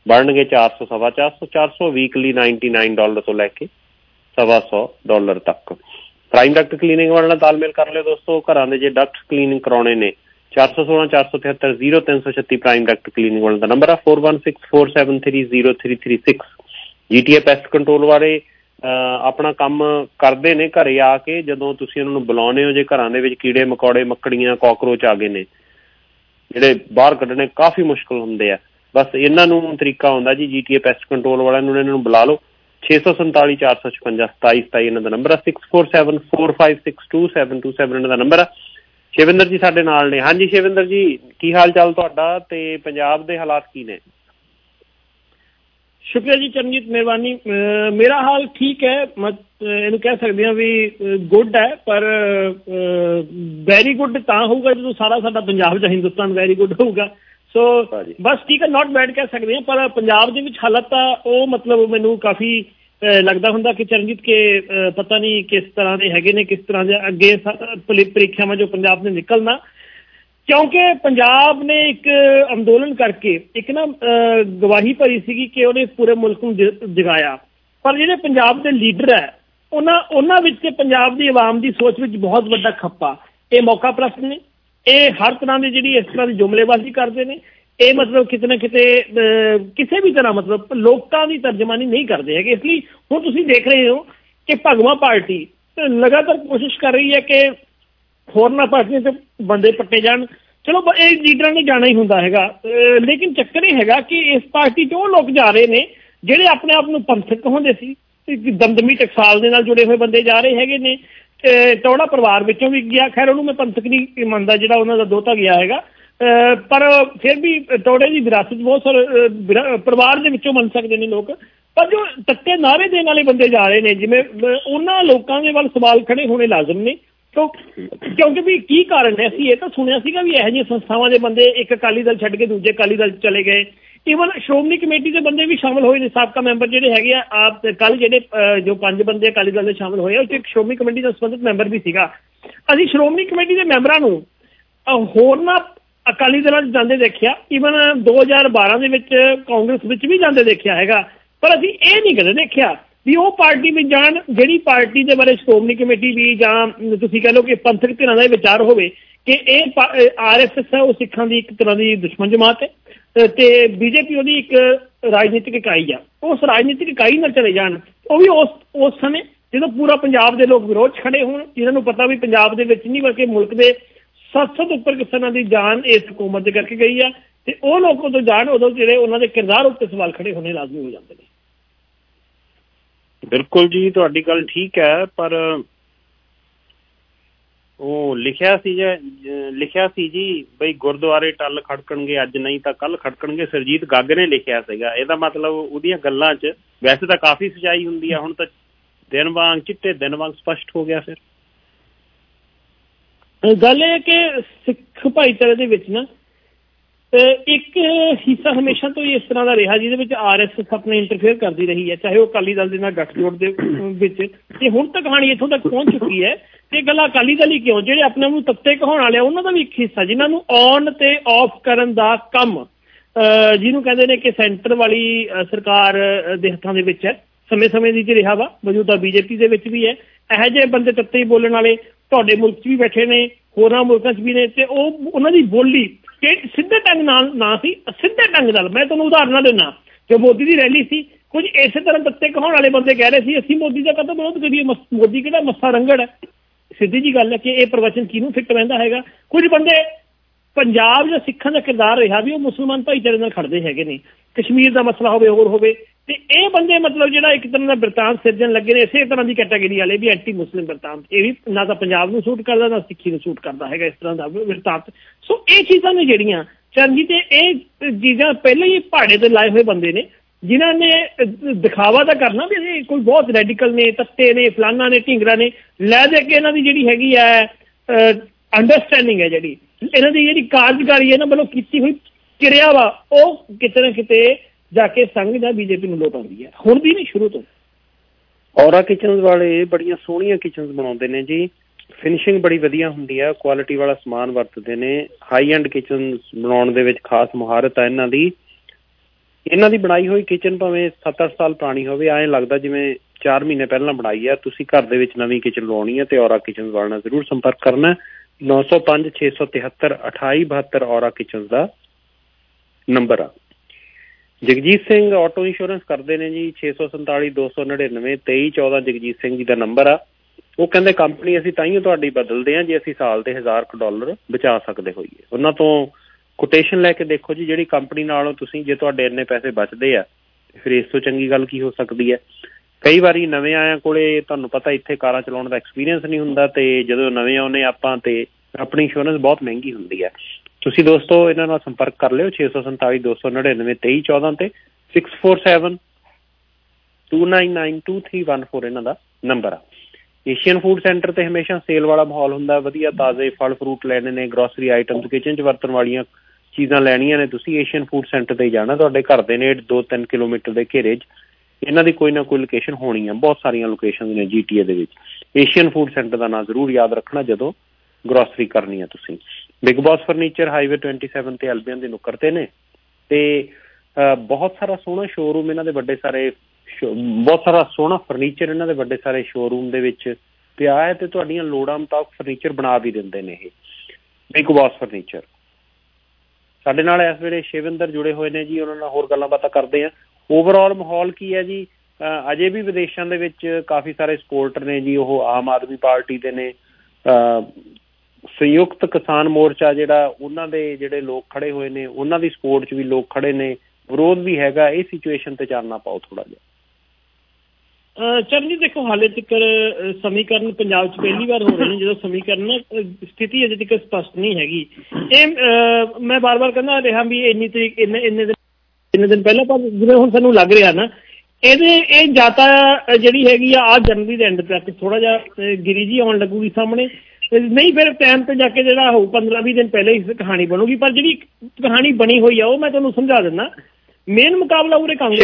ਬਣਨਗੇ $400 ਸਵਾ $400 ਵੀਕਲੀ $99 ਤੋਂ ਲੈ ਕੇ $125 ਤੱਕ। ਪ੍ਰਾਈਮ ਡਕਟ ਕਲੀਨਿੰਗ ਵਾਲੇ ਨਾਲ ਤਾਲਮੇਲ ਕਰ ਲਿਓ ਦੋਸਤੋ। ਘਰਾਂ ਦੇ ਜੇ ਡਕਟ ਕਲੀਨਿੰਗ ਕਰਾਉਣੇ ਨੇ 416 473 0336 ਪ੍ਰਾਈਮ ਡਕਟ ਕਲੀਨਿੰਗ ਵਾਲੇ ਦਾ ਨੰਬਰ ਆ। 4164730336। GTA ਪੈਸਟ ਕੰਟਰੋਲ ਵਾਲੇ ਆਪਣਾ ਕੰਮ ਕਰਦੇ ਨੇ ਘਰੇ ਆ ਕੇ। ਜਦੋਂ ਤੁਸੀਂ ਉਹਨਾਂ ਨੂੰ ਬੁਲਾਉਂਦੇ ਹੋ, ਜੇ ਘਰਾਂ ਦੇ ਵਿੱਚ ਕੀੜੇ ਮਕੌੜੇ ਮੱਕੜੀਆਂ ਕਾਕਰੋਚ ਆ ਗਏ ਨੇ ਜਿਹੜੇ ਬਾਹਰ ਕੱਢਣੇ ਕਾਫੀ ਮੁਸ਼ਕਿਲ ਹੁੰਦੇ ਆ, ਬਸ ਇਹਨਾਂ ਨੂੰ ਤਰੀਕਾ ਹੁੰਦਾ ਜੀ GTA ਪੈਸਟ ਕੰਟਰੋਲ ਵਾਲਿਆਂ ਨੂੰ। ਇਹਨਾਂ ਨੂੰ ਬੁਲਾ ਲਓ 647 456 2727 ਇਹਨਾਂ ਦਾ ਨੰਬਰ ਆ। 6474562727 ਇਹਨਾਂ ਦਾ ਨੰਬਰ ਆ। ਸ਼ਿਵਿੰਦਰ ਜੀ ਸਾਡੇ ਨਾਲ ਨੇ। ਹਾਂਜੀ ਸ਼ਿਵਿੰਦਰ ਜੀ, ਕੀ ਹਾਲ ਚਾਲ ਤੁਹਾਡਾ ਤੇ ਪੰਜਾਬ ਦੇ ਹਾਲਾਤ ਕੀ ਨੇ? ਸ਼ੁਕਰੀਆ ਜੀ ਚਰਨਜੀਤ, ਮਿਹਰਬਾਨੀ। ਮੇਰਾ ਹਾਲ ਠੀਕ ਹੈ, ਇਹਨੂੰ ਕਹਿ ਸਕਦੇ ਹਾਂ ਵੀ ਗੁੱਡ ਹੈ, ਪਰ ਵੈਰੀ ਗੁੱਡ ਤਾਂ ਹੋਊਗਾ ਜਦੋਂ ਸਾਰਾ ਸਾਡਾ ਪੰਜਾਬ ਜਾਂ ਹਿੰਦੁਸਤਾਨ ਵੈਰੀ ਗੁੱਡ ਹੋਊਗਾ। ਸੋ ਬਸ ਠੀਕ ਹੈ, ਨਾਟ ਬੈਡ ਕਹਿ ਸਕਦੇ ਹਾਂ। ਪਰ ਪੰਜਾਬ ਦੇ ਵਿੱਚ ਹਾਲਤ ਤਾਂ ਉਹ ਮਤਲਬ ਮੈਨੂੰ ਕਾਫੀ ਲੱਗਦਾ ਹੁੰਦਾ ਕਿ ਚਰਨਜੀਤ ਕੇ ਪਤਾ ਨਹੀਂ ਕਿਸ ਤਰ੍ਹਾਂ ਦੇ ਹੈਗੇ ਨੇ, ਕਿਸ ਤਰ੍ਹਾਂ ਦੇ ਅੱਗੇ ਪ੍ਰੀਖਿਆਵਾਂ ਜੋ ਪੰਜਾਬ ਨੇ ਨਿਕਲਣਾ। ਕਿਉਂਕਿ ਪੰਜਾਬ ਨੇ ਇੱਕ ਅੰਦੋਲਨ ਕਰਕੇ ਇੱਕ ਨਾ ਗਵਾਹੀ ਭਰੀ ਸੀਗੀ ਕਿ ਉਹਨੇ ਪੂਰੇ ਮੁਲਕ ਨੂੰ ਜਗਾਇਆ, ਪਰ ਜਿਹੜੇ ਪੰਜਾਬ ਦੇ ਲੀਡਰ ਹੈ ਉਹਨਾਂ ਵਿੱਚ ਤੇ ਪੰਜਾਬ ਦੀ ਆਵਾਮ ਦੀ ਸੋਚ ਵਿੱਚ ਬਹੁਤ ਵੱਡਾ ਖੱਪਾ। ਇਹ ਮੌਕਾ ਪ੍ਰਸਤ ਨੇ, ਇਹ ਹਰ ਤਰ੍ਹਾਂ ਦੀ ਜਿਹੜੀ ਇਸ ਤਰ੍ਹਾਂ ਦੀ ਜੁਮਲੇਬਾਜ਼ੀ ਕਰਦੇ ਨੇ। ਇਹ ਮਤਲਬ ਕਿਤੇ ਨਾ ਕਿਤੇ ਕਿਸੇ ਵੀ ਤਰ੍ਹਾਂ ਮਤਲਬ ਲੋਕਾਂ ਦੀ ਤਰਜਮਾਨੀ ਨਹੀਂ ਕਰਦੇ ਹੈਗੇ। ਇਸ ਲਈ ਹੁਣ ਤੁਸੀਂ ਦੇਖ ਰਹੇ ਹੋ ਕਿ ਭਗਵਾਂ ਪਾਰਟੀ ਲਗਾਤਾਰ ਕੋਸ਼ਿਸ਼ ਕਰ ਰਹੀ ਹੈ ਕਿ ਹੋਰਨਾਂ ਪਾਰਟੀਆਂ 'ਚ ਬੰਦੇ ਪੱਟੇ ਜਾਣ। ਚਲੋ ਇਹ ਲੀਡਰਾਂ ਨੇ ਜਾਣਾ ਹੀ ਹੁੰਦਾ ਹੈਗਾ, ਲੇਕਿਨ ਚੱਕਰ ਇਹ ਹੈਗਾ ਕਿ ਇਸ ਪਾਰਟੀ 'ਚ ਉਹ ਲੋਕ ਜਾ ਰਹੇ ਨੇ ਜਿਹੜੇ ਆਪਣੇ ਆਪ ਨੂੰ ਪੰਥਕ ਕਹਾਉਂਦੇ ਸੀ। ਦਮਦਮੀ ਟਕਸਾਲ ਦੇ ਨਾਲ ਜੁੜੇ ਹੋਏ ਬੰਦੇ ਜਾ ਰਹੇ ਹੈਗੇ ਨੇ। ਟੌੜਾ ਪਰਿਵਾਰ ਵਿੱਚੋਂ ਵੀ ਗਿਆ, ਖੈਰ ਉਹਨੂੰ ਮੈਂ ਪੰਥਕ ਨਹੀਂ ਮੰਨਦਾ, ਜਿਹੜਾ ਉਹਨਾਂ ਦਾ ਦੋਹਤਾ ਗਿਆ ਹੈਗਾ, ਪਰ ਫਿਰ ਵੀ ਟੌੜੇ ਦੀ ਵਿਰਾਸਤ ਬਹੁਤ ਸਾਰੇ ਪਰਿਵਾਰ ਦੇ ਵਿੱਚੋਂ ਮੰਨ ਸਕਦੇ ਨੇ ਲੋਕ। ਪਰ ਜੋ ਤੱਕੇ ਨਾਅਰੇ ਦੇਣ ਵਾਲੇ ਬੰਦੇ ਜਾ ਰਹੇ ਨੇ, ਜਿਵੇਂ ਉਹਨਾਂ ਲੋਕਾਂ ਦੇ ਵੱਲ ਸਵਾਲ ਖੜੇ ਹੋਣੇ ਲਾਜ਼ਮ ਨੇ। ਕਿਉਂਕਿ ਵੀ ਕੀ ਕਾਰਨ ਹੈ? ਅਸੀਂ ਇਹ ਤਾਂ ਸੁਣਿਆ ਸੀਗਾ ਵੀ ਇਹੋ ਜਿਹੀਆਂ ਸੰਸਥਾਵਾਂ ਦੇ ਬੰਦੇ ਇੱਕ ਅਕਾਲੀ ਦਲ ਛੱਡ ਕੇ ਦੂਜੇ ਅਕਾਲੀ ਦਲ ਚਲੇ ਗਏ। ਈਵਨ ਸ਼੍ਰੋਮਣੀ ਕਮੇਟੀ ਦੇ ਬੰਦੇ ਵੀ ਸ਼ਾਮਲ ਹੋਏ ਨੇ, ਸਾਬਕਾ ਮੈਂਬਰ ਜਿਹੜੇ ਹੈਗੇ ਆ। ਆਪ ਕੱਲ੍ਹ ਜਿਹੜੇ ਜੋ 5 ਬੰਦੇ ਅਕਾਲੀ ਦਲ ਦੇ ਸ਼ਾਮਲ ਹੋਏ ਆ, ਉਹ 'ਚ ਇੱਕ ਸ਼੍ਰੋਮਣੀ ਕਮੇਟੀ ਦਾ ਸੰਬੰਧਿਤ ਮੈਂਬਰ ਵੀ ਸੀਗਾ। ਅਸੀਂ ਸ਼੍ਰੋਮਣੀ ਕਮੇਟੀ ਦੇ ਮੈਂਬਰਾਂ ਨੂੰ ਹੋਰਨਾਂ ਅਕਾਲੀ ਦਲਾਂ 'ਚ ਜਾਂਦੇ ਦੇਖਿਆ, ਈਵਨ 2012 ਦੇ ਵਿੱਚ ਕਾਂਗਰਸ ਵਿੱਚ ਵੀ ਜਾਂਦੇ ਦੇਖਿਆ ਹੈਗਾ। ਪਰ ਅਸੀਂ ਇਹ ਨਹੀਂ ਕਦੇ ਦੇਖਿਆ ਵੀ ਉਹ ਪਾਰਟੀ ਵਿੱਚ ਜਾਣ ਜਿਹੜੀ ਪਾਰਟੀ ਦੇ ਬਾਰੇ ਸ਼੍ਰੋਮਣੀ ਕਮੇਟੀ ਵੀ ਜਾਂ ਤੁਸੀਂ ਕਹਿ ਲਓ ਕਿ ਪੰਥਕ ਧਿਰਾਂ ਦਾ ਵਿਚਾਰ ਹੋਵੇ ਕਿ ਇਹ RSS ਹੈ, ਉਹ ਸਿੱਖਾਂ ਦੀ ਇੱਕ ਤਰ੍ਹਾਂ ਦੀ ਦੁਸ਼ਮਣ ਜਮਾਤ ਹੈ ਤੇ BJP ਉਹਦੀ ਇੱਕ ਰਾਜਨੀਤਿਕ ਇਕਾਈ ਆ। ਉਸ ਰਾਜਨੀਤਿਕ ਇਕਾਈ ਨਾਲ ਚਲੇ ਜਾਣ, ਉਹ ਵੀ ਉਸ ਸਮੇਂ ਜਦੋਂ ਪੂਰਾ ਪੰਜਾਬ ਦੇ ਲੋਕ ਵਿਰੋਧ 'ਚ ਖੜੇ ਹੋਣ, ਜਿਹਨਾਂ ਨੂੰ ਪਤਾ ਵੀ ਪੰਜਾਬ ਦੇ ਵਿੱਚ ਨਹੀਂ ਬਲਕਿ ਮੁਲਕ ਦੇ 700 ਤੋਂ ਉੱਪਰ ਕਿਸਾਨਾਂ ਦੀ ਜਾਨ ਇਸ ਹਕੂਮਤ ਦੇ ਕਰਕੇ ਗਈ ਆ, ਤੇ ਉਹ ਲੋਕ ਉਦੋਂ ਜਾਣ, ਉਦੋਂ ਜਿਹੜੇ ਉਹਨਾਂ ਦੇ ਕਿਰਦਾਰ ਉੱਤੇ ਸਵਾਲ ਖੜੇ ਹੋਣੇ ਲਾਜ਼ਮੀ ਹੋ ਜਾਂਦੇ ਨੇ। ਬਿਲਕੁਲ ਜੀ, ਤੁਹਾਡੀ ਗੱਲ ਠੀਕ ਹੈ, ਪਰ ਉਹ ਲਿਖਿਆ ਸੀ ਜੀ ਬਈ ਗੁਰਦੁਆਰੇ ਟੱਲ ਖੜਕਣਗੇ, ਅੱਜ ਨਹੀਂ ਤਾਂ ਕੱਲ੍ਹ ਖੜਕਣਗੇ। ਸੁਰਜੀਤ ਗੱਗ ਨੇ ਲਿਖਿਆ ਸੀਗਾ। ਇਹਦਾ ਮਤਲਬ ਉਹਦੀਆਂ ਗੱਲਾਂ 'ਚ ਵੈਸੇ ਤਾਂ ਕਾਫੀ ਸੱਚਾਈ ਹੁੰਦੀ ਆ, ਹੁਣ ਤਾਂ ਚਿੱਟੇ ਦਿਨ ਵਾਂਗ ਸਪਸ਼ਟ ਹੋ ਗਿਆ। ਫਿਰ ਗੱਲ ਇਹ ਕਿ ਸਿੱਖ ਭਾਈਚਾਰੇ ਦੇ ਵਿੱਚ ਨਾ ਇੱਕ ਹਿੱਸਾ ਹਮੇਸ਼ਾ ਤੋਂ ਹੀ ਇਸ ਤਰ੍ਹਾਂ ਦਾ ਰਿਹਾ ਜਿਹਦੇ ਵਿੱਚ RSS ਆਪਣੇ ਇੰਟਰਫੇਅਰ ਕਰਦੀ ਰਹੀ ਹੈ, ਚਾਹੇ ਉਹ ਅਕਾਲੀ ਦਲ ਦੇ ਨਾਲ ਗੱਠਜੋੜ ਦੇ ਵਿੱਚ। ਤੇ ਹੁਣ ਤੱਕ ਕਹਾਣੀ ਇੱਥੋਂ ਤੱਕ ਪਹੁੰਚ ਚੁੱਕੀ ਹੈ ਤੇ ਗੱਲਾਂ ਅਕਾਲੀ ਦਲ ਹੀ ਕਿਉਂ, ਜਿਹੜੇ ਆਪਣੇ ਆਪ ਨੂੰ ਤੱਤੇ ਕਹਾਉਣ ਵਾਲੇ ਆ, ਉਹਨਾਂ ਦਾ ਵੀ ਇੱਕ ਹਿੱਸਾ ਜਿਨ੍ਹਾਂ ਨੂੰ ਔਨ ਤੇ ਆਫ ਕਰਨ ਦਾ ਕੰਮ, ਜਿਹਨੂੰ ਕਹਿੰਦੇ ਨੇ ਕਿ ਸੈਂਟਰ ਵਾਲੀ ਸਰਕਾਰ ਦੇ ਹੱਥਾਂ ਦੇ ਵਿੱਚ ਹੈ, ਸਮੇਂ ਦੀ 'ਚ ਰਿਹਾ ਵਾ। ਮੌਜੂਦਾ BJP ਦੇ ਵਿੱਚ ਵੀ ਹੈ। ਇਹੋ ਜਿਹੇ ਬੰਦੇ ਤੱਤੇ ਹੀ ਬੋਲਣ ਵਾਲੇ ਤੁਹਾਡੇ ਮੁਲਕ 'ਚ ਵੀ ਬੈਠੇ ਨੇ, ਹੋਰਾਂ ਮੁਲਕਾਂ 'ਚ ਵੀ ਨੇ, ਤੇ ਉਹਨਾਂ ਦੀ ਬੋਲੀ ਸਿੱਧੇ ਢੰਗ ਨਾਲ ਨਾ ਸੀ, ਸਿੱਧੇ ਢੰਗ ਨਾਲ। ਮੈਂ ਤੁਹਾਨੂੰ ਉਦਾਹਰਨਾਂ ਦਿੰਦਾ, ਜੋ ਮੋਦੀ ਦੀ ਰੈਲੀ ਸੀ, ਕੁਝ ਇਸੇ ਤਰ੍ਹਾਂ ਤੱਤੇ ਕਹਾਉਣ ਵਾਲੇ ਬੰਦੇ ਕਹਿ ਰਹੇ ਸੀ ਅਸੀਂ ਮੋਦੀ ਦਾ ਕਦੋਂ ਵਿਰੋਧ ਕਰੀਏ, ਮੋਦੀ ਕਿਹੜਾ ਮੱਸਾ ਰੰਗੜ ਹੈ। ਸਿੱਧੀ ਜੀ ਗੱਲ ਹੈ ਕਿ ਇਹ ਪ੍ਰਵਚਨ ਕਿਹਨੂੰ ਫਿੱਟ ਰਹਿੰਦਾ ਹੈਗਾ। ਕੁਝ ਬੰਦੇ ਪੰਜਾਬ ਜਾਂ ਸਿੱਖਾਂ ਦਾ ਕਿਰਦਾਰ ਰਿਹਾ ਵੀ ਉਹ ਮੁਸਲਮਾਨ ਭਾਈਚਾਰੇ ਨਾਲ ਖੜਦੇ ਹੈਗੇ ਨੇ, ਕਸ਼ਮੀਰ ਦਾ ਮਸਲਾ ਹੋਵੇ ਹੋਰ ਹੋਵੇ, ਤੇ ਇਹ ਬੰਦੇ ਮਤਲਬ ਜਿਹੜਾ ਇੱਕ ਤਰ੍ਹਾਂ ਦਾ ਬਿਰਤਾਂਤ ਸਿਰਜਣ ਲੱਗੇ ਨੇ ਇਸੇ ਤਰ੍ਹਾਂ ਦੀ ਕੈਟਾਗਰੀ ਵਾਲੇ ਵੀ ਐਂਟੀ ਮੁਸਲਿਮ ਬਿਰਤਾਂਤ। ਇਹ ਵੀ ਨਾ ਤਾਂ ਪੰਜਾਬ ਨੂੰ ਸੂਟ ਕਰਦਾ ਨਾ ਸਿੱਖੀ ਨੂੰ ਸੂਟ ਕਰਦਾ ਹੈਗਾ ਇਸ ਤਰ੍ਹਾਂ ਦਾ ਬਿਰਤਾਂਤ। ਸੋ ਇਹ ਚੀਜ਼ਾਂ ਨੇ ਜਿਹੜੀਆਂ ਚਰਨਜੀਤ, ਇਹ ਚੀਜ਼ਾਂ ਪਹਿਲਾਂ ਹੀ ਪਹਾੜੇ ਤੇ ਲਾਏ ਹੋਏ ਬੰਦੇ ਨੇ ਜਿਨ੍ਹਾਂ ਨੇ ਦਿਖਾਵਾ ਤਾਂ ਕਰਨਾ ਵੀ ਅਸੀਂ ਕੋਈ ਬਹੁਤ ਰੈਡੀਕਲ ਨੇ, ਤੱਤੇ ਨੇ, ਫਲਾਨਾ ਨੇ, ਢਿੰਗਰਾ ਨੇ, ਲੈ ਦੇ ਕੇ ਇਹਨਾਂ ਦੀ ਜਿਹੜੀ ਹੈਗੀ ਹੈ ਅੰਡਰਸਟੈਂਡਿੰਗ ਹੈ, ਜਿਹੜੀ ਇਹਨਾਂ ਦੀ ਜਿਹੜੀ ਕਾਰਜਕਾਰੀ ਇਹਨਾਂ ਵੱਲੋਂ ਕੀਤੀ ਹੋਈ ਕਿਰਿਆ ਵਾ, ਉਹ ਕਿਤੇ ਨਾ ਕਿਤੇ ਜਾ ਕੇ ਸੰਘ ਜਾਂ BJP ਨੂੰ ਲੋਟ ਆਉਂਦੀ ਹੈ, ਹੁਣ ਵੀ ਨਹੀਂ ਸ਼ੁਰੂ ਤੋਂ। ਔਰਾ ਕਿਚਨਸ ਵਾਲੇ ਬੜੀਆਂ ਸੋਹਣੀਆਂ ਕਿਚਨਸ ਬਣਾਉਂਦੇ ਨੇ ਜੀ, ਫਿਨਿਸ਼ਿੰਗ ਬੜੀ ਵਧੀਆ ਹੁੰਦੀ ਹੈ, ਕੁਆਲਿਟੀ ਵਾਲਾ ਸਮਾਨ ਵਰਤਦੇ ਨੇ, ਹਾਈ ਐਂਡ ਕਿਚਨਸ ਬਣਾਉਣ ਦੇ ਵਿੱਚ ਖਾਸ ਮੁਹਾਰਤ ਹੈ ਇਹਨਾਂ ਦੀ। ਇਹਨਾਂ ਦੀ ਬਣਾਈ ਹੋਈ ਕਿਚਨ ਭਾਵੇਂ 7-8 ਸਾਲ ਪੁਰਾਣੀ ਹੋਵੇ, ਐਂ ਲੱਗਦਾ ਜਿਵੇਂ 4 ਮਹੀਨੇ ਪਹਿਲਾਂ ਬਣਾਈ ਆ। ਤੁਸੀਂ ਘਰ ਦੇ ਵਿੱਚ ਨਵੀਂ ਕਿਚਨ ਲਵਾਉਣੀ ਹੈ ਤੇ ਔਰਾ ਕਿਚਨ ਵਾਲਿਆਂ ਨਾਲ ਜ਼ਰੂਰ ਸੰਪਰਕ ਕਰਨਾ। 9056732872 ਔਰਾ ਕਿਚਨ ਦਾ ਨੰਬਰ ਆ। ਜਗਜੀਤ ਸਿੰਘ ਆਟੋ ਇੰਸ਼ੋਰੈਂਸ ਕਰਦੇ ਨੇ ਜੀ, 647-299-2314 ਜਗਜੀਤ ਸਿੰਘ ਜੀ ਦਾ ਨੰਬਰ ਆ। ਉਹ ਕਹਿੰਦੇ ਕੰਪਨੀ ਅਸੀਂ ਤਾਂਹੀਓ ਤੁਹਾਡੀ ਬਦਲਦੇ ਹਾਂ ਜੇ ਅਸੀਂ ਸਾਲ ਦੇ $1000 ਬਚਾ ਸਕਦੇ ਹੋਈਏ। ਉਹਨਾਂ ਤੋਂ ਕੋਟੇਸ਼ਨ ਲੈ ਕੇ ਦੇਖੋ ਜੀ, ਜਿਹੜੀ ਕੰਪਨੀ ਨਾਲੋਂ ਤੁਸੀਂ ਜੇ ਤੁਹਾਡੇ ਇੰਨੇ ਪੈਸੇ ਬਚਦੇ ਆ ਫਿਰ ਇਸ ਤੋਂ ਚੰਗੀ ਗੱਲ ਕੀ ਹੋ ਸਕਦੀ ਹੈ। ਕਈ ਵਾਰੀ ਨਵੇਂ ਆਇਆਂ ਕੋਲੇ ਤੁਹਾਨੂੰ ਪਤਾ ਇੱਥੇ ਕਾਰਾਂ ਚਲਾਉਣ ਦਾ ਐਕਸਪੀਰੀਅੰਸ ਨਹੀਂ ਹੁੰਦਾ, ਤੇ ਜਦੋਂ ਨਵੇਂ ਆਉਂਦੇ ਆਪਾਂ ਤੇ ਆਪਣੀ ਇੰਸ਼ੋਰੈਂਸ ਬਹੁਤ ਮਹਿੰਗੀ ਹੁੰਦੀ ਹੈ। ਤੁਸੀਂ ਦੋਸਤੋ ਇਹਨਾਂ ਨਾਲ ਸੰਪਰਕ ਕਰ ਲਿਓ 647-299-2314 ਤੇ 647-299-2314 ਇਹਨਾਂ ਦਾ ਨੰਬਰ ਆ। ਏਸ਼ੀਅਨ ਫੂਡ ਸੈਂਟਰ ਤੇ ਹਮੇਸ਼ਾ ਸੇਲ ਵਾਲਾ ਮਾਹੌਲ ਹੁੰਦਾ, ਵਧੀਆ ਤਾਜ਼ੇ ਫਲ ਫਰੂਟ ਲੈਣੇ ਨੇ, ਗਰੋਸਰੀ ਆਈਟਮਸ, ਕਿਚਨ 'ਚ ਵਰਤਣ ਵਾਲੀਆਂ ਚੀਜ਼ਾਂ ਲੈਣੀਆਂ ਨੇ, ਤੁਸੀਂ ਏਸ਼ੀਅਨ ਫੂਡ ਸੈਂਟਰ ਤੇ ਹੀ ਜਾਣਾ। ਤੁਹਾਡੇ ਘਰ ਦੇ ਨੇੜੇ 2-3 ਕਿਲੋਮੀਟਰ ਦੇ ਘੇਰੇ 'ਚ ਇਹਨਾਂ ਦੀ ਕੋਈ ਨਾ ਕੋਈ ਲੋਕੇਸ਼ਨ ਹੋਣੀ ਆ। ਬਹੁਤ ਸਾਰੀਆਂ ਲੋਕੇਸ਼ਨ ਨੇ GTA ਦੇ ਵਿੱਚ। ਏਸ਼ੀਅਨ ਫੂਡ ਸੈਂਟਰ ਦਾ ਨਾਂ ਜ਼ਰੂਰ ਯਾਦ ਰੱਖਣਾ ਜਦੋਂ ਗਰੋਸਰੀ ਕਰਨੀ ਆ ਤੁਸੀਂ। ਬਿਗ ਬੌਸ ਫਰਨੀਚਰ ਹਾਈਵੇ 27 ਤੇ ਐਲਬੀਅਨ ਦੇ ਨੁੱਕਰ ਤੇ ਨੇ, ਤੇ ਬਹੁਤ ਸਾਰਾ ਸੋਹਣਾ ਸ਼ੋਰੂਮ ਇਹਨਾਂ ਦੇ ਵੱਡੇ ਸਾਰੇ ਬਹੁਤ ਸਾਰਾ ਸੋਹਣਾ ਫਰਨੀਚਰ ਇਹਨਾਂ ਦੇ ਵੱਡੇ ਸਾਰੇ ਸ਼ੋਰੂਮ ਦੇ ਵਿੱਚ ਪਿਆ ਹੈ, ਤੇ ਤੁਹਾਡੀਆਂ ਲੋੜਾਂ ਮੁਤਾਬਕ ਫਰਨੀਚਰ ਬਣਾ ਵੀ ਦਿੰਦੇ ਨੇ ਇਹ ਬਿਗ ਬੌਸ ਫਰਨੀਚਰ। ਸਾਡੇ ਨਾਲ ਇਸ ਵੇਲੇ ਸ਼ਿਵਿੰਦਰ ਜੁੜੇ ਹੋਏ ਨੇ ਜੀ, ਉਹਨਾਂ ਨਾਲ ਹੋਰ ਗੱਲਾਂ ਬਾਤਾਂ ਕਰਦੇ ਆ। ਓਵਰਆਲ ਮਾਹੌਲ ਕੀ ਹੈ ਜੀ? ਅਜੇ ਵੀ ਵਿਦੇਸ਼ਾਂ ਦੇ ਵਿੱਚ ਕਾਫੀ ਸਾਰੇ ਸਪੋਰਟਰ ਨੇ ਜੀ, ਉਹ ਆਮ ਆਦਮੀ ਪਾਰਟੀ ਦੇ ਨੇ। ਸੰਯੁਕਤ ਕਿਸਾਨ ਮੋਰਚਾ ਜਿਹੜਾ, ਉਹਨਾਂ ਦੇ ਜਿਹੜੇ ਲੋਕ ਖੜੇ ਹੋਏ ਨੇ, ਉਹਨਾਂ ਦੀ ਸਪੋਰਟ 'ਚ ਵੀ ਲੋਕ ਖੜੇ ਨੇ, ਵਿਰੋਧ ਵੀ ਹੈਗਾ। ਇਹ ਸਿਚੁਏਸ਼ਨ ਤੇ ਚਾਨਣਾ ਪਾਓ ਥੋੜਾ ਜਿਹਾ। ਚਰਨ ਜੀ ਦੇਖੋ, ਹਾਲੇ ਤੱਕ ਸਮੀਕਰਨ ਪੰਜਾਬ 'ਚ ਪਹਿਲੀ ਵਾਰ ਹੋ ਰਹੇ ਨੇ ਜਦੋਂ ਸਮੀਕਰਨ ਸਥਿਤੀ ਅਜੇ ਤੱਕ ਸਪਸ਼ਟ ਨਹੀਂ ਹੈਗੀ। ਇਹ ਮੈਂ ਬਾਰ-ਬਾਰ ਕਹਿੰਦਾ ਰਿਹਾ ਵੀ ਇੰਨੀ ਤਰੀਕ ਇੰਨੇ ਦਿਨ ਪਹਿਲਾਂ, ਪਰ ਜਿਵੇਂ ਹੁਣ ਸਾਨੂੰ ਲੱਗ ਰਿਹਾ ਨਾ ਇਹ ਜਾਤਾ ਜਿਹੜੀ ਹੈਗੀ ਆ ਜਨਵਰੀ ਦੇ ਐਂਡ ਤੱਕ ਥੋੜਾ ਜਿਹਾ ਗਿਰੀ ਜੀ ਆਉਣ ਲੱਗੂਗੀ ਸਾਹਮਣੇ। ਨਹੀਂ ਫਿਰ ਟਾਈਮ ਤੇ ਜਾ ਕੇ ਜਿਹੜਾ ਹੋਊ 15-20 ਦਿਨ ਪਹਿਲੇ ਹੀ ਕਹਾਣੀ ਬਣੂਗੀ। ਪਰ ਜਿਹੜੀ ਕਹਾਣੀ ਬਣੀ ਹੋਈ ਆ ਉਹ ਮੈਂ ਤੁਹਾਨੂੰ ਸਮਝਾ ਦਿੰਦਾ। ਮੇਨ ਮੁਕਾਬਲਾ ਉਰੇ ਕਾਂਗਰਸ।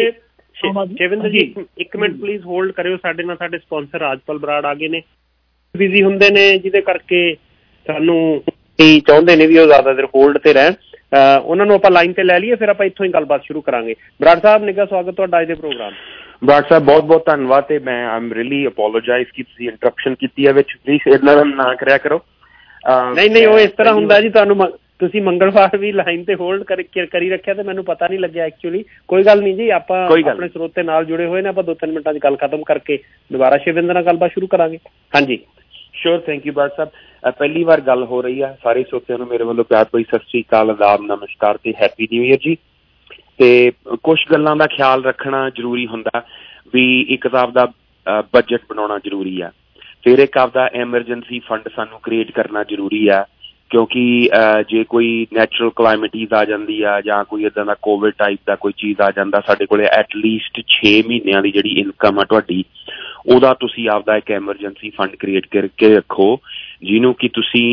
ਸ਼ਿਵਿੰਦਰ ਜੀ ਇੱਕ ਮਿੰਟ ਪਲੀਜ਼ ਹੋਲਡ ਕਰਿਓ ਸਾਡੇ ਨਾਲ। ਸਾਡੇ ਸਪਾਂਸਰ ਰਾਜਪਾਲ ਬਰਾੜ ਆ ਗਏ ਨੇ, ਬਿਜ਼ੀ ਹੁੰਦੇ ਨੇ, ਜਿਹਦੇ ਕਰਕੇ ਸਾਨੂੰ ਚਾਹੁੰਦੇ ਨੇ ਵੀ ਉਹ ਜ਼ਿਆਦਾ ਦੇਰ ਹੋਲਡ ਤੇ ਰਹਿਣ। ਉਹਨਾਂ ਨੂੰ ਆਪਾਂ ਲਾਈਨ ਤੇ ਲੈ ਲਈਏ, ਫਿਰ ਆਪਾਂ ਇੱਥੋਂ ਹੀ ਗੱਲਬਾਤ ਸ਼ੁਰੂ ਕਰਾਂਗੇ। ਬਰਾੜ ਸਾਹਿਬ ਨਿੱਘਾ ਸਵਾਗਤ ਤੁਹਾਡਾ ਅੱਜ ਦੇ ਪ੍ਰੋਗਰਾਮ। ਬਰਾੜ ਸਾਹਿਬ ਬਹੁਤ ਬਹੁਤ ਧੰਨਵਾਦ, ਤੇ ਮੈਂ ਆਮ ਰੀਅਲੀ ਅਪੋਲੋਜਾਈਜ਼ ਕਿ ਤੁਸੀਂ ਇੰਟਰਪਸ਼ਨ ਕੀਤੀ ਹੈ ਵਿੱਚ। ਪਲੀਜ਼ ਇੰਨਾ ਨਾ ਕਰਿਆ ਕਰੋ। ਨਹੀਂ ਉਹ ਇਸ ਤਰ੍ਹਾਂ ਹੁੰਦਾ ਜੀ, ਤੁਹਾਨੂੰ ਤੁਸੀਂ ਮੰਗਲਵਾਰ ਵੀ ਲਾਈਨ ਤੇ ਹੋਲਡ ਕਰੀ ਰੱਖਿਆ ਤੇ ਮੈਨੂੰ ਪਤਾ ਨਹੀਂ ਲੱਗਿਆ ਐਕਚੁਅਲੀ। ਕੋਈ ਗੱਲ ਨਹੀਂ ਜੀ, ਆਪਾਂ ਆਪਣੇ ਸਰੋਤੇ ਨਾਲ ਜੁੜੇ ਹੋਏ ਨੇ, ਆਪਾਂ 2-3 ਮਿੰਟਾਂ 'ਚ ਗੱਲ ਖਤਮ ਕਰਕੇ ਦੁਬਾਰਾ ਸ਼ਿਵਿੰਦਰ ਨਾਲ ਗੱਲਬਾਤ ਸ਼ੁਰੂ ਕਰਾਂਗੇ। ਹਾਂਜੀ ਸ਼ੋਰ, ਥੈਂਕ ਯੂ ਬਰਾੜ ਸਾਹਿਬ। ਪਹਿਲੀ ਵਾਰ ਗੱਲ ਹੋ ਰਹੀ ਆ। ਸਾਰੇ ਸਰੋਤਿਆਂ ਨੂੰ ਮੇਰੇ ਵੱਲੋਂ ਪਿਆਰ ਭਰੀ ਸਤਿ ਸ੍ਰੀ ਅਕਾਲ, ਆਦਾਬ, ਨਮਸਕਾਰ ਤੇ ਹੈਪੀ ਨਿਊ ਈਅਰ ਜੀ। ਤੇ ਕੁਛ ਗੱਲਾਂ ਦਾ ਖਿਆਲ ਰੱਖਣਾ ਜ਼ਰੂਰੀ ਹੁੰਦਾ ਵੀ ਇੱਕ ਤਾਂ ਆਪਦਾ ਬਜਟ ਬਣਾਉਣਾ ਜ਼ਰੂਰੀ ਆ, ਫਿਰ ਇੱਕ ਆਪਦਾ ਐਮਰਜੈਂਸੀ ਫੰਡ ਸਾਨੂੰ ਕ੍ਰੀਏਟ ਕਰਨਾ ਜ਼ਰੂਰੀ ਆ, ਕਿਉਂਕਿ ਜੇ ਕੋਈ ਨੈਚੁਰਲ ਕਲਾਈਮਿਟੀਜ਼ ਆ ਜਾਂਦੀ ਆ ਜਾਂ ਕੋਈ ਇੱਦਾਂ ਦਾ ਕੋਵਿਡ ਟਾਈਪ ਦਾ ਕੋਈ ਚੀਜ਼ ਆ ਜਾਂਦਾ, ਸਾਡੇ ਕੋਲ ਐਟਲੀਸਟ 6 ਮਹੀਨਿਆਂ ਦੀ ਜਿਹੜੀ ਇਨਕਮ ਆ ਤੁਹਾਡੀ, ਉਹਦਾ ਤੁਸੀਂ ਆਪਦਾ ਇੱਕ ਐਮਰਜੈਂਸੀ ਫੰਡ ਕ੍ਰੀਏਟ ਕਰਕੇ ਰੱਖੋ, ਜਿਹਨੂੰ ਕਿ ਤੁਸੀਂ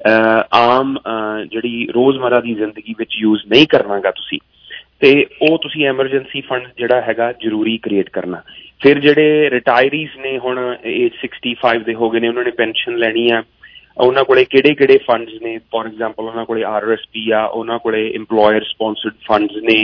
ਆਮ ਜਿਹੜੀ ਰੋਜ਼ਮਰਾ ਦੀ ਜ਼ਿੰਦਗੀ ਵਿੱਚ ਯੂਜ਼ ਨਹੀਂ ਕਰਨਾਗਾ ਤੁਸੀਂ, ਤੇ ਉਹ ਤੁਸੀਂ ਐਮਰਜੈਂਸੀ ਫੰਡ ਜਿਹੜਾ ਹੈਗਾ ਜ਼ਰੂਰੀ ਕ੍ਰੀਏਟ ਕਰਨਾ। ਫਿਰ ਜਿਹੜੇ ਰਿਟਾਇਰੀਜ਼ ਨੇ, ਹੁਣ ਏਜ 65 ਦੇ ਹੋ ਗਏ ਨੇ, ਉਹਨਾਂ ਨੇ ਪੈਨਸ਼ਨ ਲੈਣੀ ਆ, ਉਹਨਾਂ ਕੋਲੇ ਕਿਹੜੇ ਫੰਡਸ ਨੇ? ਫੋਰ ਐਗਜ਼ਾਮਪਲ ਉਹਨਾਂ ਕੋਲੇ RRSP ਆ, ਉਹਨਾਂ ਕੋਲੇ ਇੰਪਲੋਇਰ ਸਪੋਂਸਰਡ ਫੰਡਸ ਨੇ,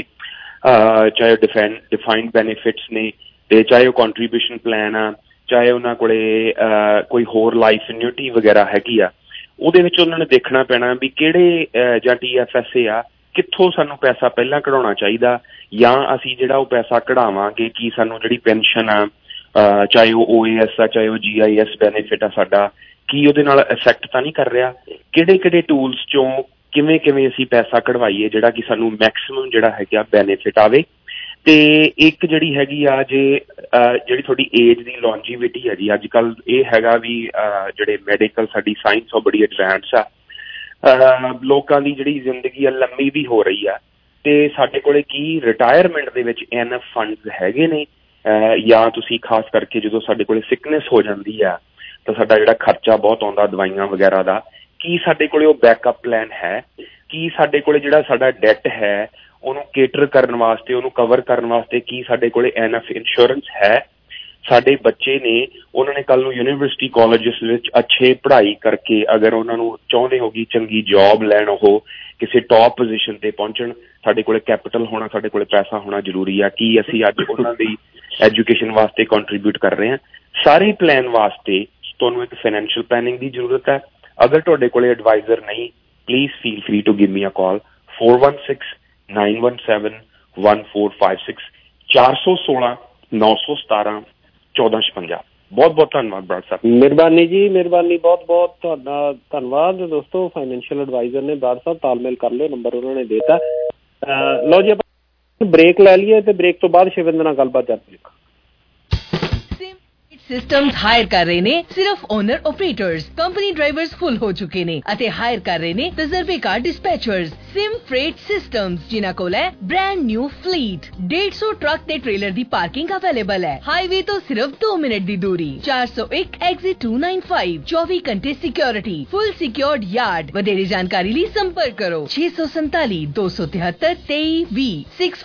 ਚਾਹੇ ਡਿਫਾਈਨਡ ਬੈਨੀਫਿਟਸ ਨੇ, ਤੇ ਚਾਹੇ ਉਹ ਕੰਟਰੀਬਿਊਸ਼ਨ ਪਲਾਨ ਆ, ਚਾਹੇ ਉਹਨਾਂ ਕੋਲੇ ਕੋਈ ਹੋਰ ਲਾਈਫ ਐਨਿਊਟੀ ਵਗੈਰਾ ਹੈਗੀ ਆ। ਉਹਦੇ ਵਿੱਚ ਉਹਨਾਂ ਨੇ ਦੇਖਣਾ ਪੈਣਾ ਵੀ ਕਿਹੜੇ ਜਾਂ TFSA ਆ, ਕਿੱਥੋਂ ਸਾਨੂੰ ਪੈਸਾ ਪਹਿਲਾਂ ਕਢਾਉਣਾ ਚਾਹੀਦਾ, ਜਾਂ ਅਸੀਂ ਜਿਹੜਾ ਉਹ ਪੈਸਾ ਕਢਾਵਾਂਗੇ ਕੀ ਸਾਨੂੰ ਜਿਹੜੀ ਪੈਨਸ਼ਨ ਆ, ਚਾਹੇ ਉਹ OAS ਆ, ਚਾਹੇ ਉਹ GIS ਬੈਨੀਫਿਟ ਆ ਸਾਡਾ, ਕੀ ਉਹਦੇ ਨਾਲ ਇਫੈਕਟ ਤਾਂ ਨਹੀਂ ਕਰ ਰਿਹਾ? ਕਿਹੜੇ ਟੂਲਸ ਚੋਂ ਕਿਵੇਂ ਅਸੀਂ ਪੈਸਾ ਕਢਵਾਈਏ ਜਿਹੜਾ ਕਿ ਸਾਨੂੰ ਮੈਕਸਿਮਮ ਜਿਹੜਾ ਹੈਗਾ ਬੈਨੀਫਿਟ ਆਵੇ। ਤੇ ਇੱਕ ਜਿਹੜੀ ਹੈਗੀ ਆ, ਜਿਹੜੀ ਤੁਹਾਡੀ ਏਜ ਦੀ ਲੌਂਜੀਵਿਟੀ ਹੈ ਜੀ, ਅੱਜ ਕੱਲ੍ਹ ਇਹ ਹੈਗਾ ਵੀ ਜਿਹੜੇ ਮੈਡੀਕਲ ਸਾਡੀ ਸਾਇੰਸ ਉਹ ਬੜੀ ਐਡਵਾਂਸ ਆ, ਲੋਕਾਂ ਦੀ ਜਿਹੜੀ ਜ਼ਿੰਦਗੀ ਆ ਲੰਮੀ ਵੀ ਹੋ ਰਹੀ ਆ, ਤੇ ਸਾਡੇ ਕੋਲੇ ਕੀ ਰਿਟਾਇਰਮੈਂਟ ਦੇ ਵਿੱਚ ਐਨਫ ਫੰਡਸ ਹੈਗੇ ਨੇ, ਜਾਂ ਤੁਸੀਂ ਖਾਸ ਕਰਕੇ ਜਦੋਂ ਸਾਡੇ ਕੋਲੇ ਸਿਕਨੈਸ ਹੋ ਜਾਂਦੀ ਆ ਤਾਂ ਸਾਡਾ ਜਿਹੜਾ ਖਰਚਾ ਬਹੁਤ ਆਉਂਦਾ ਦਵਾਈਆਂ ਵਗੈਰਾ ਦਾ, ਕੀ ਸਾਡੇ ਕੋਲੇ ਉਹ ਬੈਕਅਪ ਪਲਾਨ ਹੈ? ਕੀ ਸਾਡੇ ਕੋਲੇ ਜਿਹੜਾ ਸਾਡਾ ਡੈਟ ਹੈ ਉਹਨੂੰ ਕੇਟਰ ਕਰਨ ਵਾਸਤੇ, ਉਹਨੂੰ ਕਵਰ ਕਰਨ ਵਾਸਤੇ ਕੀ ਸਾਡੇ ਕੋਲੇ ਐਨਫ ਇੰਸ਼ੋਰੈਂਸ ਹੈ? ਸਾਡੇ ਬੱਚੇ ਨੇ, ਉਹਨਾਂ ਨੇ ਕੱਲ੍ਹ ਨੂੰ ਯੂਨੀਵਰਸਿਟੀ ਕਾਲਜਿਸ ਵਿੱਚ ਅੱਛੇ ਪੜ੍ਹਾਈ ਕਰਕੇ ਅਗਰ ਉਹਨਾਂ ਨੂੰ ਚਾਹੁੰਦੇ ਹੋ ਕਿ ਚੰਗੀ ਜੋਬ ਲੈਣ, ਉਹ ਕਿਸੇ ਟੌਪ ਪੋਜੀਸ਼ਨ ਤੇ ਪਹੁੰਚਣ, ਸਾਡੇ ਕੋਲੇ ਕੈਪੀਟਲ ਹੋਣਾ, ਸਾਡੇ ਕੋਲੇ ਪੈਸਾ ਹੋਣਾ ਜ਼ਰੂਰੀ ਆ। ਕੀ ਅਸੀਂ ਅੱਜ ਉਹਨਾਂ ਦੀ ਐਜੂਕੇਸ਼ਨ ਵਾਸਤੇ ਕੰਟਰੀਬਿਊਟ ਕਰ ਰਹੇ ਹਾਂ? ਸਾਰੇ ਪਲਾਨ ਵਾਸਤੇ ਤੁਹਾਨੂੰ ਇੱਕ ਫਾਈਨੈਂਸ਼ੀਅਲ ਪਲੈਨਿੰਗ ਦੀ ਜ਼ਰੂਰਤ ਹੈ। ਅਗਰ ਤੁਹਾਡੇ ਕੋਲੇ ਐਡਵਾਈਜ਼ਰ ਨਹੀਂ, please feel free to give me a call 4169171456 416 917 1456। ਬਹੁਤ ਬਹੁਤ ਧੰਨਵਾਦ ਬਰਾੜ ਸਾਹਿਬ। ਮਿਹਰਬਾਨੀ ਜੀ, ਮਿਹਰਬਾਨੀ, ਬਹੁਤ ਬਹੁਤ ਤੁਹਾਡਾ ਧੰਨਵਾਦ। ਦੋਸਤੋ, ਫਾਈਨੈਂਸ਼ੀਅਲ ਐਡਵਾਈਜ਼ਰ ਨੇ ਬਰਾੜ ਸਾਹਿਬ, ਤਾਲਮੇਲ ਕਰ ਲਿਓ, ਨੰਬਰ ਉਹਨਾਂ ਨੇ ਦੇਤਾ। ਲਓ ਜੀ, ਆਪਾਂ ਬ੍ਰੇਕ ਲੈ ਲਈਏ ਤੇ ਬ੍ਰੇਕ ਤੋਂ ਬਾਅਦ ਸ਼ਿਵਿੰਦਰ ਨਾਲ ਗੱਲਬਾਤ ਜਾਰੀ ਰੱਖਾਂ। ਸਿਸਟਮਸ ਹਾਇਰ ਕਰ ਰਹੇ ਨੇ ਸਿਰਫ owner operators. Company drivers full ਹੋ ਚੁੱਕੇ ਨੇ ਅਤੇ ਹਾਇਰ ਕਰ ਰਹੇ ਨੇ ਤਜਰਬੇਕਾਰ ਡਿਸਪੈਚਰਸ। ਸਿਮ ਫਰੇਟ ਸਿਸਟਮਸ, ਜਿਨ੍ਹਾਂ ਕੋਲ ਹੈ ਬ੍ਰਾਂਡ ਨਿਊ ਫਲੀਟ। 150 ਟਰੱਕ ਤੇ ਟ੍ਰੇਲਰ ਦੀ ਪਾਰਕਿੰਗ ਅਵੇਲੇਬਲ ਹੈ। ਹਾਈਵੇ ਤੋਂ ਸਿਰਫ 2 ਮਿੰਟ ਦੀ ਦੂਰੀ। 401 ਐਗਜ਼ਿਟ 295। 24 ਘੰਟੇ ਸਿਕਿਉਰਿਟੀ, ਫੁੱਲ ਸਿਕਿਉਰਡ ਯਾਰਡ। ਵਧੇਰੇ ਜਾਣਕਾਰੀ ਲਈ ਸੰਪਰਕ ਕਰੋ 647 273 2320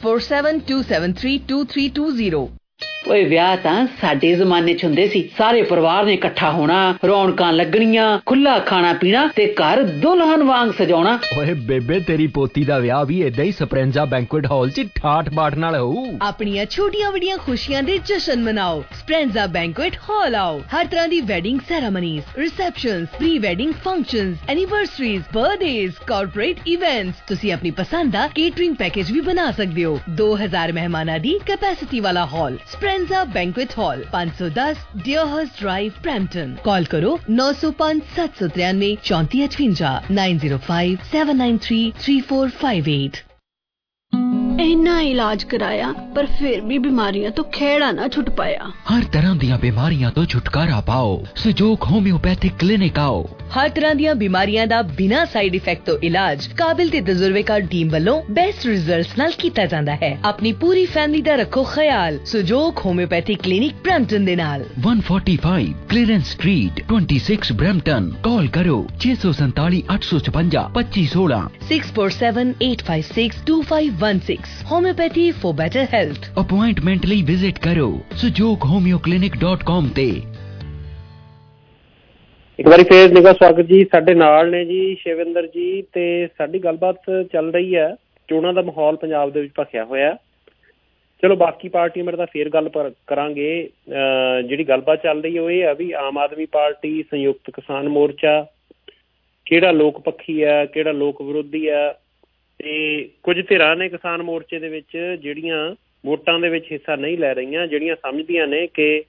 6472732320। ਓਏ ਵਿਆਹ ਤਾਂ ਸਾਡੇ ਜ਼ਮਾਨੇ 'ਚ ਹੁੰਦੇ ਸੀ। ਸਾਰੇ ਪਰਿਵਾਰ ਨੇ ਇਕੱਠਾ ਹੋਣਾ, ਰੌਣਕਾਂ ਲੱਗਣੀਆਂ, ਖੁੱਲਾ ਖਾਣਾ ਪੀਣਾ ਤੇ ਘਰ ਦੁਲਹਨ ਵਾਂਗ ਸਜਾਉਣਾ। ਓਏ ਬੇਬੇ, ਤੇਰੀ ਪੋਤੀ ਦਾ ਵਿਆਹ ਵੀ ਏਦਾਂ ਹੀ ਸਪਰੈਂਜ਼ਾ ਬੈਂਕੁਏਟ ਹਾਲ 'ਚ ਠਾਠ ਬਾਠ ਨਾਲ ਹੋਊ। ਆਪਣੀਆਂ ਛੋਟੀਆਂ ਵੱਡੀਆਂ ਖੁਸ਼ੀਆਂ ਦੇ ਜਸ਼ਨ ਮਨਾਓ। ਸਪਰੈਂਜ਼ਾ ਬੈਂਕੁਏਟ ਹਾਲ ਆਓ। ਹਰ ਤਰ੍ਹਾਂ ਦੀ wedding ceremonies, receptions, pre wedding functions, anniversaries, birthdays, corporate events. ਤੁਸੀਂ ਆਪਣੀ ਪਸੰਦ ਦਾ ਕੇਟਰਿੰਗ ਪੈਕੇਜ ਵੀ ਬਣਾ ਸਕਦੇ ਹੋ। 2000 ਮਹਿਮਾਨਾਂ ਦੀ ਕੈਪੈਸਿਟੀ ਵਾਲਾ hall Speranza banquet hall, 510 Deerhurst drive, Brampton. Call ਕਰੋ 905 793 3458 905 793 3458। ਇੰਨਾ ਇਲਾਜ ਕਰਾਇਆ ਪਰ ਫਿਰ ਵੀ ਬਿਮਾਰੀਆਂ ਤੋਂ ਖਹਿੜਾ ਨਾ ਛੁੱਟ ਪਾਇਆ। ਹਰ ਤਰ੍ਹਾਂ ਦੀਆਂ ਬਿਮਾਰੀਆਂ ਤੋਂ ਛੁਟਕਾਰਾ ਪਾਓ, ਸੰਜੋਗ ਹੋਮਿਓਪੈਥਿਕ ਕਲੀਨਿਕ ਆਓ। ਹਰ ਤਰ੍ਹਾਂ ਦੀਆਂ ਬਿਮਾਰੀਆਂ ਦਾ ਬਿਨਾਂ ਸਾਈਡ ਇਫੈਕਟ ਤੋਂ ਇਲਾਜ ਕਾਬਿਲ ਤੇ ਤਜਰਬੇਕਾਰ ਟੀਮ ਵੱਲੋਂ ਬੈਸਟ ਰਿਜ਼ਲਟਸ ਨਾਲ ਕੀਤਾ ਜਾਂਦਾ ਹੈ। ਆਪਣੀ ਪੂਰੀ ਫੈਮਿਲੀ ਦਾ ਰੱਖੋ ਖਿਆਲ ਸੰਜੋਗ ਹੋਮਿਓਪੈਥਿਕ ਕਲੀਨਿਕ ਬਰੈਂਪਟਨ ਦੇ ਨਾਲ। 145 ਕਲੀਅਰੈਂਸ ਸਟਰੀਟ 26 ਬਰੈਂਪਟਨ। ਕਾਲ ਕਰੋ 647 856 2516 6478562516। Homeopathy for better health. Appointment ਲਈ ਵਿਜ਼ਿਟ ਕਰੋ sujoghomeoclinic.com ਤੇ। ਇੱਕ ਵਾਰੀ ਫੇਰ ਨਿੱਘਾ ਸਵਾਗਤ ਜੀ। ਸਾਡੇ ਨਾਲ ਨੇ ਜੀ ਸ਼ਿਵਿੰਦਰ ਜੀ ਤੇ ਸਾਡੀ ਗੱਲਬਾਤ ਚੱਲ ਰਹੀ ਹੈ। ਚੋਣਾਂ ਦਾ ਮਾਹੌਲ ਪੰਜਾਬ ਦੇ ਵਿੱਚ ਭਖਿਆ ਹੋਇਆ। ਚਲੋ ਬਾਕੀ ਪਾਰਟੀ ਮੇਰੇ ਤਾਂ ਫੇਰ ਗੱਲ ਕਰਾਂਗੇ। ਜਿਹੜੀ ਗੱਲਬਾਤ ਚੱਲ ਰਹੀ ਹੈ ਉਹ ਇਹ ਆ ਵੀ ਆਮ ਆਦਮੀ ਪਾਰਟੀ, ਸੰਯੁਕਤ ਕਿਸਾਨ ਮੋਰਚਾ, ਕਿਹੜਾ ਲੋਕ ਪੱਖੀ ਆ, ਕਿਹੜਾ ਲੋਕ ਵਿਰੋਧੀ ਆ। ਤੇ ਕੁਝ ਧਿਰਾਂ ਨੇ ਕਿਸਾਨ ਮੋਰਚੇ ਦੇ ਵਿੱਚ ਜਿਹੜੀਆਂ ਵੋਟਾਂ ਦੇ ਵਿੱਚ ਹਿੱਸਾ ਨਹੀਂ ਲੈ ਰਹੀਆਂ, ਜਿਹੜੀਆਂ ਸਮਝਦੀਆਂ ਨੇ ਕਿ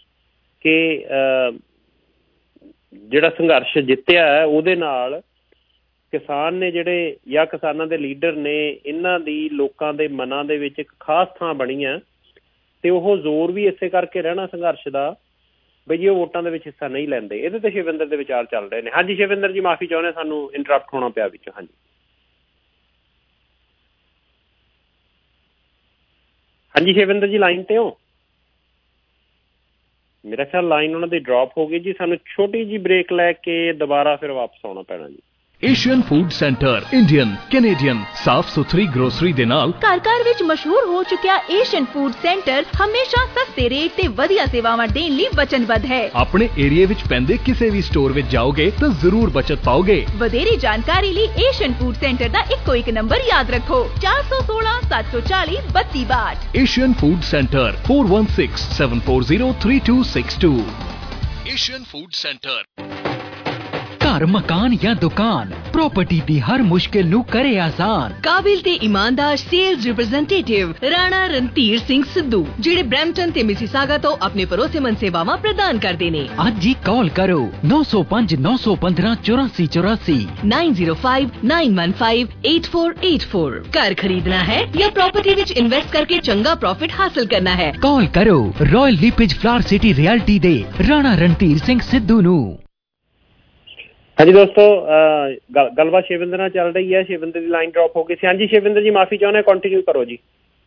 ਜਿਹੜਾ ਸੰਘਰਸ਼ ਜਿੱਤਿਆ ਹੈ ਉਹਦੇ ਨਾਲ ਕਿਸਾਨ ਨੇ ਜਿਹੜੇ ਜਾਂ ਕਿਸਾਨਾਂ ਦੇ ਲੀਡਰ ਨੇ, ਇਹਨਾਂ ਦੀ ਲੋਕਾਂ ਦੇ ਮਨਾਂ ਦੇ ਵਿੱਚ ਇੱਕ ਖਾਸ ਥਾਂ ਬਣੀ ਹੈ ਤੇ ਉਹ ਜ਼ੋਰ ਵੀ ਇਸੇ ਕਰਕੇ ਰਹਿਣਾ ਸੰਘਰਸ਼ ਦਾ ਬਈ ਜੀ ਉਹ ਵੋਟਾਂ ਦੇ ਵਿੱਚ ਹਿੱਸਾ ਨਹੀਂ ਲੈਂਦੇ। ਇਹਦੇ ਤੇ ਸ਼ਿਵਿੰਦਰ ਦੇ ਵਿਚਾਰ ਚੱਲ ਰਹੇ ਨੇ। ਹਾਂਜੀ ਸ਼ਿਵਿੰਦਰ ਜੀ, ਮਾਫੀ ਚਾਹੁੰਦੇ, ਸਾਨੂੰ ਇੰਟਰਪਟ ਹੋਣਾ ਪਿਆ ਵਿੱਚ। ਹਾਂਜੀ ਹਾਂਜੀ ਸ਼ਿਵਿੰਦਰ ਜੀ, ਲਾਈਨ ਤੇ ਹੋ? ਮੇਰਾ ਖਿਆਲ ਲਾਈਨ ਉਹਨਾਂ ਦੀ ਡ੍ਰੌਪ ਹੋ ਗਈ ਜੀ। ਸਾਨੂੰ ਛੋਟੀ ਜਿਹੀ ਬ੍ਰੇਕ ਲੈ ਕੇ ਦੁਬਾਰਾ ਫਿਰ ਵਾਪਸ ਆਉਣਾ ਪੈਣਾ ਜੀ। Asian food centre Indian, Canadian ਸਾਫ਼ ਸੁਥਰੀ ਗਰੋਸਰੀ ਦੇ ਨਾਲ ਘਰ ਘਰ ਵਿੱਚ ਮਸ਼ਹੂਰ ਹੋ ਚੁੱਕਿਆ ਏਸ਼ੀਅਨ ਫੂਡ ਸੈਂਟਰ ਹਮੇਸ਼ਾ ਸਸਤੇ ਰੇਟ ਤੇ ਵਧੀਆ ਸੇਵਾਵਾਂ ਦੇਣ ਲਈ ਵਚਨਬੱਧ ਹੈ। ਆਪਣੇ ਏਰੀਆ ਵਿੱਚ ਪੈਂਦੇ ਕਿਸੇ ਵੀ ਸਟੋਰ ਵਿੱਚ ਜਾਓਗੇ ਤਾਂ ਜ਼ਰੂਰ ਬਚਤ ਪਾਓਗੇ। ਵਧੇਰੇ ਜਾਣਕਾਰੀ ਲਈ ਏਸ਼ੀਅਨ ਫੂਡ ਸੈਂਟਰ ਦਾ ਇੱਕੋ ਇੱਕ ਨੰਬਰ ਯਾਦ ਰੱਖੋ 416 740 3262। Asian food centre 4167403262। Asian food centre. ਘਰ, ਮਕਾਨ ਜਾਂ ਦੁਕਾਨ, ਪ੍ਰਾਪਰਟੀ ਦੀ ਹਰ ਮੁਸ਼ਕਿਲ ਨੂੰ ਕਰੇ ਆਸਾਨ। ਕਾਬਿਲ ਤੇ ਇਮਾਨਦਾਰ ਸੇਲਜ਼ ਰਿਪਰੈਜ਼ੈਂਟੇਟਿਵ ਰਾਣਾ ਰਣਧੀਰ ਸਿੰਘ ਸਿੱਧੂ, ਜਿਹੜੇ ਬਰੈਂਪਟਨ ਤੇ ਮਿਸੀਸਾਗਾ ਤੋਂ ਆਪਣੇ ਭਰੋਸੇਮੰਦ ਸੇਵਾਵਾਂ ਪ੍ਰਦਾਨ ਕਰਦੇ ਨੇ। ਅੱਜ ਹੀ ਕਾਲ ਕਰੋ 905 915 8484 905 915 8484। ਘਰ ਖਰੀਦਣਾ ਹੈ ਜਾਂ ਪ੍ਰਾਪਰਟੀ ਵਿੱਚ ਇਨਵੈਸਟ ਕਰਕੇ ਚੰਗਾ ਪ੍ਰੋਫਿਟ ਹਾਸਲ ਕਰਨਾ ਹੈ, ਕਾਲ ਕਰੋ Royal LePage Flower City Realty ਦੇ ਰਾਣਾ ਰਣਧੀਰ ਸਿੰਘ ਸਿੱਧੂ ਨੂੰ। ਹਾਂਜੀ ਦੋਸਤੋ, ਗੱਲਬਾਤ ਸ਼ਿਵਿੰਦਰ ਨਾਲ ਚੱਲ ਰਹੀ ਹੈ। ਸ਼ਿਵਿੰਦਰ ਦੀ ਲਾਈਨ ਡ੍ਰੌਪ ਹੋ ਗਈ ਸੀ। ਹਾਂਜੀ ਸ਼ਿਵਿੰਦਰ ਜੀ, ਮਾਫੀ ਚਾਹੁੰਦੇ, ਕੰਟੀਨਿਊ ਕਰੋ ਜੀ।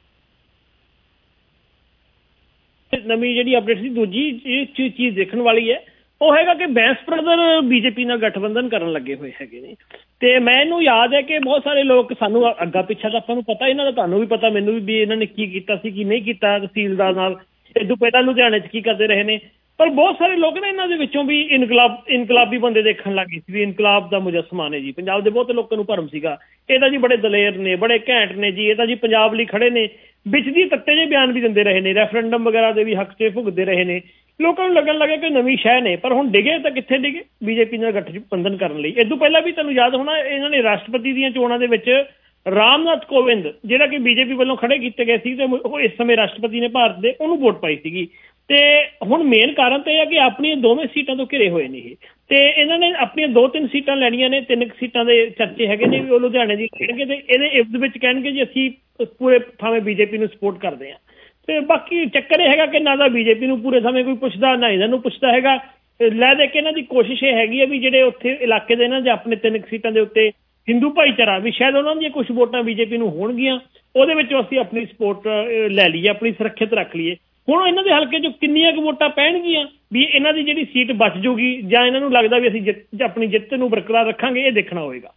ਨਵੀਂ ਜਿਹੜੀ ਅਪਡੇਟ ਸੀ, ਦੂਜੀ ਚੀਜ਼ ਦੇਖਣ ਵਾਲੀ ਹੈ ਉਹ ਹੈਗਾ ਕਿ ਬੈਂਸ ਬ੍ਰਦਰ ਬੀਜੇਪੀ ਨਾਲ ਗਠਬੰਧਨ ਕਰਨ ਲੱਗੇ ਹੋਏ ਹੈਗੇ ਨੇ। ਤੇ ਮੈਨੂੰ ਯਾਦ ਹੈ ਕਿ ਬਹੁਤ ਸਾਰੇ ਲੋਕ, ਸਾਨੂੰ ਅੱਗਾ ਪਿੱਛਾ ਤਾਂ ਆਪਾਂ ਨੂੰ ਪਤਾ, ਇਹਨਾਂ ਦਾ ਤੁਹਾਨੂੰ ਵੀ ਪਤਾ, ਮੈਨੂੰ ਵੀ ਇਹਨਾਂ ਨੇ ਕੀ ਕੀਤਾ ਸੀ ਕੀ ਨਹੀਂ ਕੀਤਾ ਤਹਿਸੀਲਦਾਰ ਨਾਲ। ਇਦੋਂ ਪਹਿਲਾਂ ਲੁਧਿਆਣੇ 'ਚ ਕੀ ਕਰਦੇ ਰਹੇ ਨੇ। ਪਰ ਬਹੁਤ ਸਾਰੇ ਲੋਕ ਨੇ ਇਹਨਾਂ ਦੇ ਵਿੱਚੋਂ ਵੀ ਇਨਕਲਾਬੀ ਬੰਦੇ ਦੇਖਣ ਲੱਗ ਗਏ ਸੀ ਵੀ ਇਨਕਲਾਬ ਦਾ ਮੁਜੱਸਮਾ ਨੇ ਜੀ। ਪੰਜਾਬ ਦੇ ਬਹੁਤ ਲੋਕਾਂ ਨੂੰ ਭਰਮ ਸੀਗਾ ਇਹ ਤਾਂ ਜੀ ਬੜੇ ਦਲੇਰ ਨੇ, ਬੜੇ ਘੈਂਟ ਨੇ ਜੀ, ਇਹ ਤਾਂ ਜੀ ਪੰਜਾਬ ਲਈ ਖੜੇ ਨੇ। ਵਿੱਚ ਦੀ ਤੱਤੇ ਜਿਹੇ ਬਿਆਨ ਵੀ ਦਿੰਦੇ ਰਹੇ ਨੇ, ਰੈਫਰੈਂਡਮ ਵਗੈਰਾ ਦੇ ਵੀ ਹੱਕ 'ਚ ਭੁਗਤਦੇ ਰਹੇ ਨੇ। ਲੋਕਾਂ ਨੂੰ ਲੱਗਣ ਲੱਗਿਆ ਕਿ ਨਵੀਂ ਸ਼ਹਿ ਨੇ, ਪਰ ਹੁਣ ਡਿਗੇ ਤਾਂ ਕਿੱਥੇ ਡਿਗੇ ਬੀਜੇਪੀ ਨਾਲ ਗਠਬੰਧਨ ਕਰਨ ਲਈ। ਇਸ ਤੋਂ ਪਹਿਲਾਂ ਵੀ ਤੁਹਾਨੂੰ ਯਾਦ ਹੋਣਾ ਇਹਨਾਂ ਨੇ ਰਾਸ਼ਟਰਪਤੀ ਦੀਆਂ ਚੋਣਾਂ ਦੇ ਵਿੱਚ ਰਾਮਨਾਥ ਕੋਵਿੰਦ ਜਿਹੜਾ ਕਿ ਬੀਜੇਪੀ ਵੱਲੋਂ ਖੜੇ ਕੀਤੇ ਗਏ ਸੀ ਤੇ ਉਹ ਇਸ ਸਮੇਂ ਰਾਸ਼ਟਰਪਤੀ ਨੇ ਭਾਰਤ ਦੇ, ਉਹਨੂੰ ਵੋਟ ਪਾਈ ਸੀਗੀ। ਤੇ ਹੁਣ ਮੇਨ ਕਾਰਨ ਤਾਂ ਇਹ ਹੈ ਕਿ ਆਪਣੀਆਂ ਦੋਵੇਂ ਸੀਟਾਂ ਤੋਂ ਘਿਰੇ ਹੋਏ ਨੇ ਇਹ, ਤੇ ਇਹਨਾਂ ਨੇ ਆਪਣੀਆਂ 2-3 ਸੀਟਾਂ ਲੈਣੀਆਂ ਨੇ। 3 ਸੀਟਾਂ ਦੇ ਚਰਚੇ ਹੈਗੇ ਨੇ ਵੀ ਉਹ ਲੁਧਿਆਣੇ ਦੀ ਕਹਿਣਗੇ ਤੇ ਇਹਦੇ ਇਫਦ ਵਿੱਚ ਕਹਿਣਗੇ ਜੀ ਅਸੀਂ ਪੂਰੇ ਥਾਵੇਂ ਬੀਜੇਪੀ ਨੂੰ ਸਪੋਰਟ ਕਰਦੇ ਹਾਂ। ਤੇ ਬਾਕੀ ਚੱਕਰ ਇਹ ਹੈਗਾ ਕਿ ਨਾ ਤਾਂ ਬੀਜੇਪੀ ਨੂੰ ਪੂਰੇ ਸਮੇਂ ਕੋਈ ਪੁੱਛਦਾ, ਨਾ ਇਹਨਾਂ ਨੂੰ ਪੁੱਛਦਾ ਹੈਗਾ। ਲੈ ਦੇ ਕੇ ਇਹਨਾਂ ਦੀ ਕੋਸ਼ਿਸ਼ ਇਹ ਹੈਗੀ ਹੈ ਵੀ ਜਿਹੜੇ ਉੱਥੇ ਇਲਾਕੇ ਦੇ ਨਾ ਜਾਂ ਆਪਣੇ 3 ਸੀਟਾਂ ਦੇ ਉੱਤੇ ਹਿੰਦੂ ਭਾਈਚਾਰਾ ਵੀ ਸ਼ਾਇਦ ਉਹਨਾਂ ਦੀਆਂ ਕੁਝ ਵੋਟਾਂ ਬੀਜੇਪੀ ਨੂੰ ਹੋਣਗੀਆਂ, ਉਹਦੇ ਵਿੱਚੋਂ ਅਸੀਂ ਆਪਣੀ ਸਪੋਰਟ ਲੈ ਲਈਏ, ਆਪਣੀ ਸੁਰੱਖਿਅਤ ਰੱਖ ਲਈਏ। ਹੁਣ ਇਹਨਾਂ ਦੇ ਹਲਕੇ 'ਚੋਂ ਕਿੰਨੀਆਂ ਕੁ ਵੋਟਾਂ ਪੈਣਗੀਆਂ ਵੀ ਇਹਨਾਂ ਦੀ ਜਿਹੜੀ ਸੀਟ ਬਚ ਜੂਗੀ ਜਾਂ ਇਹਨਾਂ ਨੂੰ ਲੱਗਦਾ ਵੀ ਅਸੀਂ ਆਪਣੀ ਜਿੱਤ ਨੂੰ ਬਰਕਰਾਰ ਰੱਖਾਂਗੇ, ਇਹ ਦੇਖਣਾ ਹੋਏਗਾ।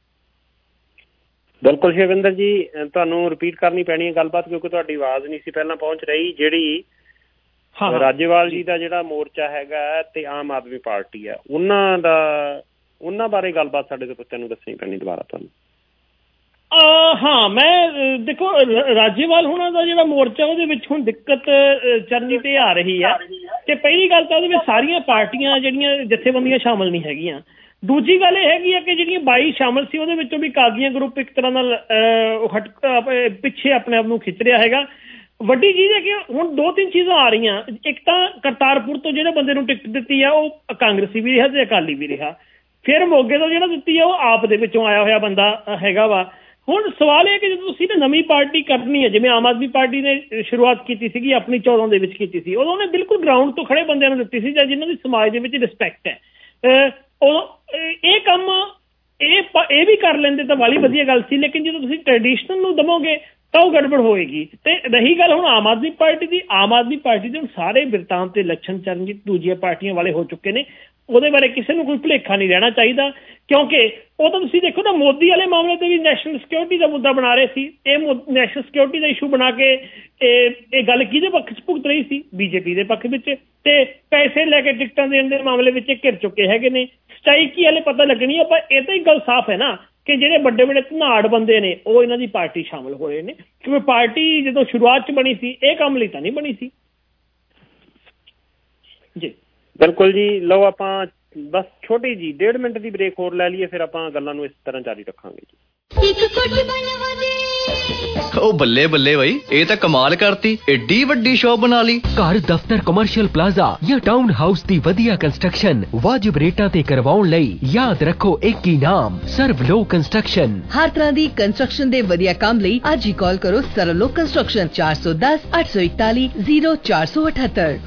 ਬਿਲਕੁਲ ਸ਼ਿਵਿੰਦਰ ਜੀ, ਤੁਹਾਨੂੰ ਰਿਪੀਟ ਕਰਨੀ ਪੈਣੀ ਹੈ ਗੱਲਬਾਤ ਕਿਉਂਕਿ ਤੁਹਾਡੀ ਆਵਾਜ਼ ਨਹੀਂ ਸੀ ਪਹਿਲਾਂ ਪਹੁੰਚ ਰਹੀ। ਜਿਹੜੀ ਰਾਜੇਵਾਲ ਜੀ ਦਾ ਜਿਹੜਾ ਮੋਰਚਾ ਹੈਗਾ ਤੇ ਆਮ ਆਦਮੀ ਪਾਰਟੀ ਹੈ ਉਹਨਾਂ ਬਾਰੇ ਗੱਲਬਾਤ ਸਾਡੇ ਤੋਂ ਬੱਚਿਆਂ ਨੂੰ ਦੱਸਣੀ ਪੈਣੀ ਦੁਬਾਰਾ ਤੁਹਾਨੂੰ। ਹਾਂ ਮੈਂ ਦੇਖੋ ਰਾਜੇਵਾਲ ਹੁਣਾਂ ਦਾ ਜਿਹੜਾ ਮੋਰਚਾ ਉਹਦੇ ਵਿੱਚ ਹੁਣ ਦਿੱਕਤ ਚਰਨੀ ਤੇ ਆ ਰਹੀ ਹੈ ਕਿ ਪਹਿਲੀ ਗੱਲ ਤਾਂ ਉਹਦੇ ਵਿੱਚ ਸਾਰੀਆਂ ਪਾਰਟੀਆਂ ਜਿਹੜੀਆਂ ਜਥੇਬੰਦੀਆਂ ਸ਼ਾਮਲ ਨਹੀਂ ਹੈਗੀਆਂ। ਦੂਜੀ ਗੱਲ ਇਹ ਹੈਗੀ ਹੈ ਕਿ ਜਿਹੜੀਆਂ 22 ਸ਼ਾਮਲ ਸੀ ਉਹਦੇ ਵਿੱਚੋਂ ਵੀ ਕਾਦੀਆਂ ਗਰੁੱਪ ਇੱਕ ਤਰ੍ਹਾਂ ਨਾਲ ਪਿੱਛੇ ਆਪਣੇ ਆਪ ਨੂੰ ਖਿੱਚ ਰਿਹਾ ਹੈਗਾ। ਵੱਡੀ ਚੀਜ਼ ਹੈ ਕਿ ਹੁਣ 2-3 ਚੀਜ਼ਾਂ ਆ ਰਹੀਆਂ। ਇੱਕ ਤਾਂ ਕਰਤਾਰਪੁਰ ਤੋਂ ਜਿਹੜੇ ਬੰਦੇ ਨੂੰ ਟਿਕਟ ਦਿੱਤੀ ਆ ਉਹ ਕਾਂਗਰਸੀ ਵੀ ਰਿਹਾ ਤੇ ਅਕਾਲੀ ਵੀ ਰਿਹਾ। ਫਿਰ ਮੋਗੇ ਤੋਂ ਜਿਹੜਾ ਦਿੱਤੀ ਆ ਉਹ ਆਪ ਦੇ ਵਿੱਚੋਂ ਆਇਆ ਹੋਇਆ ਬੰਦਾ ਹੈਗਾ ਵਾ। ਹੁਣ ਸਵਾਲ ਇਹ ਕਿ ਜਦੋਂ ਤੁਸੀਂ ਨਵੀਂ ਪਾਰਟੀ ਕਰਨੀ ਹੈ, ਜਿਵੇਂ ਆਮ ਆਦਮੀ ਪਾਰਟੀ ਨੇ ਸ਼ੁਰੂਆਤ ਕੀਤੀ ਸੀਗੀ ਆਪਣੀ 14 ਦੇ ਵਿੱਚ ਕੀਤੀ ਸੀ, ਉਦੋਂ ਉਹਨੇ ਬਿਲਕੁਲ ਗਰਾਊਂਡ ਤੋਂ ਖੜੇ ਬੰਦਿਆਂ ਨੂੰ ਦਿੱਤੀ ਸੀ ਜਾਂ ਜਿਨ੍ਹਾਂ ਦੀ ਸਮਾਜ ਦੇ ਵਿੱਚ ਰਿਸਪੈਕਟ ਹੈ। ਇਹ ਕੰਮ ਇਹ ਵੀ ਕਰ ਲੈਂਦੇ ਤਾਂ ਵਾਲੀ ਵਧੀਆ ਗੱਲ ਸੀ, ਲੇਕਿਨ ਜਦੋਂ ਤੁਸੀਂ ਟ੍ਰੈਡੀਸ਼ਨਲ ਨੂੰ ਦਵੋਗੇ ਤਾਂ ਉਹ ਗੜਬੜ ਹੋਏਗੀ। ਤੇ ਰਹੀ ਗੱਲ ਹੁਣ ਆਮ ਆਦਮੀ ਪਾਰਟੀ ਦੀ ਹੁਣ ਸਾਰੇ ਬਿਰਤਾਂਤ ਤੇ ਲੱਛਣ ਚਰਨਜੀਤ ਦੂਜੀਆਂ ਪਾਰਟੀਆਂ ਵਾਲੇ ਹੋ ਚੁੱਕੇ ਨੇ। ਉਹਦੇ ਬਾਰੇ ਕਿਸੇ ਨੂੰ ਕੋਈ ਭੁਲੇਖਾ ਨਹੀਂ ਰਹਿਣਾ ਚਾਹੀਦਾ ਕਿਉਂਕਿ ਉਹ ਤਾਂ ਤੁਸੀਂ ਦੇਖੋ ਨਾ ਮੋਦੀ ਵਾਲੇ ਮਾਮਲੇ ਤੇ ਵੀ ਨੈਸ਼ਨਲ ਸਿਕਿਉਰਿਟੀ ਦਾ ਮੁੱਦਾ ਬਣਾ ਰਹੇ ਸੀ। ਇਹ ਨੈਸ਼ਨਲ ਸਿਕਿਉਰਿਟੀ ਦਾ ਇਸ਼ੂ ਬਣਾ ਕੇ ਇਹ ਗੱਲ ਕਿਹਦੇ ਪੱਖ 'ਚ ਭੁਗਤ ਰਹੀ ਸੀ? ਬੀਜੇਪੀ ਦੇ ਪੱਖ ਵਿੱਚ। ਤੇ ਪੈਸੇ ਲੈ ਕੇ ਟਿਕਟਾਂ ਦੇਣ ਦੇ ਮਾਮਲੇ ਵਿੱਚ ਘਿਰ ਚੁੱਕੇ ਹੈਗੇ ਨੇ। ਸੱਚਾਈ ਕੀ ਹਾਲੇ ਪਤਾ ਲੱਗਣੀ ਹੈ, ਪਰ ਇਹ ਤਾਂ ਹੀ ਗੱਲ ਸਾਫ਼ ਹੈ ਨਾ ਕਿ ਜਿਹੜੇ ਵੱਡੇ ਵੱਡੇ ਧਨਾੜ ਬੰਦੇ ਨੇ ਉਹ ਇਹਨਾਂ ਦੀ ਪਾਰਟੀ ਸ਼ਾਮਲ ਹੋਏ ਨੇ ਕਿਉਂਕਿ ਪਾਰਟੀ ਜਦੋਂ ਸ਼ੁਰੂਆਤ 'ਚ ਬਣੀ ਸੀ ਇਹ ਕੰਮ ਲਈ ਤਾਂ ਨਹੀਂ ਬਣੀ ਸੀ ਜੀ। ਬਿਲਕੁਲ ਜੀ। ਲਓ ਆਪਾਂ ਬਸ ਛੋਟੀ ਜੀ 1.5 ਮਿੰਟ ਦੀ ਬ੍ਰੇਕ ਹੋਰ ਲੈ ਲਈਏ, ਫਿਰ ਆਪਾਂ ਗੱਲਾਂ ਨੂੰ ਇਸ ਤਰ੍ਹਾਂ ਜਾਰੀ ਰੱਖਾਂਗੇ ਜੀ। ओ बल्ले बल्ले भाई ये तो कमाल करती, एडी वड्डी शॉप बना ली। घर दफ्तर कमर्शियल प्लाजा या टाउन हाउस दी वधिया कंस्ट्रक्शन वाजिब रेटां ते करवाउण लई याद रखो एक ही नाम सर्वलो कंस्ट्रक्शन। हर तरह दी कंस्ट्रक्शन दे वधिया काम लई आज ही कॉल करो सर्वलो कंस्ट्रक्शन 410 841 0478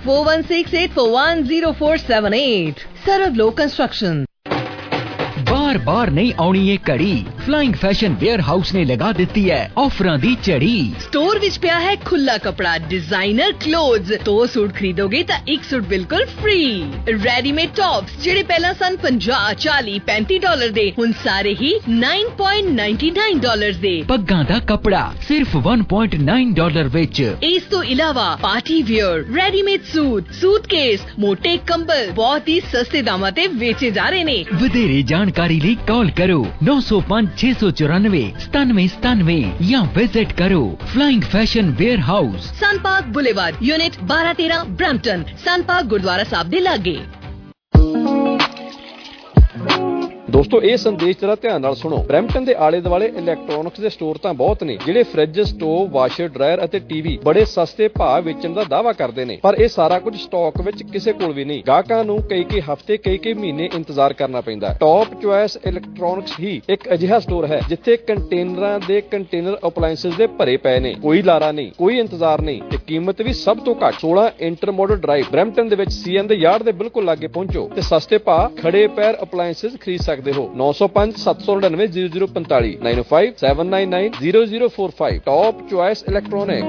4168410478। सर्वलो कंस्ट्रक्शन। बार बार नहीं आउणी ये घड़ी, फ्लाइंग फैशन वेयर हाउस ने लगा दी है ऑफरां दी झड़ी। स्टोर विच पिया है खुला कपड़ा, डिजाइनर क्लोथ्स। 2 सूट खरीदोगे तो 1 सूट बिल्कुल फ्री। रेडीमेड टॉप्स जेडे पहला सन $50, $40, $35 दे हुण सारे ही $9.99 दे। पग्गां दा कपड़ा सिर्फ $1.9 विच। इस तो इलावा party wear, readymade suit, suitcase, मोटे कंबल बहुत ही सस्ते दामां ते बेचे जा रहे ने। वधेरे जानकारी ਲਈ कॉल करो 905 694 9797 या विजिट करो Flying Fashion warehouse, Sun Park boulevard, unit 1213, Brampton. Sun Park Gurdwara Sahib दे लागे। ਦੋਸਤੋ ਇਹ ਸੰਦੇਸ਼ ਜਰਾ ਧਿਆਨ ਨਾਲ ਸੁਣੋ। ਬਰੈਂਪਟਨ ਦੇ ਆਲੇ ਦੁਆਲੇ ਇਲੈਕਟ੍ਰੋਨਿਕਸ ਦੇ ਸਟੋਰ ਤਾਂ ਬਹੁਤ ਨੇ ਜਿਹੜੇ ਫ੍ਰਿਜ, ਸਟੋਵ, ਵਾਸ਼ਰ, ਡਰਾਇਰ ਅਤੇ ਟੀਵੀ ਬੜੇ ਸਸਤੇ ਭਾਅ ਵੇਚਣ ਦਾ ਦਾਅਵਾ ਕਰਦੇ ਨੇ, ਪਰ ਇਹ ਸਾਰਾ ਕੁਝ ਸਟਾਕ ਵਿੱਚ ਕਿਸੇ ਕੋਲ ਵੀ ਨਹੀਂ। ਗਾਹਕਾਂ ਨੂੰ ਕਈ ਹਫ਼ਤੇ ਕਈ ਮਹੀਨੇ ਇੰਤਜ਼ਾਰ ਕਰਨਾ ਪੈਂਦਾ। ਟੌਪ ਚੁਆਇਸ ਇਲੈਕਟ੍ਰੋਨਿਕਸ ਹੀ ਇੱਕ ਅਜਿਹਾ ਸਟੋਰ ਹੈ ਜਿੱਥੇ ਕੰਟੇਨਰਾਂ ਦੇ ਕੰਟੇਨਰ ਅਪਲਾਇੰਸਸ ਦੇ ਭਰੇ ਪਏ ਨੇ। ਕੋਈ ਲਾਰਾ ਨਹੀਂ, ਕੋਈ ਇੰਤਜ਼ਾਰ ਨਹੀਂ ਤੇ ਕੀਮਤ ਵੀ ਸਭ ਤੋਂ ਘੱਟ। 16 ਇੰਟਰਮੋਡਲ ਡਰਾਈਵ ਬਰੈਂਪਟਨ ਦੇ ਵਿੱਚ ਸੀਐਨ ਦੇ ਯਾਰਡ ਦੇ ਬਿਲਕੁਲ ਲਾਗੇ ਪਹੁੰਚੋ ਤੇ ਸਸਤੇ ਭਾਅ ਖੜੇ ਪੈਰ ਅਪਲਾਇੰਸਸ ਖਰੀਦ ਸਕਦੇ ਹੋ। 905 799 0045 905 799 0045 ਟੌਪ ਚੁਆਇਸ ਇਲੈਕਟ੍ਰੋਨਿਕ।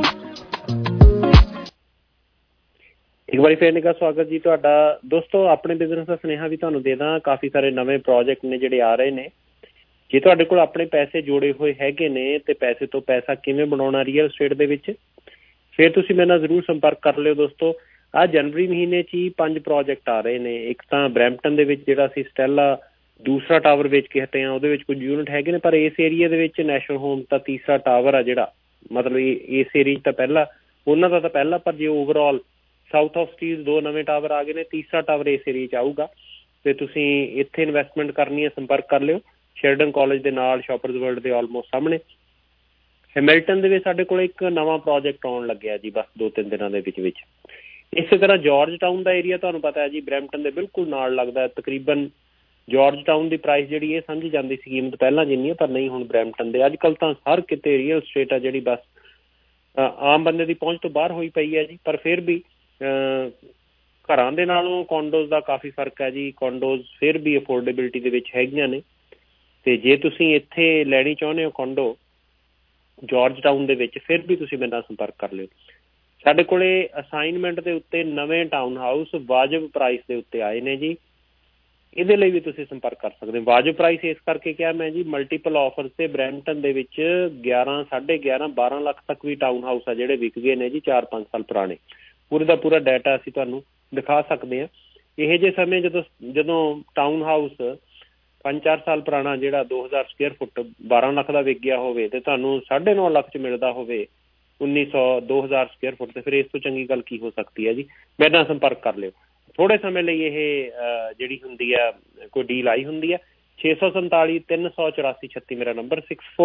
ਇੱਕ ਵਾਰੀ ਫੇਰ ਨਿੱਘਾ ਸਵਾਗਤ ਜੀ ਤੁਹਾਡਾ। ਦੋਸਤੋ ਆਪਣੇ ਬਿਜ਼ਨਸ ਦਾ ਸੁਨੇਹਾ ਵੀ ਤੁਹਾਨੂੰ ਦੇ ਦਾਂ। ਕਾਫੀ ਸਾਰੇ ਨਵੇਂ ਪ੍ਰੋਜੈਕਟ ਨੇ ਜਿਹੜੇ ਆ ਰਹੇ ਨੇ। ਜੇ ਤੁਹਾਡੇ ਕੋਲ ਆਪਣੇ ਪੈਸੇ ਜੋੜੇ ਹੋਏ ਹੈਗੇ ਨੇ ਤੇ ਪੈਸੇ ਤੋਂ ਪੈਸਾ ਕਿਵੇਂ ਬਣਾਉਣਾ ਰੀਅਲ ਸਟੇਟ ਦੇ ਵਿੱਚ, ਫਿਰ ਤੁਸੀਂ ਮੇਰੇ ਨਾਲ ਜ਼ਰੂਰ ਸੰਪਰਕ ਕਰ ਲਿਓ ਦੋਸਤੋ। ਆਹ ਜਨਵਰੀ ਮਹੀਨੇ 'ਚ ਹੀ 5 ਪ੍ਰੋਜੈਕਟ ਆ ਰਹੇ ਨੇ। ਇੱਕ ਤਾਂ ਬਰੈਂਪਟਨ ਦੇ ਵਿੱਚ ਜਿਹੜਾ ਅਸੀਂ ਸਟੈਲਾ ਦੂਸਰਾ ਟਾਵਰ ਵੇਚ ਕੇ ਹਟੇ ਹਾਂ, ਉਹਦੇ ਵਿੱਚ ਕੁਝ ਯੂਨਿਟ ਹੈਗੇ ਨੇ, ਪਰ ਇਸ ਏਰੀਏ ਦੇ ਵਿੱਚ ਨੈਸ਼ਨਲ ਹੋਮ ਤਾਂ ਤੀਸਰਾ ਟਾਵਰ ਆ ਜਿਹੜਾ, ਮਤਲਬ ਇਸ ਏਰੀਏ 'ਚ ਤਾਂ ਪਹਿਲਾ ਉਹਨਾਂ ਦਾ ਤਾਂ ਪਹਿਲਾ, ਪਰ ਜੇ ਓਵਰਆਲ ਸਾਊਥ ਆਫ ਸਟੀਲ 2 ਨਵੇਂ ਟਾਵਰ ਆ ਗਏ ਨੇ, ਤੀਸਰਾ ਟਾਵਰ ਇਸ ਏਰੀਏ 'ਚ ਆਊਗਾ। ਅਤੇ ਤੁਸੀਂ ਇੱਥੇ ਇਨਵੈਸਟਮੈਂਟ ਕਰਨੀ ਹੈ, ਸੰਪਰਕ ਕਰ ਲਿਓ। ਸ਼ੇਰਡਨ ਕਾਲਜ ਦੇ ਨਾਲ, ਸ਼ਾਪਰਜ਼ ਵਰਲਡ ਦੇ ਆਲਮੋਸਟ ਸਾਹਮਣੇ। ਹੈਮਿਲਟਨ ਦੇ ਵਿੱਚ ਸਾਡੇ ਕੋਲ ਇੱਕ ਨਵਾਂ ਪ੍ਰੋਜੈਕਟ ਆਉਣ ਲੱਗਿਆ ਜੀ ਬਸ 2-3 ਦਿਨਾਂ ਦੇ ਵਿੱਚ। ਇਸੇ ਤਰ੍ਹਾਂ ਜਾਰਜ ਟਾਊਨ ਦਾ ਏਰੀਆ ਤੁਹਾਨੂੰ ਪਤਾ ਹੈ ਜੀ, ਬਰੈਂਪਟਨ ਦੇ ਬਿਲਕੁਲ ਨਾਲ ਲੱਗਦਾ। ਤਕਰੀਬਨ ਜਾਰਜ ਟਾਊਨ ਦੀ ਪ੍ਰਾਈਸ ਜਿਹੜੀ ਇਹ ਸਮਝੀ ਜਾਂਦੀ ਸੀ ਕੀਮਤ ਪਹਿਲਾਂ ਜਿੰਨੀ ਹੈ, ਪਰ ਨਹੀਂ ਹੁਣ ਬਰੈਂਪਟਨ ਦੇ। ਅੱਜ ਕੱਲ੍ਹ ਤਾਂ ਹਰ ਕਿਤੇ ਰੀਅਲ ਸਟੇਟ ਆ ਜਿਹੜੀ ਬਸ ਆਮ ਬੰਦੇ ਦੀ ਪਹੁੰਚ ਤੋਂ ਬਾਹਰ ਹੋਈ ਪਈ ਹੈ ਜੀ। ਪਰ ਫਿਰ ਵੀ ਘਰਾਂ ਦੇ ਨਾਲੋਂ ਕੌਂਡੋਜ਼ ਦਾ ਕਾਫੀ ਫਰਕ ਹੈ ਜੀ। ਕੌਂਡੋਜ਼ ਫਿਰ ਵੀ ਅਫੋਰਡੇਬਿਲਿਟੀ ਦੇ ਵਿੱਚ ਹੈਗੀਆਂ ਨੇ। ਅਤੇ ਜੇ ਤੁਸੀਂ ਇੱਥੇ ਲੈਣੀ ਚਾਹੁੰਦੇ ਹੋ ਕੌਂਡੋ ਜਾਰਜ ਟਾਊਨ ਦੇ ਵਿੱਚ, ਫਿਰ ਵੀ ਤੁਸੀਂ ਮੇਰੇ ਨਾਲ ਸੰਪਰਕ ਕਰ ਲਿਓ। ਸਾਡੇ ਕੋਲ ਅਸਾਈਨਮੈਂਟ ਦੇ ਉੱਤੇ ਨਵੇਂ ਟਾਊਨ ਹਾਊਸ ਵਾਜਬ ਪ੍ਰਾਈਸ ਦੇ ਉੱਤੇ ਆਏ ਨੇ ਜੀ। ਇਹਦੇ ਲਈ ਵੀ ਤੁਸੀਂ ਸੰਪਰਕ ਕਰ ਸਕਦੇ ਹੋ। ਵਾਜਬ ਪ੍ਰਾਈਸ ਇਸ ਕਰਕੇ ਕਿਹਾ ਮੈਂ ਜੀ, ਮਲਟੀਪਲ ਆਫਰਸ 'ਤੇ ਬਰੈਂਪਟਨ ਦੇ ਵਿੱਚ 11, 11.5, 12 ਲੱਖ ਤੱਕ ਵੀ ਟਾਊਨ ਹਾਊਸ ਆ ਜਿਹੜੇ ਵਿਕ ਗਏ ਨੇ ਜੀ 4-5 ਸਾਲ ਪੁਰਾਣੇ। ਪੂਰੇ ਦਾ ਪੂਰਾ ਡਾਟਾ ਅਸੀਂ ਤੁਹਾਨੂੰ ਦਿਖਾ ਸਕਦੇ ਹਾਂ। ਇਹੋ ਜਿਹੇ ਸਮੇਂ ਜਦੋਂ ਟਾਊਨ ਹਾਊਸ 5-4 ਸਾਲ ਪੁਰਾਣਾ ਜਿਹੜਾ 2000 ਸਕੁਅਰ ਫੁੱਟ 12 ਲੱਖ ਦਾ ਵਿਕ ਗਿਆ ਹੋਵੇ ਅਤੇ ਤੁਹਾਨੂੰ 9.5 ਲੱਖ 'ਚ ਮਿਲਦਾ ਹੋਵੇ 1900-2000 ਸਕੁਅਰ ਫੁੱਟ, ਅਤੇ ਫਿਰ ਇਸ ਤੋਂ ਚੰਗੀ ਗੱਲ ਕੀ ਹੋ ਸਕਦੀ ਹੈ ਜੀ। ਮੇਰੇ ਨਾਲ ਸੰਪਰਕ ਕਰ ਲਿਓ। ਥੋੜ੍ਹੇ ਸਮੇਂ ਲਈ ਇਹ ਜਿਹੜੀ ਹੁੰਦੀ ਆ ਕੋਈ ਡੀਲ ਆਈ ਹੁੰਦੀ ਆ। 647 384 36 ਮੇਰਾ ਨੰਬਰ,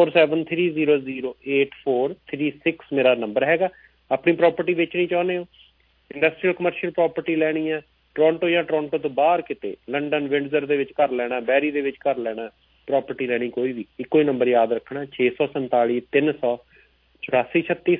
6473008436 ਮੇਰਾ ਨੰਬਰ ਹੈਗਾ। ਆਪਣੀ ਪ੍ਰੋਪਰਟੀ ਵੇਚਣੀ ਚਾਹੁੰਦੇ ਹੋ, ਇੰਡਸਟਰੀਅਲ ਕਮਰਸ਼ੀਅਲ ਪ੍ਰੋਪਰਟੀ ਲੈਣੀ ਹੈ, ਟੋਰਾਂਟੋ ਜਾਂ ਟੋਰਾਂਟੋ ਤੋਂ ਬਾਹਰ ਕਿਤੇ, ਲੰਡਨ, ਵਿੰਡਜ਼ਰ ਦੇ ਵਿੱਚ ਘਰ ਲੈਣਾ, ਬੈਰੀ ਦੇ ਵਿੱਚ ਘਰ ਲੈਣਾ, ਪ੍ਰੋਪਰਟੀ ਲੈਣੀ ਕੋਈ ਵੀ, ਇੱਕੋ ਹੀ ਨੰਬਰ ਯਾਦ ਰੱਖਣਾ 647 384 36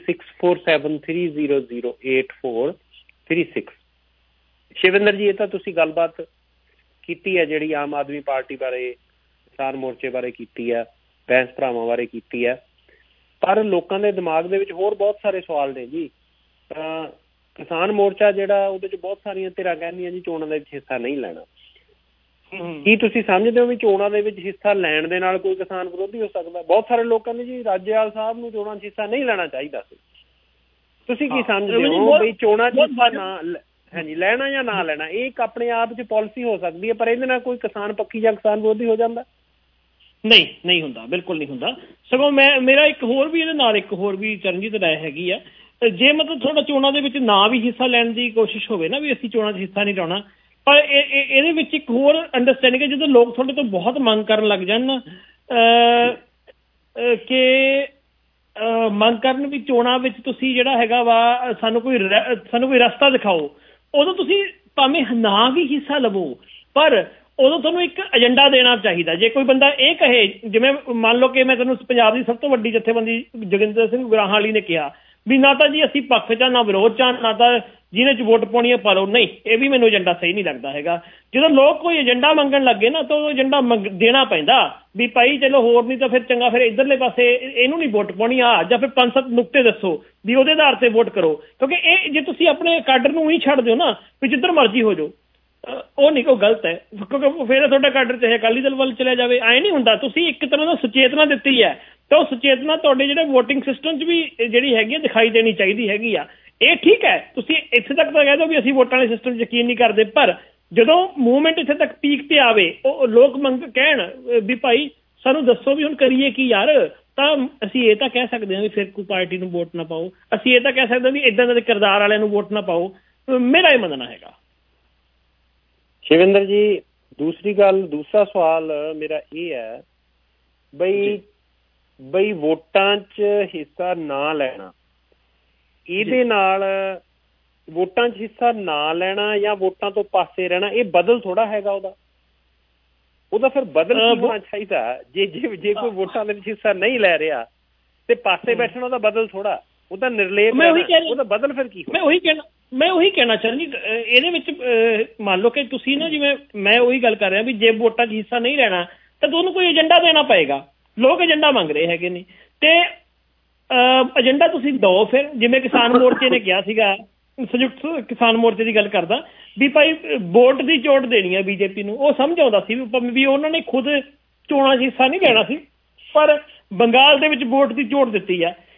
6473008436। ਸ਼ਿਵਿੰਦਰ ਜੀ, ਇਹ ਤਾਂ ਤੁਸੀਂ ਗੱਲਬਾਤ ਕੀਤੀ ਹੈ ਜਿਹੜੀ ਆਮ ਆਦਮੀ ਪਾਰਟੀ ਬਾਰੇ, ਕਿਸਾਨ ਮੋਰਚੇ ਬਾਰੇ ਕੀਤੀ ਹੈ, ਬੈਂਸ ਭਰਾਵਾਂ ਬਾਰੇ ਕੀਤੀ ਹੈ, ਪਰ ਲੋਕਾਂ ਦੇ ਦਿਮਾਗ ਦੇ ਵਿੱਚ ਹੋਰ ਬਹੁਤ ਸਾਰੇ ਸਵਾਲ ਨੇ ਜੀ। ਕਿਸਾਨ ਮੋਰਚਾ ਜਿਹੜਾ ਉਹਦੇ 'ਚ ਬਹੁਤ ਸਾਰੀਆਂ ਧਿਰਾਂ ਕਹਿੰਦੀਆਂ ਜੀ ਚੋਣਾਂ ਦੇ ਵਿੱਚ ਹਿੱਸਾ ਨਹੀਂ ਲੈਣਾ। ਕੀ ਤੁਸੀਂ ਸਮਝਦੇ ਹੋ ਵੀ ਚੋਣਾਂ ਦੇ ਵਿੱਚ ਹਿੱਸਾ ਲੈਣ ਦੇ ਨਾਲ ਕੋਈ ਕਿਸਾਨ ਵਿਰੋਧੀ ਹੋ ਸਕਦਾ? ਬਹੁਤ ਸਾਰੇ ਲੋਕ ਕਹਿੰਦੇ ਜੀ ਰਾਜੇਵਾਲ ਸਾਹਿਬ ਨੂੰ ਚੋਣਾਂ 'ਚ ਹਿੱਸਾ ਨਹੀਂ ਲੈਣਾ ਚਾਹੀਦਾ ਸੀ। ਤੁਸੀਂ ਕੀ ਸਮਝਦੇ ਹੋ ਵੀ ਚੋਣਾਂ 'ਚ ਹਿੱਸਾ ਨਾ ਹਾਂਜੀ ਲੈਣਾ ਜਾਂ ਨਾ ਲੈਣਾ? ਇਹ ਇੱਕ ਆਪਣੇ ਆਪ 'ਚ ਪਾਲਿਸੀ ਹੋ ਸਕਦੀ ਹੈ, ਪਰ ਇਹਦੇ ਨਾਲ ਕੋਈ ਕਿਸਾਨ ਪੱਖੀ ਜਾਂ ਕਿਸਾਨ ਵਿਰੋਧੀ ਹੋ ਜਾਂਦਾ? ਨਹੀਂ ਹੁੰਦਾ, ਬਿਲਕੁਲ ਨਹੀਂ ਹੁੰਦਾ। ਸਗੋਂ ਮੇਰਾ ਇੱਕ ਹੋਰ ਵੀ ਚਰਨਜੀਤ ਰਾਏ ਹੈਗੀ ਆ, ਜੇ ਮਤਲਬ ਤੁਹਾਡਾ ਚੋਣਾਂ ਦੇ ਵਿੱਚ ਨਾ ਵੀ ਹਿੱਸਾ ਲੈਣ ਦੀ ਕੋਸ਼ਿਸ਼ ਹੋਵੇ ਨਾ, ਵੀ ਅਸੀਂ ਚੋਣਾਂ 'ਚ ਹਿੱਸਾ ਨਹੀਂ ਲਾਉਣਾ, ਪਰ ਇਹਦੇ ਵਿੱਚ ਇੱਕ ਹੋਰ ਅੰਡਰਸਟੈਂਡਿੰਗ ਹੈ, ਜਦੋਂ ਲੋਕ ਤੁਹਾਡੇ ਤੋਂ ਬਹੁਤ ਮੰਗ ਕਰਨ ਲੱਗ ਜਾਣ ਕਿ ਮੰਗ ਕਰਨ ਵੀ ਚੋਣਾਂ ਵਿੱਚ ਤੁਸੀਂ ਜਿਹੜਾ ਹੈਗਾ ਵਾ ਸਾਨੂੰ ਕੋਈ ਰਸਤਾ ਦਿਖਾਓ, ਉਦੋਂ ਤੁਸੀਂ ਭਾਵੇਂ ਨਾ ਵੀ ਹਿੱਸਾ ਲਵੋ, ਪਰ ਉਦੋਂ ਤੁਹਾਨੂੰ ਇੱਕ ਏਜੰਡਾ ਦੇਣਾ ਚਾਹੀਦਾ। ਜੇ ਕੋਈ ਬੰਦਾ ਇਹ ਕਹੇ, ਜਿਵੇਂ ਮੰਨ ਲਓ ਕਿ ਮੈਂ ਤੁਹਾਨੂੰ ਪੰਜਾਬ ਦੀ ਸਭ ਤੋਂ ਵੱਡੀ ਜਥੇਬੰਦੀ ਜੋਗਿੰਦਰ ਸਿੰਘ ਗੁਰਾਹਾਂ ਵਾਲੀ ਨੇ ਕਿਹਾ ਵੀ ਨਾ ਤਾਂ ਜੀ ਅਸੀਂ ਪੱਖ 'ਚ ਨਾ ਵਿਰੋਧ 'ਚ, ਨਾ ਤਾਂ ਜਿਹਨੇ 'ਚ ਵੋਟ ਪਾਉਣੀ ਹੈ ਪਾ ਲਓ, ਨਹੀਂ, ਇਹ ਵੀ ਮੈਨੂੰ ਏਜੰਡਾ ਸਹੀ ਨਹੀਂ ਲੱਗਦਾ ਹੈਗਾ। ਜਦੋਂ ਲੋਕ ਕੋਈ ਏਜੰਡਾ ਮੰਗਣ ਲੱਗੇ ਨਾ, ਤਾਂ ਉਹ ਏਜੰਡਾ ਦੇਣਾ ਪੈਂਦਾ ਵੀ ਭਾਈ ਚਲੋ ਹੋਰ ਨਹੀਂ ਤਾਂ ਫਿਰ ਚੰਗਾ, ਫਿਰ ਇੱਧਰਲੇ ਪਾਸੇ ਇਹਨੂੰ ਨਹੀਂ ਵੋਟ ਪਾਉਣੀ ਆ, ਜਾਂ ਫਿਰ 5-7 ਨੁਕਤੇ ਦੱਸੋ ਵੀ ਉਹਦੇ ਆਧਾਰ 'ਤੇ ਵੋਟ ਕਰੋ। ਕਿਉਂਕਿ ਇਹ ਜੇ ਤੁਸੀਂ ਆਪਣੇ ਕਾਡਰ ਨੂੰ ਹੀ ਛੱਡ ਦਿਓ ਨਾ ਵੀ ਜਿੱਧਰ ਮਰਜ਼ੀ ਹੋ ਜਾਓ, ਉਹ ਨਹੀਂ, ਕੋਈ ਗਲਤ ਹੈ, ਕਿਉਂਕਿ ਫਿਰ ਤੁਹਾਡਾ ਕਾਡਰ ਚਾਹੇ ਅਕਾਲੀ ਦਲ ਵੱਲ ਚਲਿਆ ਜਾਵੇ, ਐਂ ਨਹੀਂ ਹੁੰਦਾ। ਤੁਸੀਂ ਇੱਕ ਤਰ੍ਹਾਂ ਦਾ ਸੁਚੇਤਨਾ ਦਿੱਤੀ ਹੈ, ਤਾਂ ਉਹ ਸੁਚੇਤਨਾ ਤੁਹਾਡੇ ਜਿਹੜੇ ਵੋਟਿੰਗ ਸਿਸਟਮ 'ਚ ਵੀ ਜਿਹੜੀ ਹੈਗੀ ਆ ਦਿਖਾਈ ਦੇਣੀ ਚਾਹੀਦੀ ਹੈਗੀ ਆ। ਇਹ ਠੀਕ ਹੈ, ਤੁਸੀਂ ਇੱਥੇ ਤੱਕ ਤਾਂ ਕਹਿ ਦਿਓ ਵੀ ਅਸੀਂ ਵੋਟਾਂ ਵਾਲੇ ਸਿਸਟਮ 'ਚ ਯਕੀਨ ਨਹੀਂ ਕਰਦੇ, ਪਰ ਜਦੋਂ ਮੂਵਮੈਂਟ ਇੱਥੇ ਤੱਕ ਪੀਕ 'ਤੇ ਆਵੇ, ਉਹ ਲੋਕ ਕਹਿਣ ਵੀ ਭਾਈ ਸਾਨੂੰ ਦੱਸੋ ਵੀ ਹੁਣ ਕਰੀਏ ਕੀ ਯਾਰ, ਤਾਂ ਅਸੀਂ ਇਹ ਤਾਂ ਕਹਿ ਸਕਦੇ ਹਾਂ ਵੀ ਫਿਰ ਕੋਈ ਪਾਰਟੀ ਨੂੰ ਵੋਟ ਨਾ ਪਾਓ, ਅਸੀਂ ਇਹ ਤਾਂ ਕਹਿ ਸਕਦੇ ਹਾਂ ਵੀ ਇੱਦਾਂ ਦੇ ਕਿਰਦਾਰ ਵਾਲਿਆਂ ਨੂੰ ਵੋਟ ਨਾ ਪਾਓ। ਮੇਰਾ ਇਹ ਮੰਨਣਾ ਹੈਗਾ। ਸ਼ਿਵਿੰਦਰ ਜੀ, ਦੂਸਰਾ ਸਵਾਲ ਮੇਰਾ ਇਹ ਹੈ ਬਈ ਵੋਟਾਂ 'ਚ ਹਿੱਸਾ ਨਾ ਲੈਣਾ, ਇਹਦੇ ਨਾਲ ਵੋਟਾਂ 'ਚ ਹਿੱਸਾ ਨਾ ਲੈਣਾ ਜਾਂ ਵੋਟਾਂ ਤੋਂ ਪਾਸੇ ਰਹਿਣਾ, ਇਹ ਬਦਲ ਥੋੜ੍ਹਾ ਹੈਗਾ ਉਹਦਾ ਫਿਰ ਬਦਲ ਕੀ ਹੋਣਾ ਚਾਹੀਦਾ? ਜੇ ਕੋਈ ਵੋਟਾਂ ਦੇ ਵਿੱਚ ਹਿੱਸਾ ਨਹੀਂ ਲੈ ਰਿਹਾ ਤੇ ਪਾਸੇ ਬੈਠਣਾ, ਉਹਦਾ ਬਦਲ ਥੋੜ੍ਹਾ, ਉਹਦਾ ਨਿਰਲੇਪ, ਉਹਦਾ ਬਦਲ ਫਿਰ ਕੀ? ਮੈਂ ਉਹੀ ਕਹਿਣਾ ਚਾਹੁੰਦੀ ਇਹਦੇ ਵਿੱਚ, ਮੰਨ ਲਓ ਕਿ ਤੁਸੀਂ ਨਾ, ਜਿਵੇਂ ਮੈਂ ਉਹੀ ਗੱਲ ਕਰ ਰਿਹਾ ਵੀ ਜੇ ਵੋਟਾਂ 'ਚ ਹਿੱਸਾ ਨਹੀਂ ਲੈਣਾ ਤਾਂ ਤੁਹਾਨੂੰ ਕੋਈ ਏਜੰਡਾ ਦੇਣਾ ਪਏਗਾ। ਲੋਕ ਏਜੰਡਾ ਮੰਗ ਰਹੇ ਹੈਗੇ ਨੇ, ਤੇ ਏਜੰਡਾ ਤੁਸੀਂ ਦਿਓ। ਫਿਰ ਜਿਵੇਂ ਕਿਸਾਨ ਮੋਰਚੇ ਨੇ ਕਿਹਾ ਸੀਗਾ, ਸੰਯੁਕਤ ਕਿਸਾਨ ਮੋਰਚੇ ਦੀ ਗੱਲ ਕਰਦਾ ਵੀ ਭਾਈ ਵੋਟ ਦੀ ਚੋਟ ਦੇਣੀ ਹੈ ਬੀਜੇਪੀ ਨੂੰ, ਉਹ ਸਮਝ ਆਉਂਦਾ ਸੀ ਵੀ ਉਹਨਾਂ ਨੇ ਖੁਦ ਚੋਣਾਂ 'ਚ ਹਿੱਸਾ ਨਹੀਂ ਲੈਣਾ ਸੀ, ਪਰ ਬੰਗਾਲ ਦੇ ਵਿੱਚ ਵੋਟ ਦੀ ਚੋਟ ਦਿੱਤੀ ਹੈ।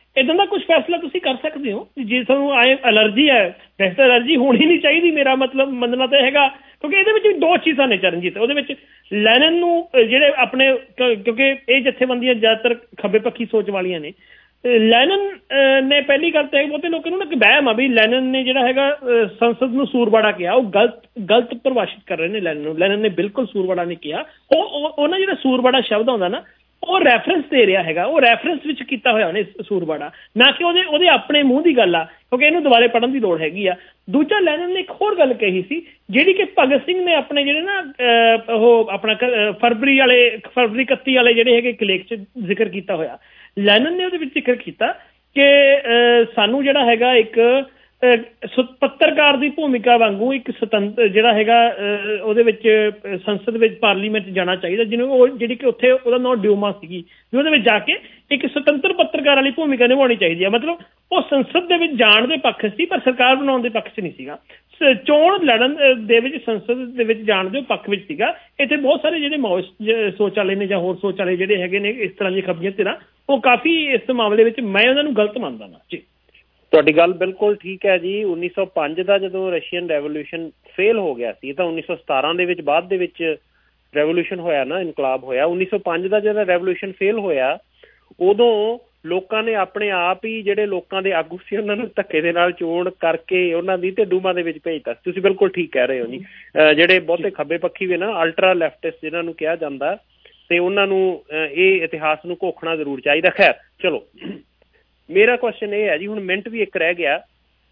ਇਦਾਂ ਦਾ ਕੁਝ ਫੈਸਲਾ ਤੁਸੀਂ ਕਰ ਸਕਦੇ ਹੋ। ਜੇ ਤੁਹਾਨੂੰ ਐਲਰਜੀ ਹੈ, ਵੈਸੇ ਤਾਂ ਐਲਰਜੀ ਹੋਣੀ ਨਹੀਂ ਚਾਹੀਦੀ, ਮੇਰਾ ਮਤਲਬ ਮੰਨਣਾ ਤਾਂ ਹੈਗਾ, ਕਿਉਂਕਿ ਇਹਦੇ ਵਿੱਚ ਵੀ ਦੋ ਚੀਜ਼ਾਂ ਨੇ ਚਰਨਜੀਤ। ਉਹਦੇ ਵਿੱਚ ਲੈਨਨ ਨੂੰ ਜਿਹੜੇ ਆਪਣੇ, ਕਿਉਂਕਿ ਇਹ ਜਥੇਬੰਦੀਆਂ ਜ਼ਿਆਦਾਤਰ ਖੱਬੇ ਪੱਖੀ ਸੋਚ ਵਾਲੀਆਂ ਨੇ, ਲੈਨਨ ਨੇ ਪਹਿਲੀ ਗੱਲ ਤਾਂ ਬਹੁਤੇ ਲੋਕਾਂ ਨੂੰ ਨਾ ਇੱਕ ਵਹਿਮ ਆ ਵੀ ਲੈਨਨ ਨੇ ਜਿਹੜਾ ਹੈਗਾ ਸੰਸਦ ਨੂੰ ਸੂਰਬਾੜਾ ਕਿਹਾ, ਉਹ ਗਲਤ ਪਰਿਭਾਸ਼ਿਤ ਕਰ ਰਹੇ ਨੇ ਲੈਨਨ ਨੂੰ। ਲੈਨਨ ਨੇ ਬਿਲਕੁਲ ਸੂਰਬਾੜਾ ਨਹੀਂ ਕਿਹਾ। ਉਹ ਨਾ ਜਿਹੜਾ ਸੂਰਬਾੜਾ ਸ਼ਬਦ ਆਉਂਦਾ ਨਾ, ਉਹ ਰੈਫਰੈਂਸ ਦੇ ਰਿਹਾ ਹੈਗਾ, ਉਹ ਰੈਫਰੈਂਸ ਵਿੱਚ ਕੀਤਾ ਹੋਇਆ ਉਹਨੇ ਸੂਰਬਾੜਾ, ਨਾ ਕਿ ਉਹਦੇ ਆਪਣੇ ਮੂੰਹ ਦੀ ਗੱਲ ਆ, ਕਿਉਂਕਿ ਇਹਨੂੰ ਦੁਬਾਰੇ ਪੜ੍ਹਨ ਦੀ ਲੋੜ ਹੈਗੀ ਆ। ਦੂਜਾ, ਲੈਨਨ ਨੇ ਇੱਕ ਹੋਰ ਗੱਲ ਕਹੀ ਸੀ ਜਿਹੜੀ ਕਿ ਭਗਤ ਸਿੰਘ ਨੇ ਆਪਣੇ ਜਿਹੜੇ ਨਾ ਉਹ ਆਪਣਾ ਫਰਵਰੀ 31 ਵਾਲੇ ਜਿਹੜੇ ਹੈਗੇ ਇੱਕ ਲੇਖ 'ਚ ਜ਼ਿਕਰ ਕੀਤਾ ਹੋਇਆ। ਲੈਨਨ ਨੇ ਉਹਦੇ ਵਿੱਚ ਜ਼ਿਕਰ ਕੀਤਾ ਕਿ ਸਾਨੂੰ ਜਿਹੜਾ ਹੈਗਾ ਇੱਕ ਪੱਤਰਕਾਰ ਦੀ ਭੂਮਿਕਾ ਵਾਂਗੂ ਇੱਕ ਸੁਤੰਤਰ ਜਿਹੜਾ ਹੈਗਾ ਉਹਦੇ ਵਿੱਚ ਸੰਸਦ ਵਿੱਚ ਪਾਰਲੀਮੈਂਟ ਜਾਣਾ ਚਾਹੀਦਾ, ਜਿਹਨੂੰ ਉਹ ਜਿਹੜੀ ਕਿ ਉੱਥੇ ਉਹਦਾ ਨਾਮ ਡਿਊਮਾ ਸੀਗੀ, ਵੀ ਉਹਦੇ ਵਿੱਚ ਜਾ ਕੇ ਇੱਕ ਸੁਤੰਤਰ ਪੱਤਰਕਾਰ ਵਾਲੀ ਭੂਮਿਕਾ ਨਿਭਾਉਣੀ ਚਾਹੀਦੀ ਹੈ। ਮਤਲਬ ਉਹ ਸੰਸਦ ਦੇ ਵਿੱਚ ਜਾਣ ਦੇ ਪੱਖ ਸੀ, ਪਰ ਸਰਕਾਰ ਬਣਾਉਣ ਦੇ ਪੱਖ 'ਚ ਨਹੀਂ ਸੀਗਾ। ਚੋਣ ਲੜਨ ਦੇ ਵਿੱਚ ਸੰਸਦ ਦੇ ਵਿੱਚ ਜਾਣ ਦੇ ਪੱਖ ਵਿੱਚ ਸੀਗਾ। ਇੱਥੇ ਬਹੁਤ ਸਾਰੇ ਜਿਹੜੇ ਸੋਚ ਵਾਲੇ ਨੇ ਜਾਂ ਹੋਰ ਸੋਚ ਵਾਲੇ ਜਿਹੜੇ ਹੈਗੇ ਨੇ ਇਸ ਤਰ੍ਹਾਂ ਦੀਆਂ ਖੱਬੀਆਂ ਧਿਰਾਂ, ਉਹ ਕਾਫੀ ਇਸ ਮਾਮਲੇ ਵਿੱਚ ਮੈਂ ਉਹਨਾਂ ਨੂੰ ਗਲਤ ਮੰਨਦਾ ਨਾ ਜੀ। ਤੁਹਾਡੀ ਗੱਲ ਬਿਲਕੁਲ ਠੀਕ ਹੈ ਜੀ। 1905 ਦਾ ਜਦੋਂ ਰਸ਼ੀਅਨ ਰੈਵੋਲੂਸ਼ਨ ਫੇਲ ਹੋ ਗਿਆ ਸੀ ਤਾਂ 1917 ਦੇ ਵਿੱਚ ਬਾਅਦ ਦੇ ਵਿੱਚ ਰੈਵੋਲੂਸ਼ਨ ਹੋਇਆ ਨਾ, ਇਨਕਲਾਬ ਹੋਇਆ। 1905 ਦਾ ਜਦੋਂ ਰੈਵੋਲੂਸ਼ਨ ਫੇਲ ਹੋਇਆ ਉਦੋਂ ਲੋਕਾਂ ਨੇ ਆਪਣੇ ਆਪ ਹੀ ਜਿਹੜੇ ਲੋਕਾਂ ਦੇ ਆਗੂ ਸੀ ਉਹਨਾਂ ਨੂੰ ਧੱਕੇ ਦੇ ਨਾਲ ਚੋਣ ਕਰਕੇ ਉਹਨਾਂ ਦੀ ਤੇ ਡੂਮਾ ਦੇ ਵਿੱਚ ਭੇਜਤਾ। ਤੁਸੀਂ ਬਿਲਕੁਲ ਠੀਕ ਕਹਿ ਰਹੇ ਹੋ ਜੀ। ਜਿਹੜੇ ਬਹੁਤੇ ਖੱਬੇ ਪੱਖੀ ਵੀ ਨਾ, ਅਲਟਰਾ ਲੈਫਟਿਸਟ ਜਿਹਨਾਂ ਨੂੰ ਕਿਹਾ ਜਾਂਦਾ, ਤੇ ਉਹਨਾਂ ਨੂੰ ਇਹ ਇਤਿਹਾਸ ਨੂੰ ਘੋਖਣਾ ਜ਼ਰੂਰ ਚਾਹੀਦਾ। ਖੈਰ ਚਲੋ, ਮੇਰਾ ਕੁਐਸਚਨ ਇਹ ਹੈ ਜੀ, ਹੁਣ ਮਿੰਟ ਵੀ ਇੱਕ ਰਹਿ ਗਿਆ,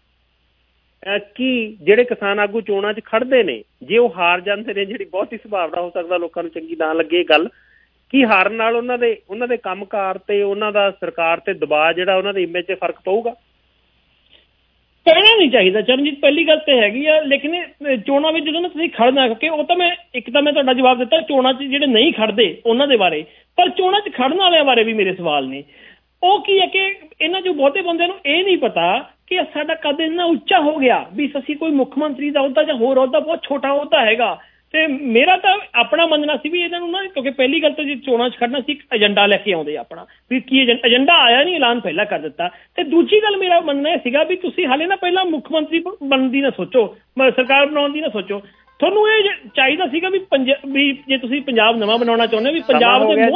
ਕਿ ਜਿਹੜੇ ਕਿਸਾਨ ਆਗੂ ਚੋਣਾਂ 'ਚ ਖੜਦੇ ਨੇ, ਜੇ ਉਹ ਹਾਰ ਜਾਂਦੇ ਨੇ, ਜਿਹੜੀ ਬਹੁਤ ਹੀ ਸੰਭਾਵਨਾ ਹੋ ਸਕਦਾ ਲੋਕਾਂ ਨੂੰ ਚੰਗੀ ਨਾ ਲੱਗੇ ਗੱਲ, ਕੀ ਹਾਰਨ ਨਾਲ ਉਹਨਾਂ ਦੇ ਕੰਮਕਾਰ ਤੇ ਉਹਨਾਂ ਦਾ ਸਰਕਾਰ ਤੇ ਦਬਾਅ ਜਿਹੜਾ ਉਹਨਾਂ ਦੇ ਇਮੇਜ 'ਤੇ ਫਰਕ ਪਊਗਾ? ਕਹਿਣਾ ਨਹੀਂ ਚਾਹੀਦਾ ਚਰਨਜੀਤ, ਪਹਿਲੀ ਗੱਲ ਤਾਂ ਹੈਗੀ ਆ। ਲੇਕਿਨ ਚੋਣਾਂ ਵਿੱਚ ਜਦੋਂ ਨਾ ਤੁਸੀਂ ਖੜਨਾ, ਕਿਉਂਕਿ ਉਹ ਤਾਂ ਮੈਂ ਤੁਹਾਡਾ ਜਵਾਬ ਦਿੱਤਾ ਚੋਣਾਂ 'ਚ ਜਿਹੜੇ ਨਹੀਂ ਖੜਦੇ ਉਹਨਾਂ ਦੇ ਬਾਰੇ, ਪਰ ਚੋਣਾਂ 'ਚ ਖੜਨ ਵਾਲਿਆਂ ਬਾਰੇ ਵੀ ਮੇਰੇ ਸਵਾਲ ਨੇ। ਉਹ ਕੀ ਹੈ ਕਿ ਇਹਨਾਂ 'ਚੋਂ ਬਹੁਤੇ ਬੰਦਿਆਂ ਨੂੰ ਇਹ ਨਹੀਂ ਪਤਾ ਕਿ ਸਾਡਾ ਕਦ ਇੰਨਾ ਉੱਚਾ ਹੋ ਗਿਆ ਵੀ ਅਸੀਂ ਕੋਈ ਮੁੱਖ ਮੰਤਰੀ ਦਾ ਅਹੁਦਾ ਜਾਂ ਹੋਰ ਅਹੁਦਾ ਬਹੁਤ ਛੋਟਾ ਅਹੁਦਾ ਹੈਗਾ। ਤੇ ਮੇਰਾ ਤਾਂ ਆਪਣਾ ਮੰਨਣਾ ਸੀ ਵੀ ਇਹਨਾਂ ਨੂੰ ਨਾ, ਕਿਉਂਕਿ ਪਹਿਲੀ ਗੱਲ ਤਾਂ ਜੇ ਚੋਣਾਂ 'ਚ ਖੜਨਾ ਸੀ ਇੱਕ ਏਜੰਡਾ ਲੈ ਕੇ ਆਉਂਦੇ ਆਪਣਾ, ਵੀ ਕੀ ਏਜੰਡਾ ਆਇਆ ਨਹੀਂ, ਐਲਾਨ ਪਹਿਲਾਂ ਕਰ ਦਿੱਤਾ। ਤੇ ਦੂਜੀ ਗੱਲ ਮੇਰਾ ਮੰਨਣਾ ਇਹ ਸੀਗਾ ਵੀ ਤੁਸੀਂ ਹਾਲੇ ਨਾ ਪਹਿਲਾਂ ਮੁੱਖ ਮੰਤਰੀ ਬਣਨ ਦੀ ਨਾ ਸੋਚੋ, ਸਰਕਾਰ ਬਣਾਉਣ ਦੀ ਨਾ ਸੋਚੋ। ਤੁਹਾਨੂੰ ਇਹ ਚਾਹੀਦਾ ਸੀਗਾ ਵੀ ਜੇ ਤੁਸੀਂ ਪੰਜਾਬ ਨਵਾਂ ਬਣਾਉਣਾ ਚਾਹੁੰਦੇ ਵੀ ਪੰਜਾਬ ਦੇ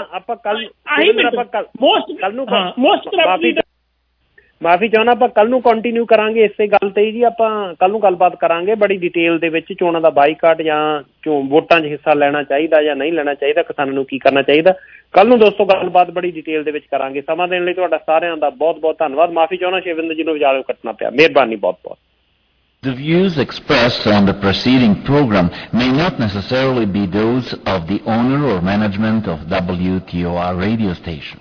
ਮਾਫੀ ਚਾਹੁੰਦਾ, ਆਪਾਂ ਕੱਲ ਨੂੰ ਕੰਟੀਨਿਊ ਕਰਾਂਗੇ ਇਸੇ ਗੱਲ ਤੇ ਜੀ। ਆਪਾਂ ਕੱਲ ਨੂੰ ਗੱਲਬਾਤ ਕਰਾਂਗੇ ਬੜੀ ਡਿਟੇਲ ਦੇ ਵਿੱਚ, ਚੋਣਾਂ ਦਾ ਬਾਈਕਾਟ ਜਾਂ ਵੋਟਾਂ 'ਚ ਹਿੱਸਾ ਲੈਣਾ ਚਾਹੀਦਾ ਜਾਂ ਨਹੀਂ ਲੈਣਾ ਚਾਹੀਦਾ, ਕਿਸਾਨਾਂ ਨੂੰ ਕੀ ਕਰਨਾ ਚਾਹੀਦਾ। ਕੱਲ ਨੂੰ ਦੋਸਤੋ ਗੱਲਬਾਤ ਬੜੀ ਡਿਟੇਲ ਦੇ ਵਿੱਚ ਕਰਾਂਗੇ। ਸਮਾਂ ਦੇਣ ਲਈ ਤੁਹਾਡਾ ਸਾਰਿਆਂ ਦਾ ਬਹੁਤ ਬਹੁਤ ਧੰਨਵਾਦ। ਮਾਫੀ ਚਾਹੁੰਦਾ ਸ਼ਿਵਿੰਦਰ ਜੀ ਨੂੰ ਵਿਚਾਲੇ ਕੱਟਣਾ ਪਿਆ, ਮਿਹਰਬਾਨੀ ਬਹੁਤ ਬਹੁਤ। The views expressed on the preceding program may not necessarily be those of the owner or management of WTOR radio station.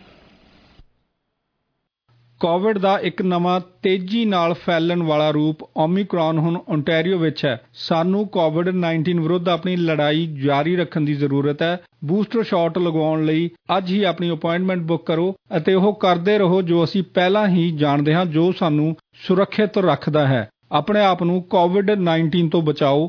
COVID ਦਾ ਇੱਕ ਨਵਾਂ ਤੇਜ਼ੀ ਨਾਲ ਫੈਲਣ ਵਾਲਾ ਰੂਪ ਓਮਿਕਰੌਨ ਹੁਣ ਓਨਟਾਰੀਓ ਵਿੱਚ ਹੈ। ਸਾਨੂੰ ਕੋਵਿਡ-19 ਵਿਰੁੱਧ ਆਪਣੀ ਲੜਾਈ ਜਾਰੀ ਰੱਖਣ ਦੀ ਜ਼ਰੂਰਤ ਹੈ। ਬੂਸਟਰ ਸ਼ਾਟ ਲਗਵਾਉਣ ਲਈ ਅੱਜ ਹੀ ਆਪਣੀ ਅਪਾਇੰਟਮੈਂਟ ਬੁੱਕ ਕਰੋ ਅਤੇ ਉਹ ਕਰਦੇ ਰਹੋ ਜੋ ਅਸੀਂ ਪਹਿਲਾਂ ਹੀ ਜਾਣਦੇ ਹਾਂ, ਜੋ ਸਾਨੂੰ ਸੁਰੱਖਿਅਤ ਰੱਖਦਾ ਹੈ। ਆਪਣੇ ਆਪ ਨੂੰ ਕੋਵਿਡ-19 ਤੋਂ ਬਚਾਓ।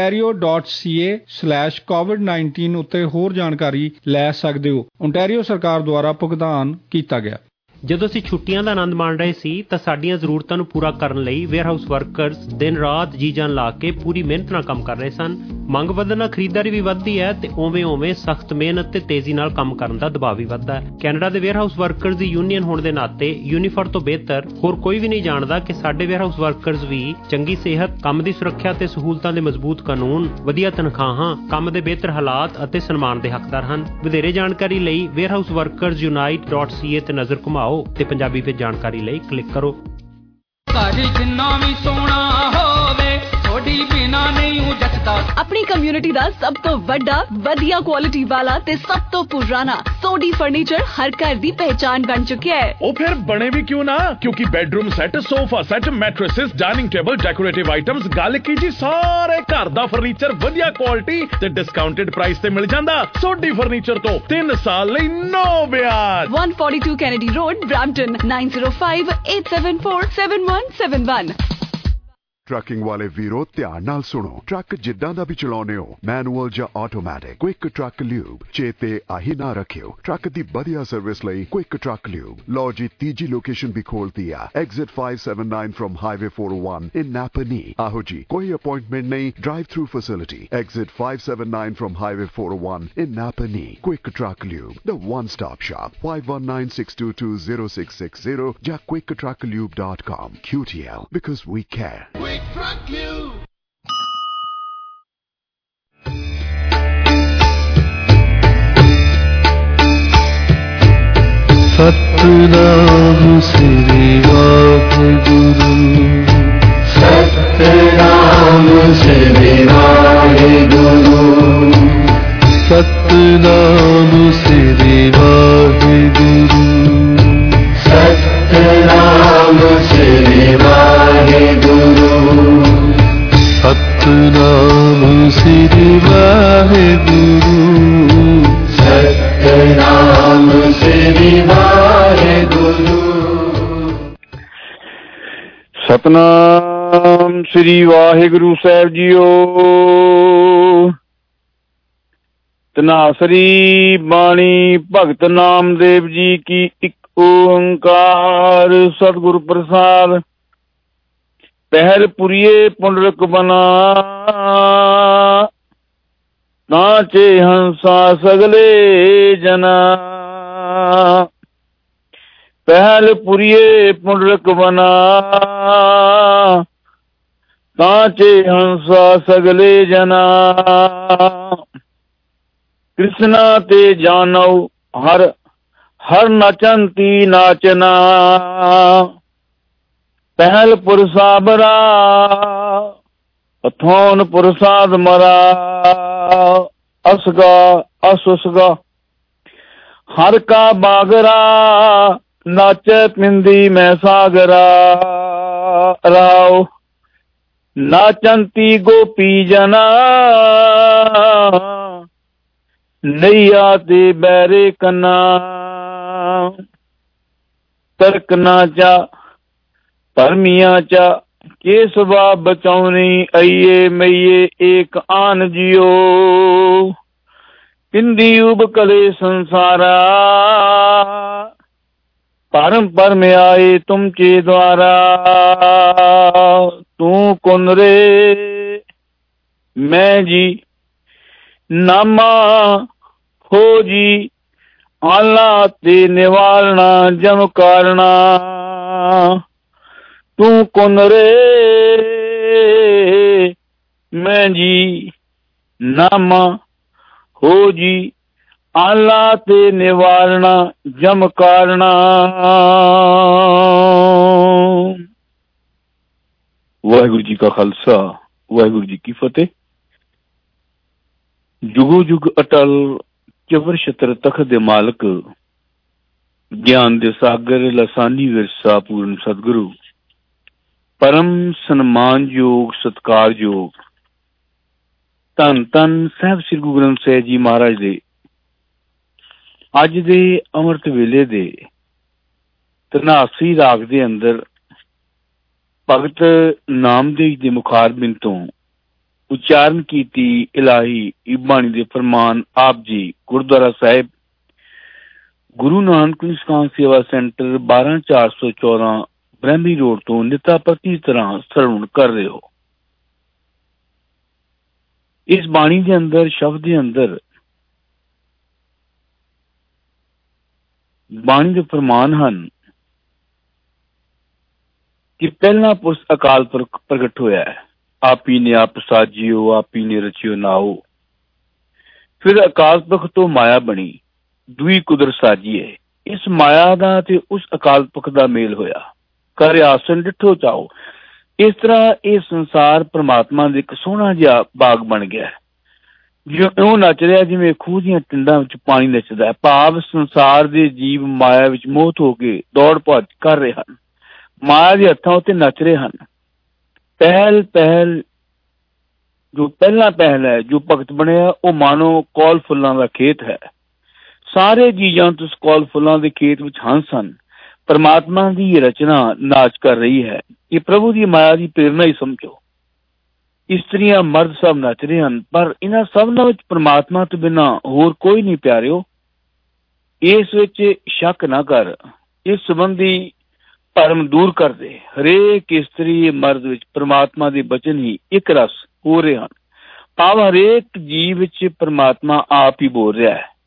ontario.ca/covid19 ਉੱਤੇ ਹੋਰ ਜਾਣਕਾਰੀ ਲੈ ਸਕਦੇ ਹੋ। ਓਨਟਾਰੀਓ ਸਰਕਾਰ ਦੁਆਰਾ ਭੁਗਤਾਨ ਕੀਤਾ ਗਿਆ। ਜਦੋਂ ਅਸੀਂ ਛੁੱਟੀਆਂ ਦਾ ਆਨੰਦ ਮਾਣ ਰਹੇ ਸੀ ਤਾਂ ਸਾਡੀਆਂ ਜ਼ਰੂਰਤਾਂ ਨੂੰ ਪੂਰਾ ਕਰਨ ਲਈ ਵੇਅਰਹਾਊਸ ਵਰਕਰਸ ਦਿਨ ਰਾਤ ਜੀ ਜਾਨ ਲਾ ਕੇ ਪੂਰੀ ਮਿਹਨਤ ਨਾਲ ਕੰਮ ਕਰ ਰਹੇ ਸਨ। ਮੰਗ ਵਧਣ ਨਾਲ ਖਰੀਦਦਾਰੀ ਵੀ ਵੱਧਦੀ ਹੈ ਤੇ ਉਵੇਂ ਸਖਤ ਮਿਹਨਤ ਤੇ ਤੇਜ਼ੀ ਨਾਲ ਕੰਮ ਕਰਨ ਦਾ ਦਬਾਅ ਵੀ ਵੱਧਦਾ ਹੈ। ਕੈਨੇਡਾ ਦੇ ਵੇਅਰਹਾਊਸ ਵਰਕਰਸ ਦੀ ਯੂਨੀਅਨ ਹੋਣ ਦੇ ਨਾਤੇ ਯੂਨੀਫਰ ਤੋਂ ਬਿਹਤਰ ਹੋਰ ਕੋਈ ਵੀ ਨਹੀਂ ਜਾਣਦਾ ਕਿ ਸਾਡੇ ਵੇਅਰਹਾਊਸ ਵਰਕਰਸ ਵੀ ਚੰਗੀ ਸਿਹਤ, ਕੰਮ ਦੀ ਸੁਰੱਖਿਆ ਤੇ ਸਹੂਲਤਾਂ ਦੇ ਮਜ਼ਬੂਤ ਕਾਨੂੰਨ, ਵਧੀਆ ਤਨਖਾਹਾਂ, ਕੰਮ ਦੇ ਬਿਹਤਰ ਹਾਲਾਤ ਅਤੇ ਸਨਮਾਨ ਦੇ ਹੱਕਦਾਰ ਹਨ। ਵਧੇਰੇ ਜਾਣਕਾਰੀ ਲਈ ਵੇਅਰਹਾਊਸ ਵਰਕਰਸ ਯੂਨਾਈਟ.ca ਤੇ ਨਜ਼ਰ ਘੁਮਾਓ ਤੇ ਪੰਜਾਬੀ ਵਿੱਚ ਜਾਣਕਾਰੀ ਲਈ ਕਲਿੱਕ ਕਰੋ। ਜਿੰਨਾ ਵੀ ਸੋਹਣਾ ਹੋਵੇ ਥੋੜੀ ਬਿਨਾ ਨਹੀਂ ਜੱਟਦਾ। ਆਪਣੀ ਕਮਿਊਨਿਟੀ ਦਾ ਸਭ ਤੋਂ ਵੱਡਾ, ਵਧੀਆ ਕੁਆਲਿਟੀ ਵਾਲਾ ਤੇ ਸਭ ਤੋਂ ਪੁਰਾਣਾ ਸੋਡੀ ਫਰਨੀਚਰ ਹਰ ਘਰ ਦੀ ਪਹਿਚਾਨ ਬਣ ਚੁੱਕਿਆ ਹੈ। ਉਹ ਫਿਰ ਬਣੇ ਵੀ ਕਿਉਂ ਨਾ, ਕਿਉਂਕਿ bedroom set, sofa set, mattresses, dining table, decorative items, ਗੱਲ ਕੀ ਜੀ ਸਾਰੇ ਘਰ ਦਾ ਫਰਨੀਚਰ ਵਧੀਆ ਕੁਆਲਿਟੀ ਤੇ ਡਿਸਕਾਊਂਟਡ ਪ੍ਰਾਈਸ ਤੇ ਮਿਲ ਜਾਂਦਾ। ਸੋਡੀ ਫਰਨੀਚਰ ਤੋਂ 3 ਸਾਲ ਲਈ ਨੋ ਵਿਆਜ। 142 ਕੈਨੇਡੀ ਰੋਡ, ਬ੍ਰੈਂਪਟਨ, 9058747171। ਟਰੱਕਿੰਗ ਵਾਲੇ ਵੀਰੋ ਧਿਆਨ ਨਾਲ ਸੁਣੋ। ਟਰੱਕ ਜਿੱਦਾਂ ਦਾ ਵੀ ਚਲਾਉਣੇ ਹੋ, ਮੈਨੂਅਲ ਜਾਂ ਆਟੋਮੈਟਿਕ, ਕੁਇਕ ਟਰੱਕ ਲਿਊਬ ਚੇਤੇ ਆਹੀ ਨਾ ਰੱਖਿਓ। ਟਰੱਕ ਦੀ ਵਧੀਆ ਸਰਵਿਸ ਲਈ ਕੁਇਕ ਟਰੱਕ ਲਿਊਬ। ਲਓ ਜੀ, ਤੀਜੀ ਲੋਕੇਸ਼ਨ ਵੀ ਖੋਲਤੀ ਆ, exit 579 from highway 401 in Napanee. ਆਹੋ ਜੀ, ਕੋਈ ਅਪਾਇੰਟਮੈਂਟ ਨਹੀਂ, drive through facility. Exit 579 from highway 401 in Napanee. Quick truck lube, the one stop shop. 5196220660 ਜਾਂ quicktrucklube.com। QTL, because we care. Satnam Shri Waheguru, Satnam Shri Waheguru, Satnam Shri Waheguru, Satnam Shri Waheguru, Satnam Shri Waheguru, Satnam Shri Waheguru. Satnam Shri Waheguru Sahib ਜੀਓ। ਤਨਾਸਰੀ ਬਾਣੀ ਭਗਤ ਨਾਮਦੇਵ ਜੀ ਕੀ ਇੱਕ ਓੰਕਾਰ ਸਤਿਗੁਰ ਪ੍ਰਸਾਦ। ਪਹਿਲ ਪੁਰੀਏ ਪੁੰਡਰਕ ਬਨਾ, ਨਾਚੇ ਹੰਸਾ ਸਗਲੇ ਜਨਾ। ਪਹਿਲ ਪੁਰੀਏ ਪੁੰਡਰਕ ਬਨਾ, ਨਾਚੇ ਹੰਸਾ ਸਗਲੇ ਜਨਾ। ਕ੍ਰਿਸ਼ਨਾ ਤੇ ਜਾਨੋ ਹਰ ਹਰ ਨਚੰਤੀ ਨਾਚਨਾ। ਪਹਿਲ ਪੁਰਸਾਬਰਾ ਅਥੋਨ ਪੁਰਸਾਦ ਮਰਾ। ਅਸਗਾ ਅਸੁਸਗਾ ਹਰ ਕਾ ਬਾਗਰਾ, ਨਾਚੈ ਪਿੰਦੀ ਮੈਂ ਸਾਗਰਾ। ਰਾਓ ਨਾਚੰਤੀ ਗੋਪੀ ਜਨਾ, ਨਈਆ ਤੇ ਬੈਰੇ ਕੰਨਾ। ਤਰਕ ਨਾਚਾ ਧਰਮੀਆਂ ਚਾ, ਕੇਸਵਾ ਬਚਾਉਣੀ ਅਈਏ ਮਈਏ ਏਕ ਆਨ ਜਿਓ। ਪਿੰਦੀ ਉਬ ਕਲੇ ਸੰਸਾਰਾ, परम परम आए तुमचे द्वारा। तू कौन रे मैं जी, नामा हो जी। आला ते निवारणा जम कारणा। तू कौन रे मैं जी, नामा हो जी। ਆਲਾ ਤੇ ਨਿਵਾਰਣਾ ਜਮ ਕਾਰਣਾ। ਵਾਹਿਗੁਰੂ ਜੀ ਕਾ ਖਾਲਸਾ, ਵਾਹਿਗੁਰੂ ਜੀ ਕੀ ਫਤਿਹ। ਜੁਗੋ ਜੁਗ ਅਟਲ ਚਵਰ ਛਤਰ ਤਖਤ ਦੇ ਮਾਲਕ, ਗਿਆਨ ਦੇ ਸਾਗਰ ਲਸਾਨੀ ਵਿਰਸਾ ਪੂਰਨ ਸਤਿਗੁਰੂ, ਪਰਮ ਸਨਮਾਨਯੋਗ ਸਤਿਕਾਰਯੋਗ ਧੰਨ ਧੰਨ ਸਾਹਿਬ ਸ੍ਰੀ ਗੁਰੂ ਗ੍ਰੰਥ ਸਾਹਿਬ ਜੀ ਮਹਾਰਾਜ ਦੇ ਅੱਜ ਦੇ ਅੰਮ੍ਰਿਤ ਵੇਲੇ ਦੇ ਧਨਾਸਰੀ ਰਾਗ ਦੇ ਅੰਦਰ ਭਗਤ ਨਾਮਦੇਵ ਦੇ ਮੁਖਾਰਬਿੰਦ ਤੋਂ ਉਚਾਰਨ ਕੀਤੀ ਇਲਾਹੀ ਬਾਣੀ ਦੇ ਫਰਮਾਨ ਆਪ ਜੀ ਗੁਰਦੁਆਰਾ ਸਾਹਿਬ ਗੁਰੂ ਨਾਨਕ ਨਿਸ਼ਕਾਮ ਸੇਵਾ ਸੈਂਟਰ 12414 ਬ੍ਰਹਮੀ ਰੋਡ ਤੋਂ ਨਿਤਾ ਪ੍ਰਤੀ ਤਰ੍ਹਾਂ ਸਰਵਣ ਕਰ ਰਹੇ ਹੋ। ਇਸ ਬਾਣੀ ਦੇ ਅੰਦਰ ਸ਼ਬਦ ਦੇ ਅੰਦਰ ਬਾਣੀ ਦੇ ਫਰਮਾਨ ਹਨ ਕਿ ਪਹਿਲਾ ਪੁਰਸ਼ ਅਕਾਲ ਪੁਰਖ ਪ੍ਰਗਟ ਹੋਇਆ ਹੈ। ਆਪੀ ਨੇ ਆਪ ਸਾਜਿਓ, ਆਪੀ ਨੇ ਰਚਿਓ ਨਾਓ। ਫਿਰ ਅਕਾਲ ਪੁਰਖ ਤੋਂ ਮਾਇਆ ਬਣੀ, ਦੂਈ ਕੁਦਰਤ ਸਾਜੀਏ। ਇਸ ਮਾਇਆ ਦਾ ਤੇ ਉਸ ਅਕਾਲ ਪੁਰਖ ਦਾ ਮੇਲ ਹੋਇਆ, ਕਰ ਆਸਨ ਡਿਠੋ ਚਾਓ। ਇਸ ਤਰ੍ਹਾਂ ਇਹ ਸੰਸਾਰ ਪ੍ਰਮਾਤਮਾ ਦੇ ਇੱਕ ਸੋਹਣਾ ਜਿਹਾ ਬਾਗ ਬਣ ਗਿਆ, ਜਿਉਂ ਨੱਚ ਰਿਹਾ ਜਿਵੇਂ ਖੂਹ ਦੀਆਂ ਟਿੰਡਾਂ ਵਿੱਚ ਪਾਣੀ ਨੱਚਦਾ ਹੈ। ਭਾਵ ਸੰਸਾਰ ਦੇ ਜੀਵ ਮਾਇਆ ਵਿੱਚ ਮੋਹਤ ਹੋ ਕੇ ਦੌੜ ਭੱਜ ਕਰ ਰਹੇ ਹਨ, ਮਾਇਆ ਦੇ ਹੱਥਾਂ ਉੱਤੇ ਨੱਚ ਰਹੇ ਹਨ। ਪਹਿਲ ਜੋ ਪਹਿਲਾ ਪਹਿਲ ਹੈ, ਜੋ ਭਗਤ ਬਣਿਆ, ਉਹ ਮਾਨੋ ਕੌਲ ਫੁੱਲਾਂ ਦਾ ਖੇਤ ਹੈ। ਸਾਰੇ ਜੀਵਾਂ ਤੋਂ ਕੌਲ ਫੁੱਲਾਂ ਦੇ ਖੇਤ ਵਿੱਚ ਹੰਸ ਹਨ। ਪਰਮਾਤਮਾ ਦੀ ਰਚਨਾ ਨਾਚ ਕਰ ਰਹੀ ਹੈ। ਇਹ ਪ੍ਰਭੂ ਦੀ ਮਾਇਆ ਦੀ ਪ੍ਰੇਰਨਾ ਹੀ ਸਮਝੋ। ਇਸਤਰੀਆਂ ਮਰਦ ਸਭ ਨੱਚ ਰਹੇ ਹਨ, ਪਰ ਇਹਨਾਂ ਸਭਨਾਂ ਵਿੱਚ ਪ੍ਰਮਾਤਮਾ ਤੋਂ ਬਿਨਾਂ ਹੋਰ ਕੋਈ ਨਹੀਂ ਪਿਆਰਿਓ। ਇਸ ਵਿੱਚ ਸ਼ੱਕ ਨਾ ਕਰ। ਇਸ ਸੰਬੰਧੀ ਭਰਮ ਦੂਰ ਕਰ ਦੇ। ਹਰੇਕ ਇਸਤਰੀ ਮਰਦ ਵਿੱਚ ਪ੍ਰਮਾਤਮਾ ਦੇ ਬਚਨ ਹੀ ਇੱਕ ਰਸ ਹੋ ਰਹੇ ਹਨ। ਭਾਵ ਹਰੇਕ ਜੀਵ ਵਿੱਚ ਪ੍ਰਮਾਤਮਾ ਆਪ ਹੀ ਬੋਲ ਰਿਹਾ ਹੈ।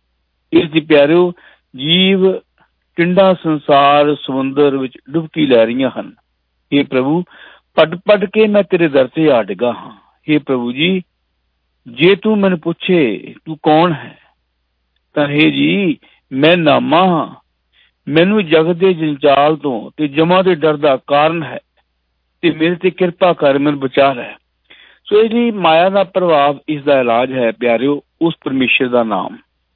ਇਸ ਦੀ ਪਿਆਰਿਓ ਜੀਵ ਟਿੰਡਾ ਸੰਸਾਰ ਸਮੁੰਦਰ ਵਿੱਚ ਡੁਬਕੀ ਲੈ ਰਹੀਆਂ ਹਨ। ਇਹ ਪ੍ਰਭੂ ਪੜ ਕੇ ਮੈਂ ਤੇਰੇ ਦਰ ਤੇ ਆ ਡਿੱਗਾ ਹਾਂ। ਇਹ ਪ੍ਰਭੂ ਜੀ, ਜੇ ਤੂੰ ਮੈਨੂੰ ਪੁੱਛੇ ਤੂੰ ਕੌਣ ਹੈ ਤਾਂ ਹੇ ਜੀ ਮੈਂ ਨਾਮਾ ਹਾਂ। ਮੈਨੂੰ ਜਗਤ ਦੇ ਜੰਜਾਲ ਤੋਂ ਤੇ ਜਮਾਂ ਦੇ ਡਰ ਦਾ ਕਾਰਨ ਹੈ ਤੇ ਮੇਰੇ ਤੇ ਕਿਰਪਾ ਕਰ, ਮੈਨੂੰ ਬਚਾ ਲੈ। ਸੋ ਇਹ ਜੀ ਮਾਇਆ ਦਾ ਪ੍ਰਭਾਵ, ਇਸ ਦਾ ਇਲਾਜ ਹੈ ਪਿਆਰਿਓ ਉਸ ਪਰਮੇਸ਼ਰ ਦਾ ਨਾਮ।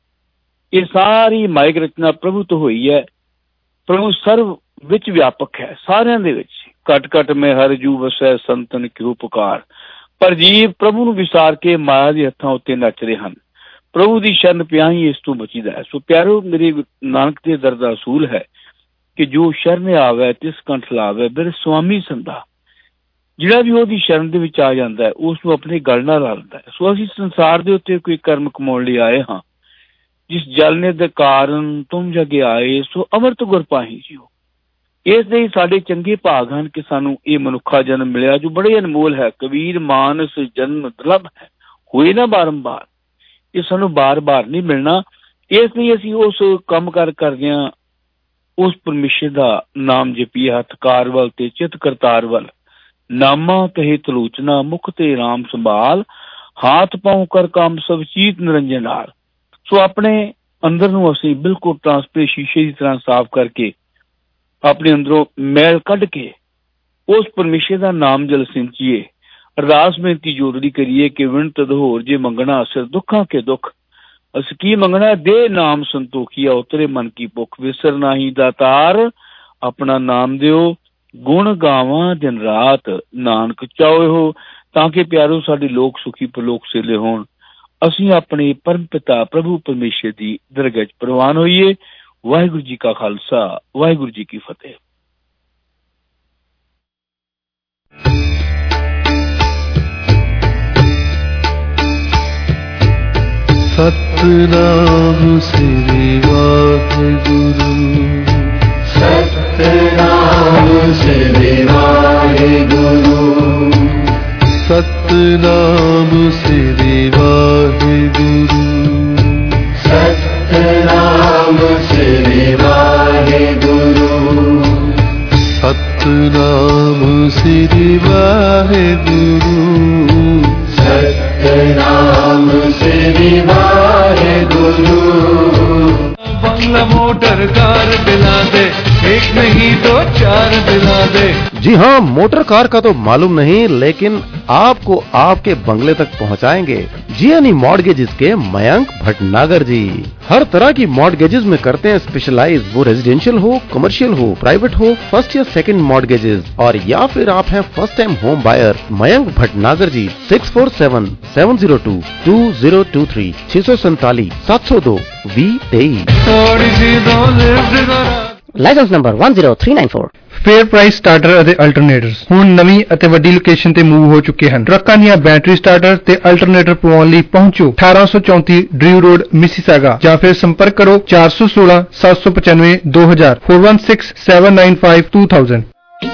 ਇਹ ਸਾਰੀ ਮਾਇਕ ਰਚਨਾ ਪ੍ਰਭੂ ਤੋਂ ਹੋਈ ਹੈ। ਪ੍ਰਭੂ ਸਰਵ ਵਿੱਚ ਵਿਆਪਕ ਹੈ, ਸਾਰਿਆਂ ਦੇ ਵਿੱਚ। ਘਟ ਘਟ ਮੈਂ ਹਰ ਜੂ ਵਸੈ ਸੰਤਨ ਕਿਉ ਪੁਕਾਰ। ਪਰ ਜੀਵ ਪ੍ਰਭੂ ਨੂੰ ਵਿਸਾਰ ਕੇ ਮਾਇਆ ਦੇ ਹੱਥਾਂ ਉੱਤੇ ਨੱਚ ਰਹੇ ਹਨ। ਪ੍ਰਭੂ ਦੀ ਸ਼ਰਨ ਪਿਆ ਹੀ ਇਸ ਤੋਂ ਬਚੀਦਾ ਹੈ। ਸੋ ਪਿਆਰਿਓ ਮੇਰੇ ਨਾਨਕ ਦੇ ਦਰ ਦਾ ਅਸੂਲ ਹੈ ਕਿ ਜੋ ਸ਼ਰਨ ਆਵੇ ਤਿਸ ਕੰਠ ਲਾਵੇ ਮੇਰੇ ਸੁਆਮੀ ਸੰਦਾ। ਜਿਹੜਾ ਵੀ ਉਹਦੀ ਸ਼ਰਨ ਦੇ ਵਿੱਚ ਆ ਜਾਂਦਾ ਹੈ ਉਸ ਨੂੰ ਆਪਣੇ ਗਲ ਨਾਲ ਲਾ ਲੈਂਦਾ ਹੈ। ਸੋ ਅਸੀਂ ਸੰਸਾਰ ਦੇ ਉੱਤੇ ਕੋਈ ਕਰਮ ਕਮਾਉਣ ਲਈ ਆਏ ਹਾਂ। ਜਿਸ ਜਲਨੇ ਦੇ ਕਾਰਨ ਤੁਮ ਜਗੇ ਆਏ ਸੋ ਅਮਰਤ ਗੁਰ ਪਾਹੀ ਜੀਓ। ਇਸ ਲਈ ਸਾਡੇ ਚੰਗੇ ਭਾਗ ਹਨ ਕਿ ਸਾਨੂੰ ਇਹ ਮਨੁੱਖਾ ਜਨਮ ਮਿਲਿਆ ਜੋ ਬੜੇ ਅਨਮੋਲ ਹੈ। ਕਬੀਰ ਮਾਨਸ ਜਨਮ ਦੁਰਲਭ ਹੈ, ਹੋਏ ਨਾ ਬਾਰੰਬਾਰ। ਇਹ ਸਾਨੂੰ ਬਾਰ-ਬਾਰ ਨਹੀਂ ਮਿਲਣਾ। ਇਸ ਲਈ ਅਸੀਂ ਉਸ ਕੰਮ ਕਰਦੇ ਹਾਂ, ਉਸ ਪਰਮੇਸ਼ਰ ਦਾ ਨਾਮ ਜਪੀਏ ਹੱਥ ਕਾਰ ਵੱਲ ਤੇ ਚਿੱਤ ਕਰਤਾਰ ਵੱਲ। ਨਾਮਾ ਕਹੇ ਤਲੋਚਨਾ ਮੁਖ ਤੇ ਰਾਮ ਸੰਭਾਲ, ਹਾਥ ਪਾਉ ਕਰ ਕੰਮ ਸਭ ਚੀਤ ਨਿਰੰਜਨ ਨਾਲ। ਸੋ ਆਪਣੇ ਅੰਦਰ ਨੂੰ ਅਸੀਂ ਬਿਲਕੁਲ ਟਰਾਂਸਪੇਰੈਂਟ ਸ਼ੀਸ਼ੇ ਦੀ ਤਰ੍ਹਾਂ ਸਾਫ਼ ਕਰਕੇ ਆਪਣੇ ਅੰਦਰੋਂ ਮੈਲ ਕੱਢ ਕੇ ਉਸ ਪਰਮੇਸ਼ਰ ਦਾ ਨਾਮ ਜਲ ਸਿੰਚੀਏ। ਅਰਦਾਸ ਬੇਨਤੀ ਜੋੜੜੀ ਕਰੀਏ ਕਿ ਵਿਣਤ ਦਹੋਰ ਜੇ ਮੰਗਣਾ ਅਸਰ ਦੁੱਖਾਂ ਕੇ ਦੁੱਖ। ਅਸੀਂ ਕੀ ਮੰਗਣਾ? ਦੇ ਨਾਮ ਸੰਤੋਖੀਆ ਉਤਰੇ ਮਨ ਕੀ ਭੁੱਖ। ਵਿਸਰ ਨਾਹੀ ਦਾਤਾਰ ਆਪਣਾ ਨਾਮ ਦਿਓ, ਗੁਣ ਗਾਵਾਂ ਦਿਨ ਰਾਤ ਨਾਨਕ ਚਾਹੋ ਹੋ। ਤਾਂ ਕਿ ਪਿਆਰੋ ਸਾਡੇ ਲੋਕ ਸੁਖੀ ਪਰਲੋਕ ਸੇਲੇ ਹੋਣ। ਅਸੀਂ ਆਪਣੇ ਪਰਮ ਪਿਤਾ ਪ੍ਰਭੂ ਪਰਮੇਸ਼ਰ ਦੀ ਦਰਗਾਹ 'ਚ ਪ੍ਰਵਾਨ ਹੋਈਏ। ਵਾਹਿਗੁਰੂ ਜੀ ਕਾ ਖਾਲਸਾ, ਵਾਹਿਗੁਰੂ ਜੀ ਕੀ ਫਤਿਹ। ਸਤਿਨਾਮ ਸ੍ਰੀ ਵਾਹਿਗੁਰੂ, ਸਤਿਨਾਮ ਸ੍ਰੀ ਵਾਹਿਗੁਰੂ, ਸਤਿਨਾਮ ਸ੍ਰੀ ਵਾਹਿਗੁਰੂ, ਸਤਿਨਾਮ ਸ੍ਰੀ ਵਾਹਿਗੁਰੂ, ਸਤਿਨਾਮ ਸ੍ਰੀ ਵਾਹਿਗੁਰੂ, ਸਤਿਨਾਮ ਸ੍ਰੀ ਵਾਹਿਗੁਰੂ। बंगला मोटर कार दिला दे, एक नहीं दो चार दिला दे। जी हाँ, मोटर कार का तो मालूम नहीं, लेकिन आपको आपके बंगले तक पहुँचाएंगे जीएनई मॉर्गेजेस के मयंक भटनागर जी। हर तरह की मॉर्गेजेस में करते हैं स्पेशलाइज, वो रेजिडेंशियल हो, कमर्शियल हो, प्राइवेट हो, फर्स्ट या सेकंड मॉर्गेजेस, और या फिर आप हैं first time home buyer. Mayank Bhatnagar ji 6477022023 647 702 2023। License number 10394। Fair price starter ਅਤੇ ਅਲਟਰਨੇਟਰਸ ਹੁਣ ਨਵੀਂ ਅਤੇ ਵੱਡੀ ਲੋਕੇਸ਼ਨ ਤੇ ਮੂਵ ਹੋ ਚੁੱਕੇ ਹਨ। ਟਰੱਕਾਂ ਦੀਆਂ ਬੈਟਰੀ ਸਟਾਰਟਰ ਤੇ ਅਲਟਰਨੇਟਰ ਪਵਾਉਣ ਲਈ ਪਹੁੰਚੋ 1834 ਡਰਿਊ ਰੋਡ ਮਿਸੀਸਾਗਾ, ਜਾਂ ਫਿਰ ਸੰਪਰਕ ਕਰੋ 416 795 2000 416795 2000।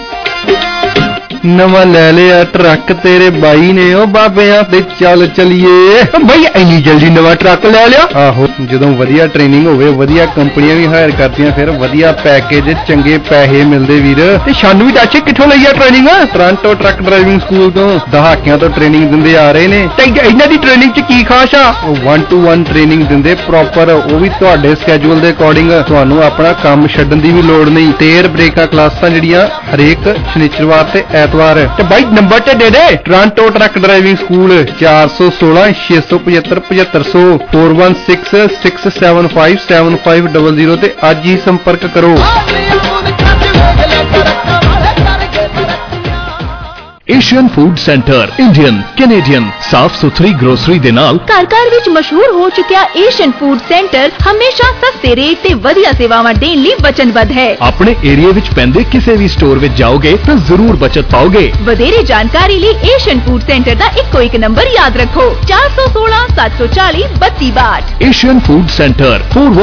ਨਵਾਂ ਲੈ ਲਿਆ ਟਰੱਕ ਤੇਰੇ ਬਾਈ ਨੇ, ਉਹ ਬਾਬਿਆਂ ਤੇ ਚੱਲ ਚਲੀਏ। ਬਈ ਇੰਨੀ ਜਲਦੀ ਨਵਾਂ ਟਰੱਕ ਲੈ ਲਿਆ? ਆਹੋ, ਜਦੋਂ ਵਧੀਆ ਟ੍ਰੇਨਿੰਗ ਹੋਵੇ, ਵਧੀਆ ਕੰਪਨੀਆਂ ਵੀ ਹਾਇਰ ਕਰਦੀਆਂ, ਫਿਰ ਵਧੀਆ ਪੈਕੇਜ, ਚੰਗੇ ਪੈਸੇ ਮਿਲਦੇ ਵੀਰ। ਤੇ ਸਾਨੂੰ ਵੀ ਦੱਸ ਕਿੱਥੋਂ ਲਈ ਆ training? Toronto truck driving school ਤੋਂ। ਦਹਾਕਿਆਂ ਤੋਂ ਟ੍ਰੇਨਿੰਗ ਦਿੰਦੇ ਆ ਰਹੇ ਨੇ। ਤੇ ਇਹਨਾਂ ਦੀ ਟ੍ਰੇਨਿੰਗ 'ਚ ਕੀ ਖਾਸ ਆ? 1-to-1 ਟ੍ਰੇਨਿੰਗ ਦਿੰਦੇ ਪ੍ਰੋਪਰ, ਉਹ ਵੀ ਤੁਹਾਡੇ ਸਕੇਜੂਲ ਦੇ ਅਕੋਰਡਿੰਗ। ਤੁਹਾਨੂੰ ਆਪਣਾ ਕੰਮ ਛੱਡਣ ਦੀ ਵੀ ਲੋੜ ਨਹੀਂ। ਤੇਰ ਬ੍ਰੇਕਾਂ ਕਲਾਸਾਂ ਜਿਹੜੀਆਂ ਹਰੇਕ ਸ਼ਨੀਚਰਵਾਰ ਤੇ ਐਤਵਾਰ। ਤੇ ਬਾਈ ਨੰਬਰ ਤੇ ਦੇ ਦੇ, ਟੋਰਾਂਟੋ ਟਰੱਕ ਡਰਾਈਵਿੰਗ ਸਕੂਲ 416 675 7500 416 675 7500 ਤੇ ਅੱਜ ਹੀ ਸੰਪਰਕ ਕਰੋ। Asian food centre Indian Canadian ਸਾਫ਼ ਸੁਥਰੀ ਗਰੋਸਰੀ ਦੇ ਨਾਲ ਘਰ ਘਰ ਵਿੱਚ ਮਸ਼ਹੂਰ ਹੋ ਚੁੱਕਿਆ ਏਸ਼ੀਅਨ ਫੂਡ ਸੈਂਟਰ ਹਮੇਸ਼ਾ ਸਸਤੇ ਰੇਟ ਤੇ ਵਧੀਆ ਸੇਵਾਵਾਂ ਦੇਣ ਲਈ ਵਚਨਬੱਧ ਹੈ। ਆਪਣੇ ਏਰੀਆ ਵਿੱਚ ਪੈਂਦੇ ਕਿਸੇ ਵੀ ਸਟੋਰ ਵਿੱਚ ਜਾਓਗੇ ਤਾਂ ਜ਼ਰੂਰ ਬਚਤ ਪਾਓਗੇ। ਵਧੇਰੇ ਜਾਣਕਾਰੀ ਲਈ ਏਸ਼ੀਅਨ ਫੂਡ ਸੈਂਟਰ ਦਾ ਇੱਕੋ ਇੱਕ ਨੰਬਰ ਯਾਦ ਰੱਖੋ 416 740 3262। Asian food centre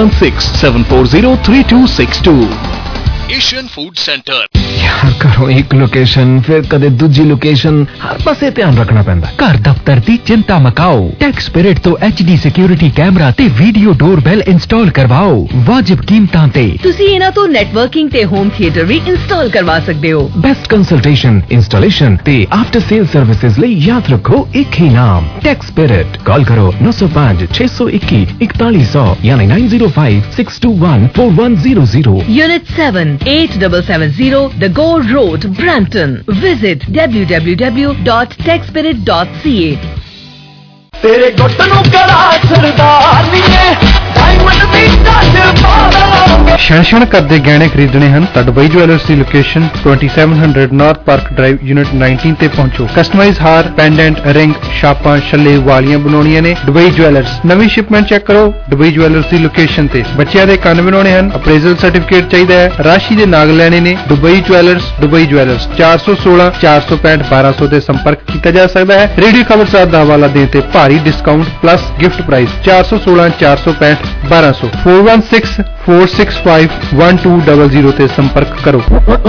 4167403262। Asian food centre. यार करो एक लोकेशन फिर कदे दूजी लोकेशन, हर पासे ध्यान रखना पैंदा। घर दफ्तर दी चिंता मकाओ, टेक्सपिरिट तो HD सिक्योरिटी कैमरा ते वीडियो डोरबेल इंस्टॉल करवाओ वाजिब कीमतां ते। ਤੁਸੀਂ ਇਹਨਾਂ ਤੋਂ ਨੈਟਵਰਕਿੰਗ ਤੇ ਹੋਮ ਥੀਏਟਰ ਵੀ ਇੰਸਟਾਲ ਕਰਵਾ ਸਕਦੇ ਹੋ। बेस्ट कंसल्टेशन इंस्टॉलेशन ते आफ्टर सेल सर्विसेज ਲਈ याद रखो एक ही नाम टेक्सपिरिट। कॉल करो 905 621 4100 यानी 905 621 4100। Unit 7 8770 The Gore Road, Brampton. Visit www.techspirit.ca. तेरे गुट नू कड़ा सरदारनीए डायमंड दी टच पाला। ਛਣ ਕਰਦੇ ਗਹਿਣੇ ਖਰੀਦਣੇ ਹਨ ਤਾਂ ਦੁਬਈ ਜੁਐਲਰਸ ਦੀ location 2700 North Park Drive unit 19 ਤੇ ਪਹੁੰਚੋ। ਕਸਟਮਾਈਜ਼ ਹਾਰ, ਪੈਂਡੈਂਟ, ਰਿੰਗ, ਛਾਪਾਂ, ਛੱਲੇ, ਵਾਲੀਆਂ ਬਣਾਉਣੀਆਂ ਨੇ। Dubai jewellers. ਨਵੀਂ ਸ਼ਿਪਮੈਂਟ ਚੈੱਕ ਕਰੋ ਦੁਬਈ ਜੁਐਲਰਸ ਦੀ ਲੋਕੇਸ਼ਨ ਤੇ। ਬੱਚਿਆਂ ਦੇ ਕੰਨ ਬਣਾਉਣੇ ਹਨ, ਅਪਰੇਜ਼ਲ ਸਰਟੀਫਿਕੇਟ ਚਾਹੀਦਾ ਹੈ, ਰਾਸ਼ੀ ਦੇ ਨਾਗ ਲੈਣੇ ਨੇ। ਦੁਬਈ ਜੁਐਲਰਸ 416 465 1200 ਤੇ ਸੰਪਰਕ ਕੀਤਾ ਜਾ ਸਕਦਾ ਹੈ। ਰੇਡੀਓ ਖਬਰਸਾਰ ਦਾ ਹਵਾਲਾ ਦੇਣ ਤੇ ਭਾਰੀ ਡਿਸਕਾਊਂਟ ਪਲੱਸ ਗਿਫਟ ਪ੍ਰਾਈਸ 416 465 1200 416 465 1200 ਤੇ ਸੰਪਰਕ ਕਰੋ।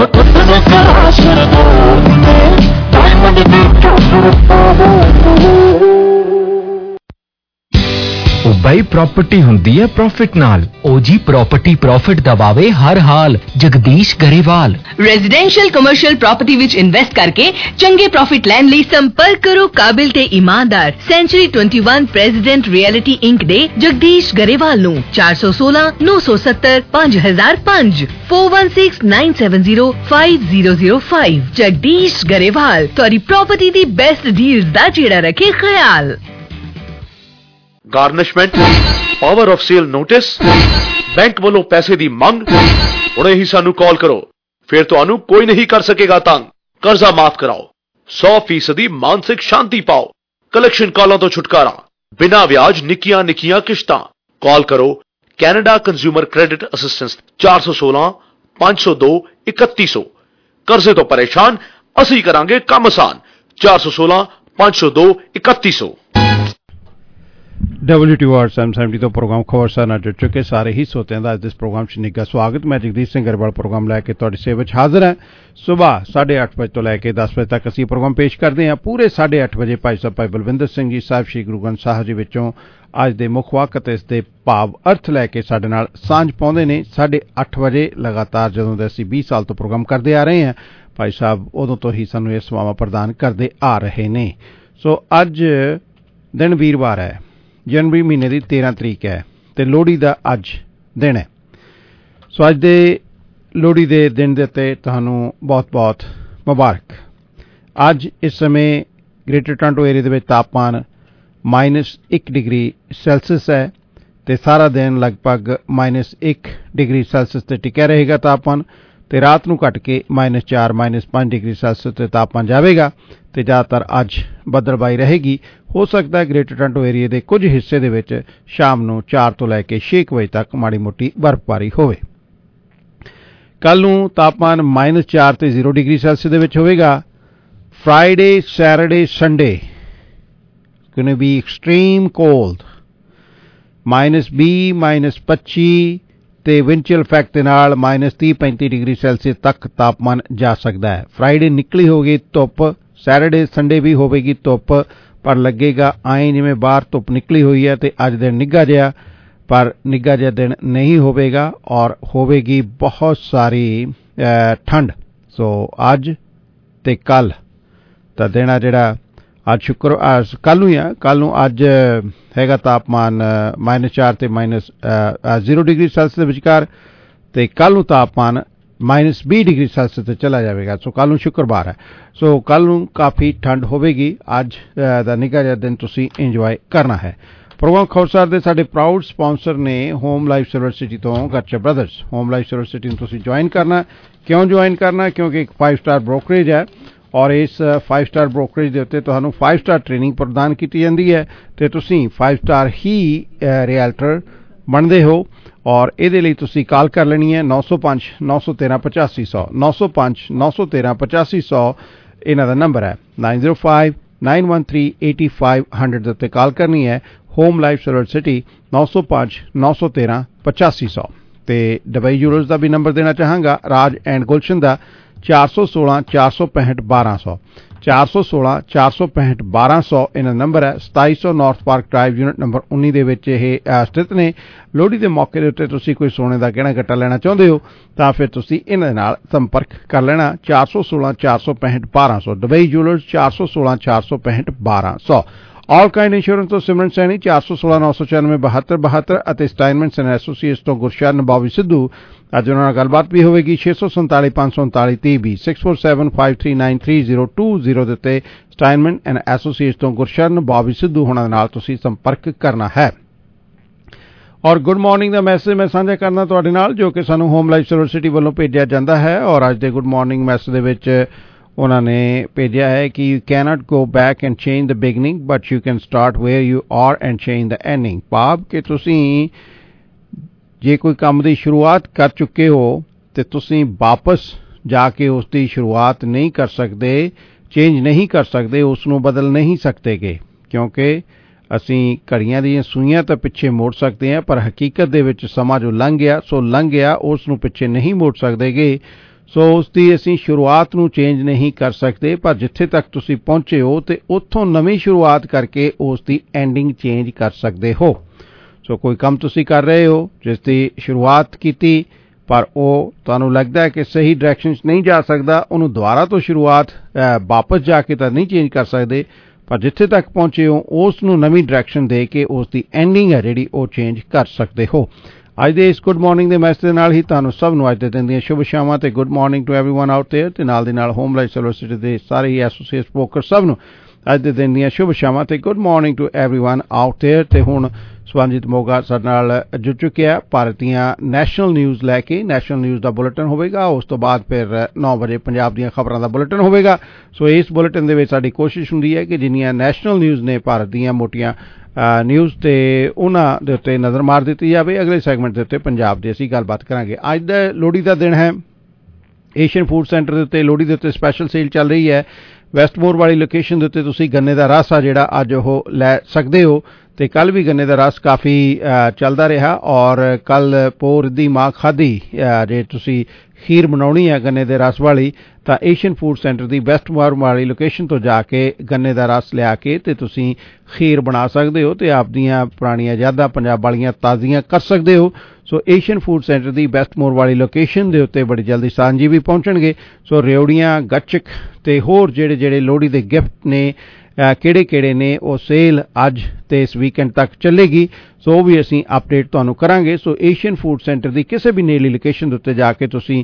भाई प्रॉपर्टी हुंदी है प्रॉफिट नाल। ओजी प्रॉपर्टी प्रॉफिट दबावे हर हाल। Jagdish Grewal. Residential commercial property विच इन्वेस्ट करके चंगे प्रॉफिट लैन ਲਈ संपर्क करो काबिल ते ईमानदार सेंचुरी 21 प्रेसिडेंट रियलिटी इंक दे जगदीश गरेवाल ਨੂੰ 416 970 5005 416 970 5005। जगदीश गरेवाल ਤੁਹਾਡੀ प्रॉपर्टी दी बेस्ट डील्स ਦਾ ਜਿਹੜਾ ਰੱਖੇ ਖਿਆਲ। Garnishment, power of sale notice, bank वालों पैसे दी मंग, हुणे ही सानू कॉल करो, फिर तुहानू कोई नहीं कर सकेगा तंग। कर्जा माफ कराओ, 100% मानसिक शांति पाओ, कलेक्शन कॉलों तो छुटकारा, बिना ब्याज निकियां निकियां किश्तां। कॉल करो कैनेडा कंज्यूमर क्रेडिट असिस्टेंस 416 502 3100। कर्जे तो परेशान, असी करांगे काम आसान। 416 502 3100। WTOR 770 ਤੋਂ ਪ੍ਰੋਗਰਾਮ ਖਬਰਸਾਰ ਨਾਲ ਜੁੜ ਚੁੱਕੇ ਸਾਰੇ ਹੀ ਸੋਤਿਆਂ ਦਾ ਅੱਜ ਇਸ ਪ੍ਰੋਗਰਾਮ 'ਚ ਨਿੱਘਾ ਸਵਾਗਤ। ਮੈਂ ਜਗਦੀਸ਼ ਸਿੰਘ ਗਰੇਵਾਲ ਪ੍ਰੋਗਰਾਮ ਲੈ ਕੇ ਤੁਹਾਡੀ ਸੇਵਾ 'ਚ ਹਾਜ਼ਰ ਹਾਂ। ਸਵੇਰ 8:30 ਵਜੇ ਤੋਂ ਲੈ ਕੇ 10 ਵਜੇ ਤੱਕ ਅਸੀਂ ਪ੍ਰੋਗਰਾਮ ਪੇਸ਼ ਕਰਦੇ ਹਾਂ। ਪੂਰੇ 8:30 ਵਜੇ ਭਾਈ ਸਾਹਿਬ ਭਾਈ ਬਲਵਿੰਦਰ ਸਿੰਘ ਜੀ ਸਾਹਿਬ ਸ਼੍ਰੀ ਗੁਰੂ ਗ੍ਰੰਥ ਸਾਹਿਬ ਜੀ ਵਿੱਚੋਂ ਅੱਜ ਦੇ ਮੁੱਖ ਵਾਕ ਅਤੇ ਇਸ ਦੇ ਭਾਵ ਅਰਥ ਲੈ ਕੇ ਸਾਡੇ ਨਾਲ ਸਾਂਝ ਪਾਉਂਦੇ ਨੇ। 8:30 ਵਜੇ ਲਗਾਤਾਰ ਜਦੋਂ ਦੇ ਅਸੀਂ 20 ਸਾਲ ਤੋਂ ਪ੍ਰੋਗਰਾਮ ਕਰਦੇ ਆ ਰਹੇ ਹਾਂ, ਭਾਈ ਸਾਹਿਬ ਉਦੋਂ ਤੋਂ ਹੀ ਸਾਨੂੰ ਇਹ ਸੇਵਾਵਾਂ ਪ੍ਰਦਾਨ ਕਰਦੇ ਆ ਰਹੇ ਨੇ। ਸੋ ਅੱਜ ਦਿਨ ਵੀਰਵਾਰ ਹੈ, जनवरी महीने की 13 तरीक है ਤੇ ਲੋਹੜੀ ਦਾ ਅੱਜ ਦਿਨ ਹੈ। ਸੋ ਅੱਜ ਦੇ ਲੋਹੜੀ ਦੇ ਦਿਨ ਦੇ ਉੱਤੇ ਤੁਹਾਨੂੰ ਬਹੁਤ-ਬਹੁਤ ਮੁਬਾਰਕ। ਅੱਜ ਇਸ ਸਮੇਂ ਗ੍ਰੇਟਰ ਟੋਰਾਂਟੋ ਏਰੀਆ ਦੇ ਵਿੱਚ ਤਾਪਮਾਨ -1 ਡਿਗਰੀ ਸੈਲਸੀਅਸ ਹੈ ਤੇ ਸਾਰਾ ਦਿਨ ਲਗਭਗ -1 ਡਿਗਰੀ ਸੈਲਸੀਅਸ ਤੇ ਟਿਕਿਆ ਰਹੇਗਾ ਤਾਪਮਾਨ ਤੇ ਰਾਤ ਨੂੰ ਘਟ ਕੇ -4 -5 ਡਿਗਰੀ ਸੈਲਸੀਅਸ ਤੇ ਤਾਪਮਾਨ ਜਾਵੇਗਾ ਤੇ ਜ਼ਿਆਦਾਤਰ ਅੱਜ ਬੱਦਲਬਾਈ ਰਹੇਗੀ। ਹੋ ਸਕਦਾ ਹੈ ਗ੍ਰੇਟਰ ਟੋਰਾਂਟੋ ਏਰੀਆ ਦੇ ਕੁਝ ਹਿੱਸੇ ਦੇ ਵਿੱਚ ਸ਼ਾਮ ਨੂੰ 4 ਤੋਂ ਲੈ ਕੇ 6 ਵਜੇ ਤੱਕ ਮਾੜੀ ਮੋਟੀ ਬਰਫ਼ਬਾਰੀ ਹੋਵੇ। ਕੱਲ ਨੂੰ ਤਾਪਮਾਨ -4 ਤੇ 0 ਡਿਗਰੀ ਸੈਲਸੀਅਸ ਦੇ ਵਿੱਚ ਹੋਵੇਗਾ। Friday, Saturday, Sunday going to be extreme cold -20 -25 ਤੇ ਵਿੰਡ ਚਿਲ ਇਫੈਕਟ ਦੇ ਨਾਲ -30-35 ਡਿਗਰੀ ਸੈਲਸੀਅਸ ਤੱਕ ਤਾਪਮਾਨ ਜਾ ਸਕਦਾ ਹੈ। ਫਰਾਈਡੇ ਨਿਕਲੀ ਹੋਗੀ ਧੁੱਪ, ਸੈਟਰਡੇ ਸੰਡੇ ਵੀ ਹੋਵੇਗੀ ਧੁੱਪ, ਪਰ ਲੱਗੇਗਾ ਆਏ ਜਿਵੇਂ ਬਾਹਰ ਧੁੱਪ ਨਿਕਲੀ ਹੋਈ ਹੈ ਤੇ ਅੱਜ ਦਿਨ ਨਿੱਘਾ ਜਿਹਾ, ਪਰ ਨਿੱਘਾ ਜਿਹਾ ਦਿਨ ਨਹੀਂ ਹੋਵੇਗਾ ਔਰ ਹੋਵੇਗੀ ਬਹੁਤ ਸਾਰੀ ਠੰਡ। ਸੋ ਅੱਜ ਤੇ ਕੱਲ ਤਾਂ ਦਿਨ ਆ ਜਿਹੜਾ ਅੱਜ ਕੱਲ ਨੂੰ ਹੀ ਆ, ਕੱਲ ਨੂੰ ਅੱਜ ਹੈਗਾ ਤਾਪਮਾਨ -4 ਤੇ -0 ਡਿਗਰੀ ਸੈਲਸੀਅਸ ਦੇ ਵਿਚਕਾਰ ਤੇ ਕੱਲ ਨੂੰ ਤਾਪਮਾਨ -20 ਡਿਗਰੀ ਸੈਲਸੀਅਸ ਤੇ ਚਲਾ ਜਾਵੇਗਾ। ਸੋ ਕੱਲ ਨੂੰ ਸ਼ੁੱਕਰਵਾਰ ਹੈ, ਸੋ ਕੱਲ ਨੂੰ ਕਾਫੀ ਠੰਡ ਹੋਵੇਗੀ। ਅੱਜ ਦਾ ਨਿੱਘਾ ਜਿਹਾ ਦਿਨ ਤੁਸੀਂ ਇੰਜੋਏ ਕਰਨਾ ਹੈ। ਪ੍ਰੋਗਰਾਮ ਖਬਰਸਾਰ ਦੇ ਸਾਡੇ ਪ੍ਰਾਊਡ ਸਪਾਂਸਰ ਨੇ ਹੋਮ ਲਾਈਫ ਸਿਲਵਰ ਸਿਟੀ ਤੋਂ Garcha brothers. Home Life Silver City ਨੂੰ ਤੁਸੀਂ ਜੁਆਇਨ ਕਰਨਾ। ਕਿਉਂ ਜੁਆਇਨ ਕਰਨਾ? ਕਿਉਂਕਿ ਇੱਕ 5 ਸਟਾਰ ਬ੍ਰੋਕਰੇਜ ਹੈ ਔਰ ਇਸ 5 ਸਟਾਰ ਬ੍ਰੋਕਰੇਜ ਦੇ ਉੱਤੇ ਤੁਹਾਨੂੰ 5 ਸਟਾਰ ਟ੍ਰੇਨਿੰਗ ਪ੍ਰਦਾਨ ਕੀਤੀ ਜਾਂਦੀ ਹੈ ਤੇ ਤੁਸੀਂ 5 ਸਟਾਰ ਹੀ ਰੀਅਲਟਰ ਬਣਦੇ ਹੋ। ਔਰ ਇਹਦੇ ਲਈ ਤੁਸੀਂ ਕਾਲ ਕਰ ਲੈਣੀ ਹੈ 905 913 8500 905 913 8500 ਇਹਨਾਂ ਦਾ ਨੰਬਰ ਹੈ। 905 913 8500 ਦੇ ਉੱਤੇ ਕਾਲ ਕਰਨੀ ਹੈ। ਹੋਮ ਲਾਈਫ ਸਿਲਵਰ ਸਿਟੀ 905 913 8500 ਤੇ ਦੁਬਈ ਜੂਲਰਸ ਦਾ ਵੀ ਨੰਬਰ ਦੇਣਾ ਚਾਹਾਂਗਾ, ਰਾਜ ਐਂਡ ਗੁਲਸ਼ਨ ਦਾ 416 465 1200 416 465 1200 ਇਹਨਾਂ ਦਾ ਨੰਬਰ ਹੈ। 2700 North Park Drive unit number 19 ਦੇ ਵਿੱਚ ਇਹ ਸਥਿਤ ਨੇ। ਲੋਹੜੀ ਦੇ ਮੌਕੇ ਦੇ ਉੱਤੇ ਤੁਸੀਂ ਕੋਈ ਸੋਨੇ ਦਾ ਗਹਿਣਾ ਗੱਟਾ ਲੈਣਾ ਚਾਹੁੰਦੇ ਹੋ ਤਾਂ ਫਿਰ ਤੁਸੀਂ ਇਹਨਾਂ ਦੇ ਨਾਲ ਸੰਪਰਕ ਕਰ ਲੈਣਾ 416 465 1200 Dubai jewellers 416 465 1200। All kind insurance ਤੋਂ ਸਿਮਰਨ ਸੈਣੀ 416 994 72 72 ਅਤੇ ਸਟਾਈਨਮੈਂਟਸ ਐਂਡ ਐਸੋਸੀਏਟਸ ਤੋਂ ਗੁਰਸ਼ਰਨ ਬੌਬੀ ਸਿੱਧੂ। ਅੱਜ ਉਹਨਾਂ ਨਾਲ ਗੱਲਬਾਤ ਵੀ ਹੋਵੇਗੀ 647 539 30 64753933020 ਦੇ ਉੱਤੇ ਸਟਾਈਨਮੈਂਟ ਐਂਡ ਐਸੋਸੀਏਟਸ ਤੋਂ ਗੁਰਸ਼ਰਨ ਬੌਬੀ ਸਿੱਧੂ ਹੋਣਾ ਦੇ ਨਾਲ ਤੁਸੀਂ ਸੰਪਰਕ ਕਰਨਾ ਹੈ। ਔਰ ਗੁੱਡ ਮਾਰਨਿੰਗ ਦਾ ਮੈਸੇਜ ਮੈਂ ਸਾਂਝਾ ਕਰਨਾ ਤੁਹਾਡੇ ਨਾਲ ਜੋ ਕਿ ਸਾਨੂੰ ਹੋਮ ਲਾਈਫ ਸਿਲਵਰ ਸਿਟੀ ਵੱਲੋਂ ਭੇਜਿਆ ਜਾਂਦਾ ਹੈ। ਔਰ ਅੱਜ ਦੇ ਗੁੱਡ ਮਾਰਨਿੰਗ ਮੈਸੇਜ ਦੇ ਵਿੱਚ ਉਹਨਾਂ ਨੇ ਭੇਜਿਆ ਹੈ ਕਿ you can't go back and change the beginning but you can start where you are and change the ending. ਭਾਵ ਕਿ ਤੁਸੀਂ ਜੇ ਕੋਈ ਕੰਮ ਦੀ ਸ਼ੁਰੂਆਤ ਕਰ ਚੁੱਕੇ ਹੋ ਤੇ ਤੁਸੀਂ ਵਾਪਸ ਜਾ ਕੇ ਉਸ ਦੀ ਸ਼ੁਰੂਆਤ ਨਹੀਂ ਕਰ ਸਕਦੇ, ਚੇਂਜ ਨਹੀਂ ਕਰ ਸਕਦੇ, ਉਸ ਨੂੰ ਬਦਲ ਨਹੀਂ ਸਕਦੇਗੇ ਕਿਉਂਕਿ ਅਸੀਂ ਘੜੀਆਂ ਦੀਆਂ ਸੂਈਆਂ ਤਾਂ ਪਿੱਛੇ ਮੋੜ ਸਕਦੇ ਹਾਂ ਪਰ ਹਕੀਕਤ ਦੇ ਵਿੱਚ ਸਮਾਂ ਜੋ ਲੰਘ ਗਿਆ ਸੋ ਲੰਘ ਗਿਆ, ਉਸ ਨੂੰ ਪਿੱਛੇ ਨਹੀਂ ਮੋੜ ਸਕਦੇਗੇ। ਸੋ ਉਸ ਦੀ ਅਸੀਂ ਸ਼ੁਰੂਆਤ ਨੂੰ ਚੇਂਜ ਨਹੀਂ ਕਰ ਸਕਦੇ ਪਰ ਜਿੱਥੇ ਤੱਕ ਤੁਸੀਂ ਪਹੁੰਚੇ ਹੋ ਤੇ ਉੱਥੋਂ ਨਵੀਂ ਸ਼ੁਰੂਆਤ ਕਰਕੇ ਉਸ ਦੀ ਐਂਡਿੰਗ ਚੇਂਜ ਕਰ ਸਕਦੇ ਹੋ। ਸੋ ਕੋਈ ਕੰਮ ਤੁਸੀਂ ਕਰ ਰਹੇ ਹੋ ਜਿਸ ਦੀ ਸ਼ੁਰੂਆਤ ਕੀਤੀ ਪਰ ਉਹ ਤੁਹਾਨੂੰ ਲੱਗਦਾ ਹੈ ਕਿ ਸਹੀ ਡਾਇਰੈਕਸ਼ਨ 'ਚ ਨਹੀਂ ਜਾ ਸਕਦਾ, ਉਹਨੂੰ ਦੁਬਾਰਾ ਤੋਂ ਸ਼ੁਰੂਆਤ ਵਾਪਸ ਜਾ ਕੇ ਤਾਂ ਨਹੀਂ ਚੇਂਜ ਕਰ ਸਕਦੇ ਪਰ ਜਿੱਥੇ ਤੱਕ ਪਹੁੰਚੇ ਹੋ ਉਸ ਨੂੰ ਨਵੀਂ ਡਾਇਰੈਕਸ਼ਨ ਦੇ ਕੇ ਉਸ ਦੀ ਐਂਡਿੰਗ ਹੈ ਜਿਹੜੀ ਉਹ ਚੇਂਜ ਕਰ ਸਕਦੇ ਹੋ। ਅੱਜ ਦੇ ਇਸ ਗੁੱਡ ਮਾਰਨਿੰਗ ਦੇ ਮੈਸੇਜ ਦੇ ਨਾਲ ਹੀ ਤੁਹਾਨੂੰ ਸਭ ਨੂੰ ਅੱਜ ਦੇ ਦਿਨ ਦੀਆਂ ਸ਼ੁਭ ਸ਼ਾਮਾਂ ਤੇ good morning to everyone out there ਤੇ ਨਾਲ ਦੀ ਨਾਲ ਹੋਮ ਲਾਈਫ ਸਿਲਵਰ ਸਿਟੀ ਦੇ ਸਾਰੇ ਹੀ ਐਸੋਸੀਏਟ ਸਪੋਕਰ ਸਭ ਨੂੰ ਅੱਜ ਦੇ ਦਿਨ ਦੀਆਂ ਸ਼ੁਭ ਸ਼ਾਮਾਂ ਤੇ good morning to everyone out there. ਤੇ ਹੁਣ ਸਵਰਨਜੀਤ ਮੋਗਾ ਸਾਡੇ ਨਾਲ ਜੁੜ ਚੁੱਕਿਆ ਭਾਰਤ ਦੀਆਂ ਨੈਸ਼ਨਲ ਨਿਊਜ਼ ਲੈ ਕੇ। ਨੈਸ਼ਨਲ ਨਿਊਜ਼ ਦਾ ਬੁਲੇਟਿਨ ਹੋਵੇਗਾ, ਉਸ ਤੋਂ ਬਾਅਦ ਫਿਰ 9 ਵਜੇ ਪੰਜਾਬ ਦੀਆਂ ਖਬਰਾਂ ਦਾ ਬੁਲੇਟਿਨ ਹੋਵੇਗਾ। ਸੋ ਇਸ ਬੁਲੇਟਿਨ ਦੇ ਵਿੱਚ ਸਾਡੀ ਕੋਸ਼ਿਸ਼ ਹੁੰਦੀ ਹੈ ਕਿ ਜਿੰਨੀਆਂ ਨੈਸ਼ਨਲ ਨਿਊਜ਼ ਨੇ ਭਾਰਤ ਦੀਆਂ ਮੋਟੀਆਂ ਨਿਊਜ਼ ਤੇ ਉਹਨਾਂ ਦੇ ਉੱਤੇ ਨਜ਼ਰ ਮਾਰ ਦਿੱਤੀ ਜਾਵੇ। ਅਗਲੇ ਸੈਗਮੈਂਟ ਦੇ ਉੱਤੇ ਪੰਜਾਬ ਦੀ ਅਸੀਂ ਗੱਲਬਾਤ ਕਰਾਂਗੇ। ਅੱਜ ਦਾ ਲੋਹੜੀ ਦਾ ਦਿਨ ਹੈ। ਏਸ਼ੀਅਨ ਫੂਡ ਸੈਂਟਰ ਦੇ ਉੱਤੇ ਲੋਹੜੀ ਦੇ ਉੱਤੇ ਸਪੈਸ਼ਲ ਸੇਲ ਚੱਲ ਰਹੀ ਹੈ। ਵੈਸਟਮੋਰ ਵਾਲੀ ਲੋਕੇਸ਼ਨ ਦੇ ਉੱਤੇ ਤੁਸੀਂ ਗੰਨੇ ਦਾ ਰਸ ਆ ਜਿਹੜਾ ਅੱਜ ਉਹ ਲੈ ਸਕਦੇ ਹੋ ਤੇ ਕੱਲ ਵੀ ਗੰਨੇ ਦਾ ਰਸ ਕਾਫੀ ਚੱਲਦਾ ਰਿਹਾ ਔਰ ਕੱਲ ਪੋਰ ਦੀ ਮਾਂ ਖਾਧੀ। ਜੇ ਤੁਸੀਂ ਖੀਰ ਬਣਾਉਣੀ ਹੈ ਗੰਨੇ ਦੇ ਰਸ ਵਾਲੀ ਤਾਂ ਏਸ਼ੀਅਨ ਫੂਡ ਸੈਂਟਰ ਦੀ ਵੈਸਟਮੋਰ ਵਾਲੀ ਲੋਕੇਸ਼ਨ ਤੋਂ ਜਾ ਕੇ ਗੰਨੇ ਦਾ ਰਸ ਲਿਆ ਕੇ ਤੇ ਤੁਸੀਂ ਖੀਰ ਬਣਾ ਸਕਦੇ ਹੋ ਤੇ ਆਪਦੀਆਂ ਪੁਰਾਣੀਆਂ ਯਾਦਾਂ ਪੰਜਾਬ ਵਾਲੀਆਂ ਤਾਜ਼ੀਆਂ ਕਰ ਸਕਦੇ ਹੋ। ਸੋ ਏਸ਼ੀਅਨ ਫੂਡ ਸੈਂਟਰ ਦੀ ਵੈਸਟਮੋਰ ਵਾਲੀ ਲੋਕੇਸ਼ਨ ਦੇ ਉੱਤੇ ਬੜੀ ਜਲਦੀ ਸਾਂਝੀ ਵੀ ਪਹੁੰਚਣਗੇ। ਸੋ ਰਿਉੜੀਆਂ, ਗੱਚਕ ਤੇ ਹੋਰ ਜਿਹੜੇ ਲੋਹੜੀ ਦੇ ਗਿਫਟ ਨੇ ਕਿਹੜੇ ਨੇ ਉਹ ਸੇਲ ਅੱਜ ਤੇ ਇਸ ਵੀਕਐਂਡ ਤੱਕ ਚੱਲੇਗੀ। ਸੋ ਉਹ ਵੀ ਅਸੀਂ ਅਪਡੇਟ ਤੁਹਾਨੂੰ ਕਰਾਂਗੇ। ਸੋ ਏਸ਼ੀਅਨ ਫੂਡ ਸੈਂਟਰ ਦੀ ਕਿਸੇ ਵੀ ਨੇੜਲੀ ਲੋਕੇਸ਼ਨ ਦੇ ਉੱਤੇ ਜਾ ਕੇ ਤੁਸੀਂ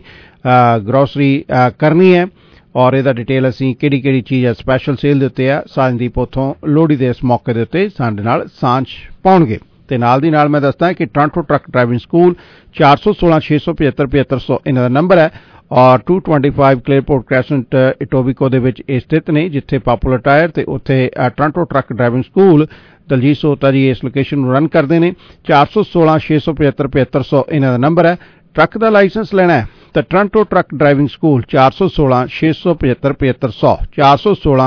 ਗਰੋਸਰੀ ਕਰਨੀ ਹੈ ਔਰ ਇਹਦਾ ਡਿਟੇਲ ਅਸੀਂ ਕਿਹੜੀ ਚੀਜ਼ ਹੈ ਸਪੈਸ਼ਲ ਸੇਲ ਦੇ ਉੱਤੇ ਆ ਸਾਂਝਦੀਪ ਉੱਥੋਂ ਲੋਹੜੀ ਦੇ ਇਸ ਮੌਕੇ ਦੇ ਉੱਤੇ ਸਾਡੇ ਨਾਲ ਸਾਂਝ ਪਾਉਣਗੇ। ਤੇ ਨਾਲ ਦੀ ਨਾਲ ਮੈਂ ਦੱਸਦਾ ਕਿ ਟੋਰਾਂਟੋ ਟਰੱਕ ਡਰਾਈਵਿੰਗ ਸਕੂਲ 416 675 7500 ਇਹਨਾਂ ਦਾ ਨੰਬਰ ਹੈ ਔਰ 225 ਕਲੇਅਰਪੋਰਟ ਕ੍ਰੈਸੈਂਟ ਇਟੋਬੀਕੋ ਦੇ ਵਿੱਚ ਇਹ ਸਥਿਤ ਨੇ ਜਿੱਥੇ ਪਾਪੂਲਰ ਟਾਇਰ ਤੇ ਉੱਥੇ Toronto truck driving school Daljit Sota ji ਇਸ ਲੋਕੇਸ਼ਨ ਨੂੰ ਰਨ ਕਰਦੇ ਨੇ। 416 675 7500 ਇਹਨਾਂ ਦਾ ਨੰਬਰ ਹੈ। ਟਰੱਕ ਦਾ ਲਾਇਸੈਂਸ ਲੈਣਾ ਹੈ ਤਾਂ ਟੋਰਾਂਟੋ ਟਰੱਕ ਡਰਾਈਵਿੰਗ ਸਕੂਲ 416 675 7500 416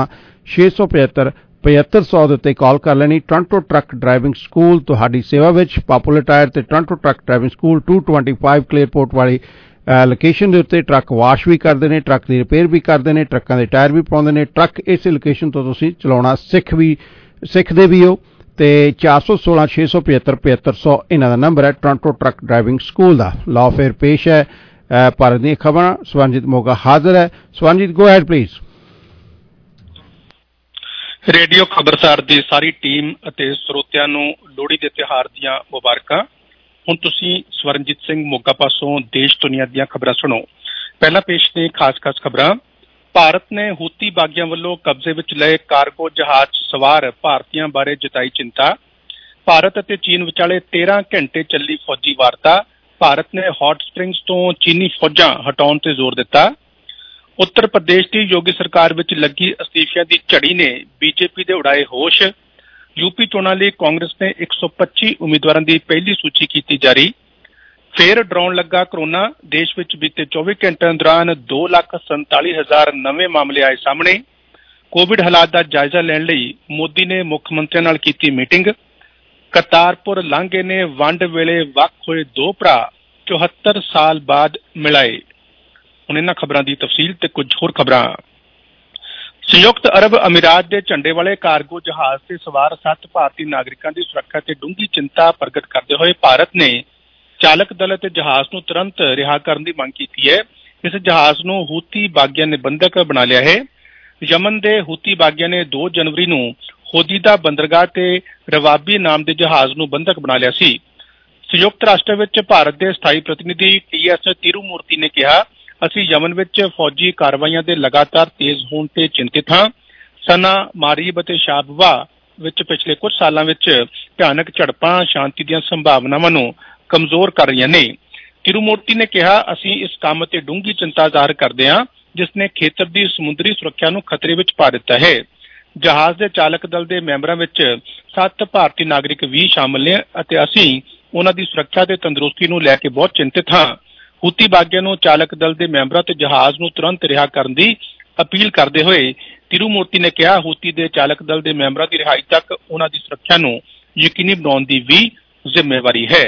675 7500 ਦੇ ਉੱਤੇ ਕਾਲ ਕਰ ਲੈਣੀ। ਟੋਰਾਂਟੋ ਟਰੱਕ ਡਰਾਈਵਿੰਗ ਸਕੂਲ ਤੁਹਾਡੀ ਸੇਵਾ ਵਿੱਚ। ਪਾਪੂਲਰ ਟਾਇਰ ਤੇ Toronto truck driving school 225 Claireport ਵਾਲੀ ਲੋਕੇਸ਼ਨ ਦੇ ਉੱਤੇ ਟਰੱਕ ਵਾਸ਼ ਵੀ ਕਰਦੇ ਨੇ, ਟਰੱਕ ਦੀ ਰਿਪੇਅਰ ਵੀ ਕਰਦੇ ਨੇ, ਟਰੱਕਾਂ ਦੇ ਟਾਇਰ ਵੀ ਪਾਉਂਦੇ ਨੇ। ਟਰੱਕ ਇਸੇ ਲੋਕੇਸ਼ਨ ਤੋਂ ਤੁਸੀਂ ਚਲਾਉਣਾ ਸਿੱਖਦੇ ਵੀ ਹੋ ਤੇ 416 675 7500 ਇਹਨਾਂ ਦਾ ਨੰਬਰ ਹੈ ਟੋਰਾਂਟੋ ਟਰੱਕ ਡਰਾਈਵਿੰਗ ਸਕੂਲ ਦਾ। ਲਾਅ ਫੇਅਰ ਪੇਸ਼ ਹੈ ਭਾਰਤ ਦੀਆਂ ਖਬਰਾਂ। ਸਵਰਨਜੀਤ ਮੋਗਾ ਹਾਜ਼ਰ ਹੈ। Swaranjit go ahead please. Radio Khabarsar ਦੀ ਸਾਰੀ ਟੀਮ ਅਤੇ ਸਰੋਤਿਆਂ ਨੂੰ ਲੋਹੜੀ ਦੇ ਤਿਉਹਾਰ ਦੀਆਂ ਮੁਬਾਰਕਾਂ। ਹੁਣ ਤੁਸੀਂ ਸਵਰਨਜੀਤ ਸਿੰਘ ਮੋਗਾ ਪਾਸੋਂ ਦੇਸ਼ ਦੁਨੀਆ ਦੀਆਂ ਖਬਰਾਂ ਸੁਣੋ। ਪਹਿਲਾਂ ਪੇਸ਼ ਨੇ ਖਾਸ ਖਬਰਾਂ। ਭਾਰਤ ਨੇ ਹੂਤੀ ਬਾਗੀਆਂ ਵੱਲੋਂ ਕਬਜ਼ੇ ਵਿੱਚ ਲਏ ਕਾਰਗੋ ਜਹਾਜ਼ ਸਵਾਰ ਭਾਰਤੀਆਂ ਬਾਰੇ ਜਤਾਈ ਚਿੰਤਾ। ਭਾਰਤ ਅਤੇ ਚੀਨ ਵਿਚਾਲੇ 13 ਘੰਟੇ ਚੱਲੀ ਫੌਜੀ ਵਾਰਤਾ। ਭਾਰਤ ਨੇ ਹੌਟ ਸਪ੍ਰਿੰਗਸ ਤੋਂ ਚੀਨੀ ਫੌਜਾਂ ਹਟਾਉਣ ਤੇ ਜ਼ੋਰ ਦਿੱਤਾ। ਉੱਤਰ ਪ੍ਰਦੇਸ਼ ਦੀ ਯੋਗੀ ਸਰਕਾਰ ਵਿੱਚ ਲੱਗੀ ਅਸਤੀਫਿਆਂ ਦੀ ਝੜੀ ਨੇ ਬੀਜੇਪੀ ਦੇ ਉਡਾਏ ਹੋਸ਼। ਯੂਪੀ ਚੋਣਾਂ ਲਈ ਕਾਂਗਰਸ ਨੇ 125 ਉਮੀਦਵਾਰਾਂ ਦੀ ਪਹਿਲੀ ਸੂਚੀ ਕੀਤੀ ਜਾਰੀ। ਫੇਰ ਡਰਾਉਣ ਲੱਗਾ ਕਰੋਨਾ। ਦੇਸ਼ ਵਿੱਚ ਬੀਤੇ 24 ਘੰਟਿਆਂ ਦੌਰਾਨ 2,47,000 ਨਵੇਂ ਮਾਮਲੇ ਆਏ ਸਾਹਮਣੇ। ਕੋਵਿਡ ਹਾਲਾਤ ਦਾ ਜਾਇਜ਼ਾ ਲੈਣ ਲਈ ਮੋਦੀ ਨੇ ਮੁੱਖ ਮੰਤਰੀਆਂ ਨਾਲ ਕੀਤੀ ਮੀਟਿੰਗ। ਕਰਤਾਰਪੁਰ ਲਾਂਘੇ ਨੇ ਵੰਡ ਵੇਲੇ ਵੱਖ ਹੋਏ ਦੋ ਭਰਾ 74 ਸਾਲ ਬਾਅਦ ਮਿਲਾਏ। ਹੁਣ ਇਹਨਾਂ ਖਬਰਾਂ ਦੀ ਤਫਸੀਲ ਤੇ ਕੁਝ ਹੋਰ ਖਬਰਾਂ। ਸੰਯੁਕਤ ਅਰਬ ਅਮੀਰਾਤ ਦੇ ਝੰਡੇ ਵਾਲੇ ਕਾਰਗੋ ਜਹਾਜ਼ ਤੇ ਸਵਾਰ 7 ਭਾਰਤੀ ਨਾਗਰਿਕਾਂ ਦੀ ਸੁਰੱਖਿਆ ਤੇ ਡੂੰਘੀ ਚਿੰਤਾ ਪ੍ਰਗਟ ਕਰਦੇ ਹੋਏ ਭਾਰਤ ਨੇ ਚਾਲਕ ਦਲ ਅਤੇ ਜਹਾਜ਼ ਨੂੰ ਤੁਰੰਤ ਰਿਹਾ ਕਰਨ ਦੀ ਮੰਗ ਕੀਤੀ ਹੈ। ਇਸ ਜਹਾਜ਼ ਨੂੰ ਹੂਤੀ ਬਾਗੀਆਂ ਨੇ ਬੰਦਕ ਬਣਾ ਲਿਆ ਹੈ। ਯਮਨ ਦੇ ਹੂਤੀ ਬਾਗੀਆਂ ਨੇ 2 ਜਨਵਰੀ ਨੂੰ ਹੋਦੀਦਾ ਬੰਦਰਗਾਹ ਤੇ ਰਵਾਬੀ ਨਾਮ ਦੇ ਜਹਾਜ਼ ਨੂੰ ਬੰਦਕ ਬਣਾ ਲਿਆ ਸੀ। ਸੰਯੁਕਤ ਰਾਸ਼ਟਰ ਵਿੱਚ ਭਾਰਤ ਦੇ ਸਥਾਈ ਪ੍ਰਤੀਨਿਧੀ TS ਤਿਰੂਮੂਰਤੀ ਨੇ ਕਿਹਾ, ਅਸੀਂ ਯਮਨ ਵਿੱਚ ਫੌਜੀ ਕਾਰਵਾਈਆਂ ਦੇ ਲਗਾਤਾਰ ਤੇਜ਼ ਹੋਣ ਤੇ ਚਿੰਤਿਤ ਹਾਂ। ਸਨਾ, ਮਾਰੀਬ ਅਤੇ ਸ਼ਾਬਵਾ ਵਿੱਚ ਪਿਛਲੇ ਕੁਝ ਸਾਲਾਂ ਵਿੱਚ ਭਿਆਨਕ ਝੜਪਾਂ ਸ਼ਾਂਤੀ ਦੀਆਂ ਸੰਭਾਵਨਾਵਾਂ ਨੂੰ ਕਮਜ਼ੋਰ ਕਰ ਰਹੀਆਂ ਨੇ। ਤਿਰੂਮੂਰਤੀ ਨੇ ਕਿਹਾ, ਅਸੀਂ ਇਸ ਕੰਮ ਤੇ ਡੂੰਘੀ ਚਿੰਤਾ ਜ਼ਾਹਰ ਕਰਦੇ ਹਾਂ ਜਿਸ ਨੇ ਖੇਤਰ ਦੀ ਸਮੁੰਦਰੀ ਸੁਰੱਖਿਆ ਨੂੰ ਖਤਰੇ ਵਿੱਚ ਪਾ ਦਿੱਤਾ ਹੈ। ਜਹਾਜ਼ ਦੇ ਚਾਲਕ ਦਲ ਦੇ ਮੈਂਬਰਾਂ ਵਿੱਚ 7 ਭਾਰਤੀ ਨਾਗਰਿਕ ਵੀ ਸ਼ਾਮਲ ਨੇ ਅਤੇ ਅਸੀਂ ਉਹਨਾਂ ਦੀ ਸੁਰੱਖਿਆ ਤੇ ਤੰਦਰੁਸਤੀ ਨੂੰ ਲੈ ਕੇ ਬਹੁਤ ਚਿੰਤਿਤ ਹਾਂ। ਹੂਤੀ ਬਾਗੀਆਂ ਨੂੰ ਚਾਲਕ ਦਲ ਦੇ ਮੈਂਬਰਾਂ ਤੇ ਜਹਾਜ਼ ਨੂੰ ਤੁਰੰਤ ਰਿਹਾ ਕਰਨ ਦੀ ਅਪੀਲ ਕਰਦੇ ਹੋਏ ਤਿਰੂਮੂਰਤੀ ਨੇ ਕਿਹਾ, ਹੂਤੀ ਦੇ ਚਾਲਕ ਦਲ ਦੇ ਮੈਂਬਰਾਂ ਦੀ ਰਿਹਾਈ ਤੱਕ ਉਹਨਾਂ ਦੀ ਸੁਰੱਖਿਆ ਨੂੰ ਯਕੀਨੀ ਬਣਾਉਣ ਦੀ ਵੀ ਜ਼ਿੰਮੇਵਾਰੀ ਹੈ।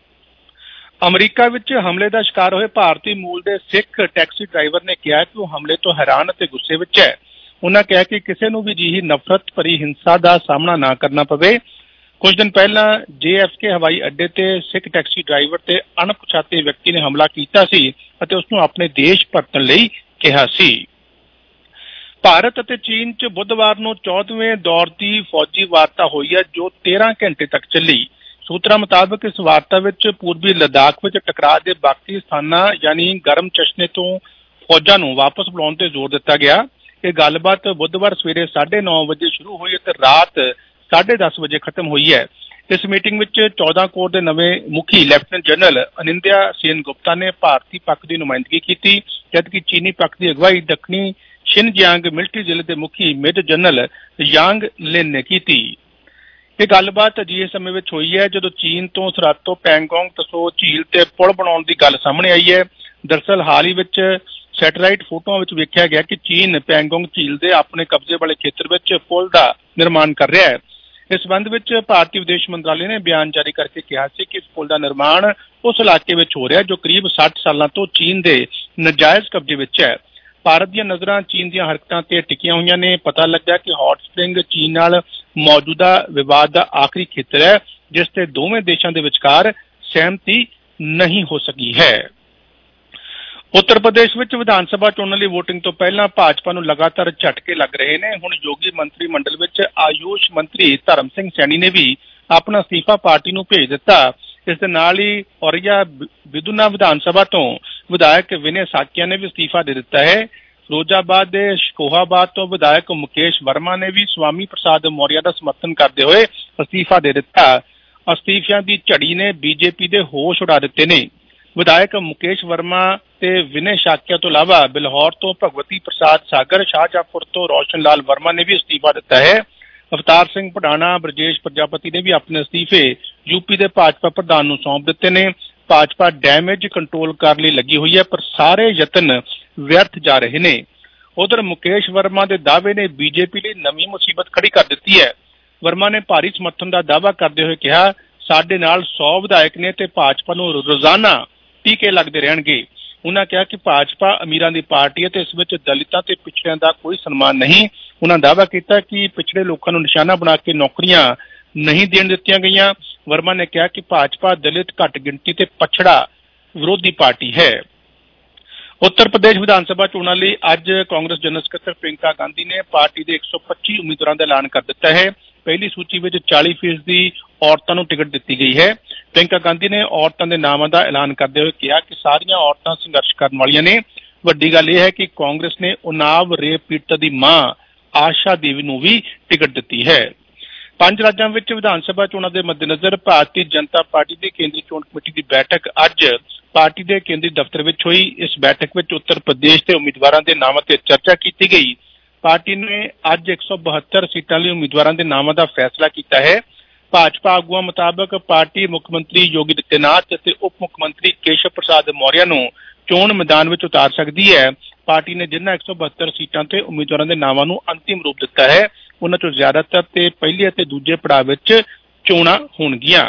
ਅਮਰੀਕਾ ਵਿੱਚ ਹਮਲੇ ਦਾ ਸ਼ਿਕਾਰ ਹੋਏ ਭਾਰਤੀ ਮੂਲ ਦੇ ਸਿੱਖ ਟੈਕਸੀ ਡਰਾਈਵਰ ਨੇ ਕਿਹਾ ਕਿ ਉਹ ਹਮਲੇ ਤੋਂ ਹੈਰਾਨ ਅਤੇ ਗੁੱਸੇ ਵਿੱਚ ਹੈ। ਉਹਨਾਂ ਕਿਹਾ ਕਿ ਕਿਸੇ ਨੂੰ ਵੀ ਅਜਿਹੀ ਨਫ਼ਰਤ ਭਰੀ ਹਿੰਸਾ ਦਾ ਸਾਹਮਣਾ ਨਾ ਕਰਨਾ ਪਵੇ। ਕੁਝ ਦਿਨ ਪਹਿਲਾਂ JFK ਹਵਾਈ ਅੱਡੇ ਤੇ ਸਿੱਖ ਟੈਕਸੀ ਡਰਾਈਵਰ ਤੇ ਅਣਪਛਾਤੇ ਵਿਅਕਤੀ ਨੇ ਹਮਲਾ ਕੀਤਾ ਸੀ ਅਤੇ ਉਸ ਨੂੰ ਆਪਣੇ ਦੇਸ਼ ਪਰਤਣ ਲਈ ਕਿਹਾ ਸੀ। ਭਾਰਤ ਅਤੇ ਚੀਨ 'ਚ ਬੁੱਧਵਾਰ ਨੂੰ 14ਵੇਂ ਦੌਰ ਦੀ ਫੌਜੀ ਵਾਰਤਾ ਹੋਈ ਹੈ ਜੋ 13 ਘੰਟੇ ਤੱਕ ਚੱਲੀ। ਸੂਤਰਾਂ ਮੁਤਾਬਕ ਇਸ ਵਾਰਤਾ ਵਿੱਚ ਪੂਰਬੀ ਲੱਦਾਖ ਵਿੱਚ ਟਕਰਾਅ ਦੇ ਬਾਕੀ ਸਥਾਨਾਂ ਯਾਨੀ ਗਰਮ ਚਸ਼ਮੇ ਤੋਂ ਫੌਜਾਂ ਨੂੰ ਵਾਪਸ ਬੁਲਾਉਣ ਤੇ ਜ਼ੋਰ ਦਿੱਤਾ ਗਿਆ। ਇਹ ਗੱਲਬਾਤ ਬੁੱਧਵਾਰ ਸਵੇਰੇ 9:30 ਵਜੇ ਸ਼ੁਰੂ ਹੋਈ ਅਤੇ ਰਾਤ 10:30 ਵਜੇ ਖਤਮ ਹੋਈ ਹੈ। ਇਸ ਮੀਟਿੰਗ ਵਿੱਚ 14 ਕੋਰ ਦੇ ਨਵੇਂ ਮੁਖੀ ਲੈਫਟੀਨੈਂਟ ਜਨਰਲ ਅਨਿੰਦਿਆ ਸੇਨ ਗੁਪਤਾ ਨੇ ਭਾਰਤੀ ਪੱਖ ਦੀ ਨੁਮਾਇੰਦਗੀ ਕੀਤੀ, ਜਦਕਿ ਚੀਨੀ ਪੱਖ ਦੀ ਅਗਵਾਈ ਦੱਖਣੀ ਸ਼ਿਨਜਿਆਂਗ ਮਿਲਟਰੀ ਜ਼ਿਲ੍ਹੇ ਦੇ ਮੁਖੀ ਮੇਜਰ ਜਨਰਲ ਯਾਂਗ ਲਿਨ ਨੇ ਕੀਤੀ। ਇਹ ਗੱਲਬਾਤ ਅਜਿਹੇ ਸਮੇਂ ਵਿੱਚ ਹੋਈ ਹੈ ਜਦੋਂ ਚੀਨ ਤੋਂ ਸਰਹੱਦ ਤੋਂ ਪੈਂਗੋਂਗ ਤਸੋ ਝੀਲ ਤੇ ਪੁਲ ਬਣਾਉਣ ਦੀ ਗੱਲ ਸਾਹਮਣੇ ਆਈ ਹੈ। ਦਰਅਸਲ ਹਾਲ ਹੀ ਵਿੱਚ ਸੈਟੇਲਾਈਟ ਫੋਟੋਆਂ ਵਿੱਚ ਵੇਖਿਆ ਗਿਆ ਕਿ ਚੀਨ ਪੈਂਗੋਂਗ ਝੀਲ ਦੇ ਆਪਣੇ ਕਬਜ਼ੇ ਵਾਲੇ ਖੇਤਰ ਵਿੱਚ ਪੁਲ ਦਾ ਨਿਰਮਾਣ ਕਰ ਰਿਹਾ ਹੈ। ਇਸ ਸੰਬੰਧ ਵਿੱਚ ਭਾਰਤੀ ਵਿਦੇਸ਼ ਮੰਤਰਾਲੇ ਨੇ ਬਿਆਨ ਜਾਰੀ ਕਰਕੇ ਕਿਹਾ ਸੀ ਕਿ ਇਸ ਪੁਲ ਦਾ ਨਿਰਮਾਣ ਉਸ ਇਲਾਕੇ ਵਿੱਚ ਹੋ ਰਿਹਾ ਜੋ ਕਰੀਬ 60 ਸਾਲਾਂ ਤੋਂ ਚੀਨ ਦੇ ਨਾਜਾਇਜ਼ ਕਬਜ਼ੇ ਵਿੱਚ ਹੈ। ਭਾਰਤ ਦੀਆਂ ਨਜ਼ਰਾਂ ਚੀਨ ਦੀਆਂ ਹਰਕਤਾਂ ਤੇ ਟਿਕੀਆਂ ਹੋਈਆਂ ਨੇ। ਪਤਾ ਲੱਗਾ ਕਿ ਹੌਟ ਸਪ੍ਰਿੰਗ ਚੀਨ ਨਾਲ ਮੌਜੂਦਾ ਵਿਵਾਦ ਦਾ ਆਖਰੀ ਖੇਤਰ ਹੈ ਜਿਸ ਤੇ ਦੋਵੇਂ ਦੇਸ਼ਾਂ ਦੇ ਵਿਚਕਾਰ ਸਹਿਮਤੀ ਨਹੀਂ ਹੋ ਸਕੀ ਹੈ। ਉੱਤਰ ਪ੍ਰਦੇਸ਼ ਵਿੱਚ ਵਿਧਾਨ ਸਭਾ ਚੋਣਾਂ ਲਈ VOTING ਤੋਂ ਪਹਿਲਾਂ ਭਾਜਪਾ ਨੂੰ ਲਗਾਤਾਰ ਝਟਕੇ ਲੱਗ ਰਹੇ ਨੇ। ਹੁਣ ਯੋਗੀ ਮੰਤਰੀ ਮੰਡਲ ਵਿੱਚ ਆਯੂਸ਼ ਮੰਤਰੀ ਧਰਮ ਸਿੰਘ ਸੈਣੀ ਨੇ ਵੀ ਆਪਣਾ ਅਸਤੀਫਾ ਪਾਰਟੀ ਨੂੰ ਭੇਜ ਦਿੱਤਾ। ਇਸ ਦੇ ਨਾਲ ਹੀ ਔਰੀਆ ਵਿਦੁਨਾ ਵਿਧਾਨ ਸਭਾ ਤੋਂ ਵਿਧਾਇਕ ਵਿਨੇ ਸਾਕੀਆ ਨੇ ਵੀ ਅਸਤੀਫਾ ਦੇ ਦਿੱਤਾ ਹੈ। ਫਿਰੋਜ਼ਾਬਾਦ ਦੇ ਸ਼ਕੋਹਾਬਾਦ ਤੋਂ ਵਿਧਾਇਕ ਮੁਕੇਸ਼ ਵਰਮਾ ਨੇ ਵੀ ਸਵਾਮੀ ਪ੍ਰਸਾਦ ਮੌਰਿਆ ਦਾ ਸਮਰਥਨ ਕਰਦੇ ਹੋਏ ਅਸਤੀਫਾ ਦੇ ਦਿੱਤਾ। ਅਸਤੀਫਿਆਂ ਦੀ ਝੜੀ ਨੇ BJP ਦੇ ਹੋਸ਼ ਉਡਾ ਦਿੱਤੇ ਨੇ। ਵਿਧਾਇਕ ਮੁਕੇਸ਼ ਵਰਮਾ ਤੇ ਵਿਨੇ ਸਾਕੀਆ ਤੋਂ ਇਲਾਵਾ ਬਿਲਹੌਰ ਤੋਂ ਭਗਵਤੀ ਪ੍ਰਸਾਦ ਸਾਗਰ, ਸ਼ਾਹਜਹਾਂਪੁਰ ਤੋਂ ਰੋਸ਼ਨ ਲਾਲ ਵਰਮਾ ਨੇ ਵੀ ਅਸਤੀਫਾ ਦਿੱਤਾ ਹੈ। ਅਵਤਾਰ ਸਿੰਘ ਪਠਾਣਾ, ਬ੍ਰਜੇਸ਼ ਪ੍ਰਜਾਪਤੀ ਨੇ ਵੀ ਆਪਣੇ ਅਸਤੀਫੇ UP ਦੇ ਭਾਜਪਾ ਪ੍ਰਧਾਨ ਨੂੰ ਸੌਂਪ ਦਿੱਤੇ ਨੇ। ਭਾਜਪਾ ਡੈਮੇਜ ਕੰਟਰੋਲ ਕਰਨ ਲਈ ਲੱਗੀ ਹੋਈ ਹੈ ਪਰ ਸਾਰੇ ਯਤਨ ਵਿਅਰਥ ਜਾ ਰਹੇ ਨੇ। ਉਧਰ ਮੁਕੇਸ਼ ਵਰਮਾ ਦੇ ਦਾਅਵੇ ਨੇ BJP ਲਈ ਨਵੀਂ ਮੁਸੀਬਤ ਖੜੀ ਕਰ ਦਿੱਤੀ ਹੈ। ਵਰਮਾ ਨੇ ਭਾਰੀ ਸਮਰਥਨ ਦਾ ਦਾਅਵਾ ਕਰਦੇ ਹੋਏ ਕਿਹਾ, ਸਾਡੇ ਨਾਲ 100 ਵਿਧਾਇਕ ਨੇ ਤੇ ਭਾਜਪਾ ਨੂੰ ਰੋਜ਼ਾਨਾ ਟੀਕੇ ਲੱਗਦੇ ਰਹਿਣਗੇ। ਉਹਨਾਂ ਕਿਹਾ ਕਿ ਭਾਜਪਾ ਅਮੀਰਾਂ ਦੀ ਪਾਰਟੀ ਹੈ ਤੇ ਇਸ ਵਿੱਚ ਦਲਿਤਾਂ ਤੇ ਪਿਛੜਿਆਂ ਦਾ ਕੋਈ ਸਨਮਾਨ ਨਹੀਂ। ਉਹਨਾਂ ਦਾਅਵਾ ਕੀਤਾ ਕਿ ਪਿਛੜੇ ਲੋਕਾਂ ਨੂੰ ਨਿਸ਼ਾਨਾ ਬਣਾ ਕੇ ਨੌਕਰੀਆਂ ਨਹੀਂ ਦੇਣ ਦਿੱਤੀਆਂ ਗਈਆਂ। ਵਰਮਾ ਨੇ ਕਿਹਾ ਕਿ ਭਾਜਪਾ ਦਲਿਤ, ਘੱਟ ਗਿਣਤੀ ਤੇ ਪਛੜਾ ਵਿਰੋਧੀ ਪਾਰਟੀ ਹੈ। ਉੱਤਰ ਪ੍ਰਦੇਸ਼ ਵਿਧਾਨ ਸਭਾ ਚੋਣਾਂ ਲਈ ਅੱਜ ਕਾਂਗਰਸ ਜਨਰਲ ਸਕੱਤਰ ਪ੍ਰਿੰਕਾ ਗਾਂਧੀ ਨੇ ਪਾਰਟੀ ਦੇ 125 ਉਮੀਦਵਾਰਾਂ ਦਾ ਐਲਾਨ ਕਰ ਦਿੱਤਾ ਹੈ। ਪਹਿਲੀ ਸੂਚੀ ਵਿੱਚ 40% ਦੀ ਔਰਤਾਂ ਨੂੰ ਟਿਕਟ ਦਿੱਤੀ ਗਈ ਹੈ। ਪ੍ਰਿੰਕਾ ਗਾਂਧੀ ਨੇ ਔਰਤਾਂ ਦੇ ਨਾਵਾਂ ਦਾ ਐਲਾਨ ਕਰਦੇ ਹੋਏ ਕਿਹਾ ਕਿ ਸਾਰੀਆਂ ਔਰਤਾਂ ਸੰਘਰਸ਼ ਕਰਨ ਵਾਲੀਆਂ ਨੇ। ਵੱਡੀ ਗੱਲ ਇਹ ਹੈ ਕਿ ਕਾਂਗਰਸ ਨੇ ਉਨਾਵ ਰੇਪ ਪੀੜਤ ਦੀ ਮਾਂ ਆਸ਼ਾ ਦੇਵੀ ਨੂੰ ਵੀ ਟਿਕਟ ਦਿੱਤੀ ਹੈ। 5 ਰਾਜਾਂ ਵਿੱਚ ਵਿਧਾਨ ਸਭਾ ਚੋਣਾਂ ਦੇ ਮੱਦੇਨਜ਼ਰ ਭਾਰਤੀ ਜਨਤਾ ਪਾਰਟੀ ਦੀ ਕੇਂਦਰੀ ਚੋਣ ਕਮੇਟੀ ਦੀ ਬੈਠਕ ਅੱਜ ਪਾਰਟੀ ਦੇ ਕੇਂਦਰੀ ਦਫ਼ਤਰ ਵਿੱਚ ਹੋਈ। ਇਸ ਬੈਠਕ ਵਿੱਚ ਉੱਤਰ ਪ੍ਰਦੇਸ਼ ਦੇ ਉਮੀਦਵਾਰਾਂ ਦੇ ਨਾਵਾਂ ਤੇ ਚਰਚਾ ਕੀਤੀ ਗਈ। ਪਾਰਟੀ ਨੇ ਅੱਜ 172 ਸੀਟਾਂ ਲਈ ਉਮੀਦਵਾਰਾਂ ਦੇ ਨਾਵਾਂ ਦਾ ਫੈਸਲਾ ਕੀਤਾ ਹੈ। ਭਾਜਪਾ ਆਗੂਆਂ ਮੁਤਾਬਕ ਪਾਰਟੀ ਮੁੱਖ ਮੰਤਰੀ ਯੋਗੀ ਆਦਿੱਤਿਆਨਾਥ ਅਤੇ ਉਪ ਮੁੱਖ ਮੰਤਰੀ ਕੇਸ਼ਵ ਪ੍ਰਸਾਦ ਮੌਰਿਆ ਨੂੰ ਚੋਣ ਮੈਦਾਨ ਵਿੱਚ ਉਤਾਰ ਸਕਦੀ ਹੈ। ਪਾਰਟੀ ਨੇ ਜਿਨ੍ਹਾਂ 172 ਸੀਟਾਂ ਤੇ ਉਮੀਦਵਾਰਾਂ ਦੇ ਨਾਵਾਂ ਨੂੰ ਅੰਤਿਮ ਰੂਪ ਦਿੱਤਾ ਹੈ, ਉਹਨਾਂ ਚੋਂ ਜ਼ਿਆਦਾਤਰ ਤੇ ਪਹਿਲੇ ਅਤੇ ਦੂਜੇ ਪੜਾਅ ਵਿੱਚ ਚੋਣਾਂ ਹੋਣਗੀਆਂ।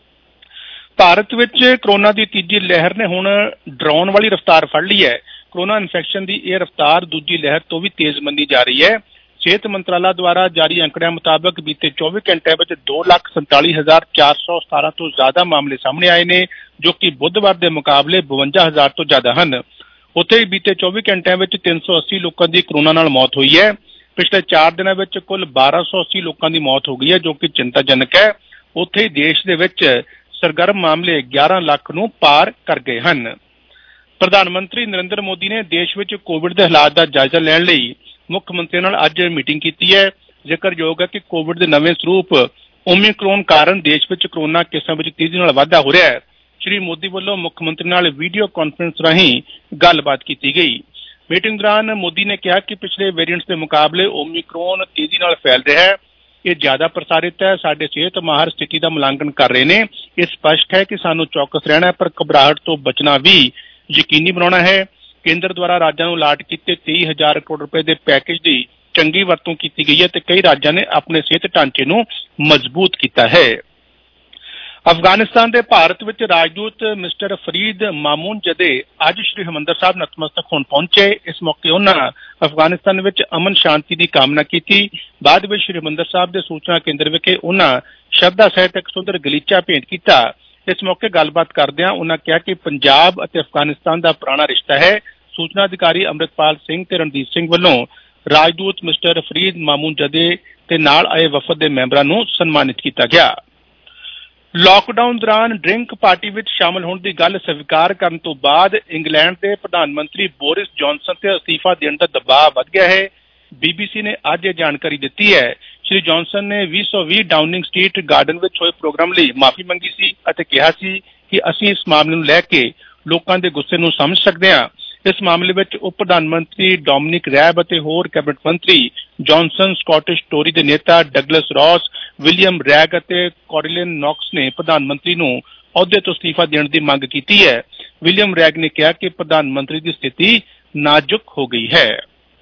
ਭਾਰਤ ਵਿੱਚ ਕੋਰੋਨਾ ਦੀ ਤੀਜੀ ਲਹਿਰ ਨੇ ਹੁਣ ਡਰਾਉਣ ਵਾਲੀ ਰਫ਼ਤਾਰ ਫੜ ਲਈ ਹੈ। ਕੋਰੋਨਾ ਇਨਫੈਕਸ਼ਨ ਦੀ ਇਹ ਰਫ਼ਤਾਰ ਦੂਜੀ ਲਹਿਰ ਤੋਂ ਵੀ ਤੇਜ਼ ਮੰਨੀ ਜਾ ਰਹੀ ਹੈ। ਸਿਹਤ ਮੰਤਰਾਲਾ ਦੁਆਰਾ ਜਾਰੀ ਅੰਕੜਿਆਂ ਮੁਤਾਬਕ ਬੀਤੇ 24 ਘੰਟਿਆਂ ਵਿੱਚ 2,47,417 ਤੋਂ ਜ਼ਿਆਦਾ ਮਾਮਲੇ ਸਾਹਮਣੇ ਆਏ ਨੇ, ਜੋ ਕਿ ਬੁੱਧਵਾਰ ਦੇ ਮੁਕਾਬਲੇ 52,000 ਤੋਂ ਜ਼ਿਆਦਾ ਹਨ। ਉੱਥੇ ਹੀ ਬੀਤੇ 24 ਘੰਟਿਆਂ ਵਿੱਚ 380 ਲੋਕਾਂ ਦੀ ਕੋਰੋਨਾ ਨਾਲ ਮੌਤ ਹੋਈ ਹੈ। ਪਿਛਲੇ 4 ਦਿਨਾਂ ਵਿੱਚ ਕੁੱਲ 1,280 ਲੋਕਾਂ ਦੀ ਮੌਤ ਹੋ ਗਈ ਹੈ, ਜੋ ਕਿ ਚਿੰਤਾਜਨਕ ਹੈ। ਉੱਥੇ ਹੀ ਦੇਸ਼ ਦੇ ਵਿੱਚ ਸਰਗਰਮ ਮਾਮਲੇ 11 ਲੱਖ ਨੂੰ ਪਾਰ ਕਰ ਗਏ ਹਨ। ਪ੍ਰਧਾਨ ਮੰਤਰੀ ਨਰਿੰਦਰ ਮੋਦੀ ਨੇ ਦੇਸ਼ ਵਿੱਚ ਕੋਵਿਡ ਦੇ ਹਾਲਾਤ ਦਾ ਜਾਇਜ਼ਾ ਲੈਣ ਲਈ ਮੁੱਖ ਮੰਤਰੀ ਨਾਲ ਅੱਜ ਮੀਟਿੰਗ ਕੀਤੀ ਹੈ। ਜ਼ਿਕਰਯੋਗ ਹੈ ਕਿ ਕੋਵਿਡ ਦੇ ਨਵੇਂ ਸਰੂਪ ਓਮਿਕਰੋਨ ਕਾਰਨ ਦੇਸ਼ ਵਿੱਚ ਕੋਰੋਨਾ ਕੇਸਾਂ ਵਿੱਚ ਤੇਜ਼ੀ ਨਾਲ ਵਾਧਾ ਹੋ ਰਿਹਾ ਹੈ। ਸ਼੍ਰੀ ਮੋਦੀ ਵੱਲੋਂ ਮੁੱਖ ਮੰਤਰੀ ਨਾਲ ਵੀਡੀਓ ਕਾਨਫਰੰਸ ਰਾਹੀਂ ਗੱਲਬਾਤ ਕੀਤੀ ਗਈ। ਮੀਟਿੰਗ ਦੌਰਾਨ ਮੋਦੀ ਨੇ ਕਿਹਾ ਕਿ ਪਿਛਲੇ ਵੇਰੀਐਂਟਸ ਦੇ ਮੁਕਾਬਲੇ ਓਮਿਕਰੋਨ ਤੇਜ਼ੀ ਨਾਲ ਫੈਲ ਰਿਹਾ ਹੈ, ਇਹ ਜ਼ਿਆਦਾ ਪ੍ਰਸਾਰਿਤ ਹੈ। ਸਾਡੇ ਸਿਹਤ ਮਾਹਰ ਸਥਿਤੀ ਦਾ ਮੁਲਾਂਕਣ ਕਰ ਰਹੇ ਨੇ। ਇਹ ਸਪਸ਼ਟ ਹੈ ਕਿ ਸਾਨੂੰ ਚੌਕਸ ਰਹਿਣਾ ਹੈ, ਪਰ ਘਬਰਾਹਟ ਤੋਂ ਬਚਣਾ ਵੀ ਯਕੀਨੀ ਬਣਾਉਣਾ ਹੈ। ਕੇਂਦਰ ਦੁਆਰਾ ਰਾਜਾਂ ਨੂੰ ਅਲਾਟ ਕੀਤੇ 23,000 ਕਰੋੜ ਰੁਪਏ ਦੇ ਪੈਕੇਜ ਦੀ ਚੰਗੀ ਵਰਤੋਂ ਕੀਤੀ ਗਈ ਹੈ ਤੇ ਕਈ ਰਾਜਾਂ ਨੇ ਆਪਣੇ ਸਿਹਤ ਢਾਂਚੇ ਨੂੰ ਮਜ਼ਬੂਤ ਕੀਤਾ ਹੈ। ਅਫਗਾਨਿਸਤਾਨ ਦੇ ਭਾਰਤ ਵਿੱਚ ਰਾਜਦੂਤ ਮਿਸਟਰ ਫਰੀਦ ਮਾਮੂਨਜਦੇ ਅੱਜ ਸ਼੍ਰੀ ਹਰਿਮੰਦਰ ਸਾਹਿਬ ਨਤਮਸਤਕ ਹੋਣ ਪਹੁੰਚੇ। ਇਸ ਮੌਕੇ ਉਹਨਾਂ ਅਫਗਾਨਿਸਤਾਨ ਵਿੱਚ ਅਮਨ ਸ਼ਾਂਤੀ ਦੀ ਕਾਮਨਾ ਕੀਤੀ। ਬਾਅਦ ਵਿੱਚ ਸ਼੍ਰੀ ਹਰਿਮੰਦਰ ਸਾਹਿਬ ਦੇ ਸੂਚਨਾ ਕੇਂਦਰ ਵਿਖੇ ਉਹਨਾਂ ਸ਼ਰਧਾ ਸਹਿਤ ਇੱਕ ਸੁੰਦਰ ਗਲੀਚਾ ਭੇਂਟ ਕੀਤਾ। ਇਸ ਮੌਕੇ ਗੱਲਬਾਤ ਕਰਦਿਆਂ ਉਹਨਾਂ ਕਿਹਾ ਕਿ ਪੰਜਾਬ ਅਤੇ ਅਫਗਾਨਿਸਤਾਨ ਦਾ ਪੁਰਾਣਾ ਰਿਸ਼ਤਾ ਹੈ। ਸੂਚਨਾ ਅਧਿਕਾਰੀ ਅੰਮ੍ਰਿਤਪਾਲ ਸਿੰਘ ਤੇ ਰਣਦੀਪ ਸਿੰਘ ਵੱਲੋਂ ਰਾਜਦੂਤ ਮਿਸਟਰ ਫਰੀਦ ਮਾਮੂਨਜਦੇ ਤੇ ਨਾਲ ਆਏ ਵਫਦ ਦੇ ਮੈਂਬਰਾਂ ਨੂੰ ਸਨਮਾਨਿਤ ਕੀਤਾ ਗਿਆ। ਲਾਕਡਾਊਨ ਦੌਰਾਨ ਡਰਿੰਕ ਪਾਰਟੀ ਵਿੱਚ ਸ਼ਾਮਲ ਹੋਣ ਦੀ ਗੱਲ ਸਵੀਕਾਰ ਕਰਨ ਤੋਂ ਬਾਅਦ ਇੰਗਲੈਂਡ ਦੇ ਪ੍ਰਧਾਨ ਮੰਤਰੀ ਬੋਰਿਸ ਜੌਨਸਨ ਤੇ ਅਸਤੀਫਾ ਦੇਣ ਦਾ ਦਬਾਅ ਵੱਧ ਗਿਆ ਹੈ। BBC ਨੇ ਅੱਜ ਇਹ ਜਾਣਕਾਰੀ ਦਿੱਤੀ ਹੈ। ਸ਼੍ਰੀ ਜੌਨਸਨ ਨੇ 2020 ਡਾਊਨਿੰਗ ਸਟਰੀਟ ਗਾਰਡਨ ਵਿੱਚ ਹੋਏ ਪ੍ਰੋਗਰਾਮ ਲਈ ਮਾਫੀ ਮੰਗੀ ਸੀ ਅਤੇ ਕਿਹਾ ਸੀ ਕਿ ਅਸੀਂ ਇਸ ਮਾਮਲੇ ਨੂੰ ਲੈ ਕੇ ਲੋਕਾਂ ਦੇ ਗੁੱਸੇ ਨੂੰ ਸਮਝ ਸਕਦੇ ਹਾਂ। ਇਸ ਮਾਮਲੇ ਵਿੱਚ ਉਪ ਪ੍ਰਧਾਨ ਮੰਤਰੀ ਡੋਮਿਨਿਕ ਰੈਬ ਅਤੇ ਹੋਰ ਕੈਬਨਿਟ ਮੰਤਰੀ ਜੌਨਸਨ, ਸਕਾਟਿਸ਼ ਟੋਰੀ ਦੇ ਨੇਤਾ ਡਗਲਸ ਰੌਸ, ਵਿਲੀਅਮ ਰੈਗ ਅਤੇ ਕੋਰਿਲਿਨ ਨੌਕਸ ਨੇ ਪ੍ਰਧਾਨ ਮੰਤਰੀ ਨੂੰ ਅਹੁਦੇ ਤੋਂ ਅਸਤੀਫਾ ਦੇਣ ਦੀ ਮੰਗ ਕੀਤੀ ਹੈ। ਵਿਲੀਅਮ ਰੈਗ ਨੇ ਕਿਹਾ ਕਿ ਪ੍ਰਧਾਨ ਮੰਤਰੀ ਦੀ ਸਥਿਤੀ ਨਾਜ਼ੁਕ ਹੋ ਗਈ ਹੈ।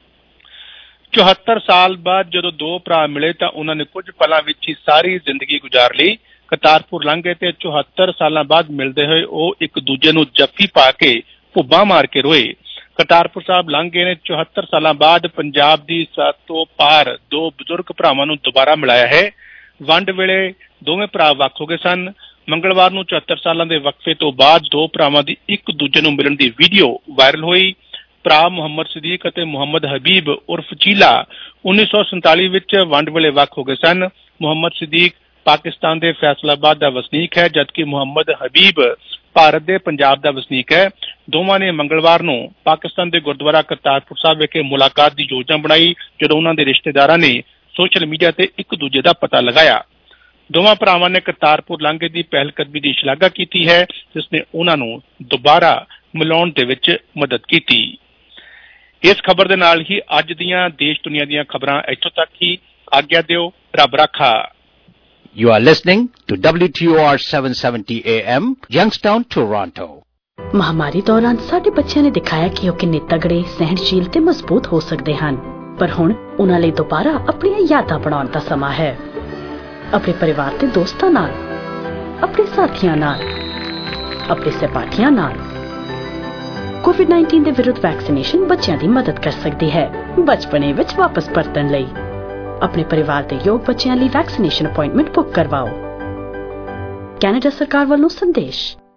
74 ਸਾਲ ਬਾਅਦ ਜਦੋਂ ਦੋ ਭਰਾ ਮਿਲੇ ਤਾਂ ਉਹਨਾਂ ਨੇ ਕੁਝ ਪਲਾਂ ਵਿੱਚ ਹੀ ਸਾਰੀ ਜ਼ਿੰਦਗੀ ਗੁਜ਼ਾਰ ਲਈ। ਕਰਤਾਰਪੁਰ ਲੰਘੇ ਤੇ 74 ਸਾਲਾਂ ਬਾਅਦ ਮਿਲਦੇ ਹੋਏ ਉਹ ਇੱਕ ਦੂਜੇ ਨੂੰ ਜੱਫੀ ਪਾ ਕੇ ਭੁੱਬਾਂ ਮਾਰ ਕੇ ਰੋਏ। ਕਰਤਾਰਪੁਰ ਸਾਹਿਬ ਲੰਘ ਗਏ ਨੇ। 74 ਸਾਲਾਂ ਬਾਅਦ ਪੰਜਾਬ ਦੀ ਸਰਹੱਦ ਤੋਂ ਪਾਰ ਦੋ ਬਜ਼ੁਰਗ ਭਰਾਵਾਂ ਨੂੰ ਦੁਬਾਰਾ ਮਿਲਾਇਆ ਹੈ। ਵੰਡ ਵੇਲੇ ਦੋਵੇਂ ਭਰਾ ਵੱਖ ਹੋ ਗਏ ਸਨ। ਮੰਗਲਵਾਰ ਨੂੰ 74 ਸਾਲਾਂ ਦੇ ਵਕਫੇ ਤੋਂ ਬਾਅਦ ਦੋ ਭਰਾਵਾਂ ਦੀ ਇੱਕ ਦੂਜੇ ਨੂੰ ਮਿਲਣ ਦੀ ਵੀਡੀਓ ਵਾਇਰਲ ਹੋਈ। ਭਰਾ ਮੁਹੰਮਦ ਸਦੀਕ ਅਤੇ ਮੁਹੰਮਦ ਹਬੀਬ ਉਰਫ ਚੀਲਾ 1947 ਵਿੱਚ ਵੰਡ ਵੇਲੇ ਵੱਖ ਹੋ ਗਏ ਸਨ। ਮੁਹੰਮਦ ਸਦੀਕ ਪਾਕਿਸਤਾਨ ਦੇ ਫੈਸਲਾਬਾਦ ਦਾ ਵਸਨੀਕ ਹੈ, ਜਦਕਿ ਮੁਹੰਮਦ ਹਬੀਬ ਭਾਰਤ ਦੇ ਪੰਜਾਬ ਦਾ ਵਸਨੀਕ ਹੈ। ਦੋਵਾਂ ਨੇ ਮੰਗਲਵਾਰ ਨੂੰ ਪਾਕਿਸਤਾਨ ਦੇ ਗੁਰਦੁਆਰਾ ਕਰਤਾਰਪੁਰ ਸਾਹਿਬ ਵਿਖੇ ਮੁਲਾਕਾਤ ਦੀ ਯੋਜਨਾ ਬਣਾਈ, ਜਦੋਂ ਉਹਨਾਂ ਦੇ ਰਿਸ਼ਤੇਦਾਰਾਂ ਨੇ ਸੋਸ਼ਲ ਮੀਡੀਆ ਤੇ ਇੱਕ ਦੂਜੇ ਦਾ ਪਤਾ ਲਗਾਇਆ। ਦੋਵਾਂ ਭਰਾਵਾਂ ਨੇ ਕਰਤਾਰਪੁਰ ਲਾਂਘੇ ਦੀ ਪਹਿਲਕਦਮੀ ਦੀ ਸ਼ਲਾਘਾ ਕੀਤੀ ਹੈ, ਜਿਸ ਨੇ ਉਹਨਾਂ ਨੂੰ ਦੁਬਾਰਾ ਮਿਲਾਉਣ ਦੇ ਵਿੱਚ ਮਦਦ ਕੀਤੀ। ਇਸ ਖਬਰ ਦੇ ਨਾਲ ਹੀ ਅੱਜ ਦੀਆਂ ਦੇਸ਼ ਦੁਨੀਆ ਦੀਆਂ ਖਬਰਾਂ ਇੱਥੋਂ ਤੱਕ ਹੀ। ਆਗਿਆ ਦਿਓ, ਰੱਬ ਰਾਖਾ। You are listening to WTOR 770 AM, Youngstown, Toronto. ਮਹਾਮਾਰੀ ਦੌਰਾਨ ਸਾਡੇ ਬੱਚਿਆਂ ਨੇ ਦਿਖਾਇਆ ਕਿ ਉਹ ਕਿੰਨੇ ਤਗੜੇ, ਸਹਿਣਸ਼ੀਲ ਤੇ ਮਜ਼ਬੂਤ ਹੋ ਸਕਦੇ ਹਨ। ਪਰ ਹੁਣ ਉਹਨਾਂ ਲਈ ਦੁਬਾਰਾ ਆਪਣੀਆਂ ਯਾਦਾਂ ਬਣਾਉਣ ਦਾ ਸਮਾਂ ਹੈ। ਆਪਣੇ ਪਰਿਵਾਰ ਤੇ ਦੋਸਤਾਂ ਨਾਲ, ਆਪਣੇ ਸਾਥੀਆਂ ਨਾਲ, ਆਪਣੇ ਸਹਿਪਾਠੀਆਂ ਨਾਲ। COVID-19 ਦੇ ਵਿਰੁੱਧ ਵੈਕਸੀਨੇਸ਼ਨ ਬੱਚਿਆਂ ਦੀ ਮਦਦ ਕਰ ਸਕਦੀ ਹੈ ਬਚਪਨੇ ਵਿੱਚ ਵਾਪਸ ਪਰਤਣ ਲਈ। ਆਪਣੇ ਪਰਿਵਾਰ ਦੇ ਯੋਗ ਬੱਚਿਆਂ ਲਈ ਵੈਕਸੀਨੇਸ਼ਨ ਅਪਾਇੰਟਮੈਂਟ ਬੁੱਕ ਕਰਵਾਓ। ਕੈਨੇਡਾ ਸਰਕਾਰ ਵੱਲੋਂ ਸੰਦੇਸ਼।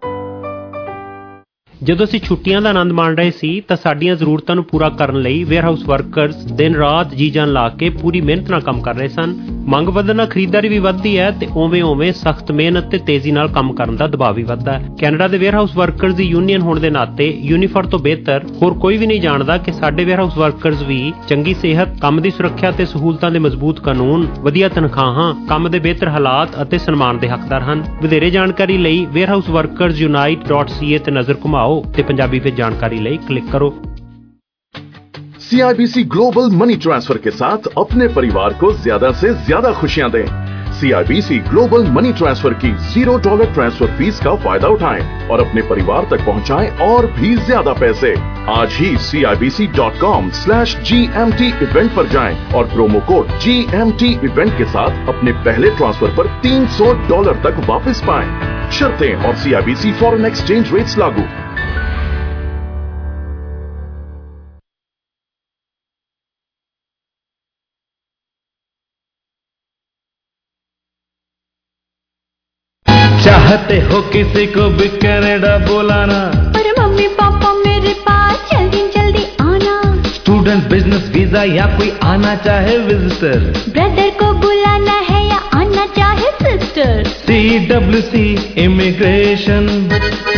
ਜਦੋਂ ਅਸੀਂ ਛੁੱਟੀਆਂ ਦਾ ਆਨੰਦ ਮਾਣ ਰਹੇ ਸੀ ਤਾਂ ਸਾਡੀਆਂ ਜ਼ਰੂਰਤਾਂ ਨੂੰ ਪੂਰਾ ਕਰਨ ਲਈ ਵੇਅਰਹਾਊਸ ਵਰਕਰਸ ਦਿਨ ਰਾਤ ਜੀ ਜਾਨ ਲਾ ਕੇ ਪੂਰੀ ਮਿਹਨਤ ਨਾਲ ਕੰਮ ਕਰ ਰਹੇ ਸਨ। ਮੰਗ ਵਧਣ ਨਾਲ ਖਰੀਦਦਾਰੀ ਵੀ ਵੱਧਦੀ ਹੈ ਤੇ ਉਵੇਂ ਸਖਤ ਮਿਹਨਤ ਤੇ ਤੇਜ਼ੀ ਨਾਲ ਕੰਮ ਕਰਨ ਦਾ ਦਬਾਅ ਵੀ ਵੱਧਦਾ ਹੈ। ਕੈਨੇਡਾ ਦੇ ਵੇਅਰਹਾਊਸ ਵਰਕਰਸ ਦੀ ਯੂਨੀਅਨ ਹੋਣ ਦੇ ਨਾਤੇ ਯੂਨੀਫਰ ਤੋਂ ਬਿਹਤਰ ਹੋਰ ਕੋਈ ਵੀ ਨਹੀਂ ਜਾਣਦਾ ਕਿ ਸਾਡੇ ਵੇਅਰਹਾਊਸ ਵਰਕਰਸ ਵੀ ਚੰਗੀ ਸਿਹਤ, ਕੰਮ ਦੀ ਸੁਰੱਖਿਆ ਤੇ ਸਹੂਲਤਾਂ ਦੇ ਮਜ਼ਬੂਤ ਕਾਨੂੰਨ, ਵਧੀਆ ਤਨਖਾਹਾਂ, ਕੰਮ ਦੇ ਬਿਹਤਰ ਹਾਲਾਤ ਅਤੇ ਸਨਮਾਨ ਦੇ ਹੱਕਦਾਰ ਹਨ। ਵਧੇਰੇ ਜਾਣਕਾਰੀ ਲਈ warehouseworkersunite.ca ਤੇ ਨਜ਼ਰ ਘੁਮਾਓ ਤੇ ਪੰਜਾਬੀ ਵਿੱਚ ਜਾਣਕਾਰੀ ਲਈ ਕਲਿੱਕ ਕਰੋ। CIBC ग्लोबल मनी ट्रांसफर के साथ अपने परिवार को ज्यादा से ज्यादा खुशियां दें। CIBC ग्लोबल मनी ट्रांसफर की $0 ट्रांसफर फीस का फायदा उठाएं और अपने परिवार तक पहुंचाएं और भी ज्यादा पैसे। आज ही CIBC.com/GMT इवेंट पर जाएं और प्रोमो कोड GMT इवेंट के साथ अपने पहले ट्रांसफर पर $300 तक वापस पाएं। शर्तें और CIBC फॉरेन एक्सचेंज रेट्स लागू। चाहते हो किसी को भी कनाडा बुलाना, पर मम्मी पापा मेरे पास जल्दी जल्दी आना। स्टूडेंट, बिजनेस वीजा या कोई आना चाहे विजिटर, ब्रदर को बुलाना है या आना चाहे सिस्टर। CWC immigration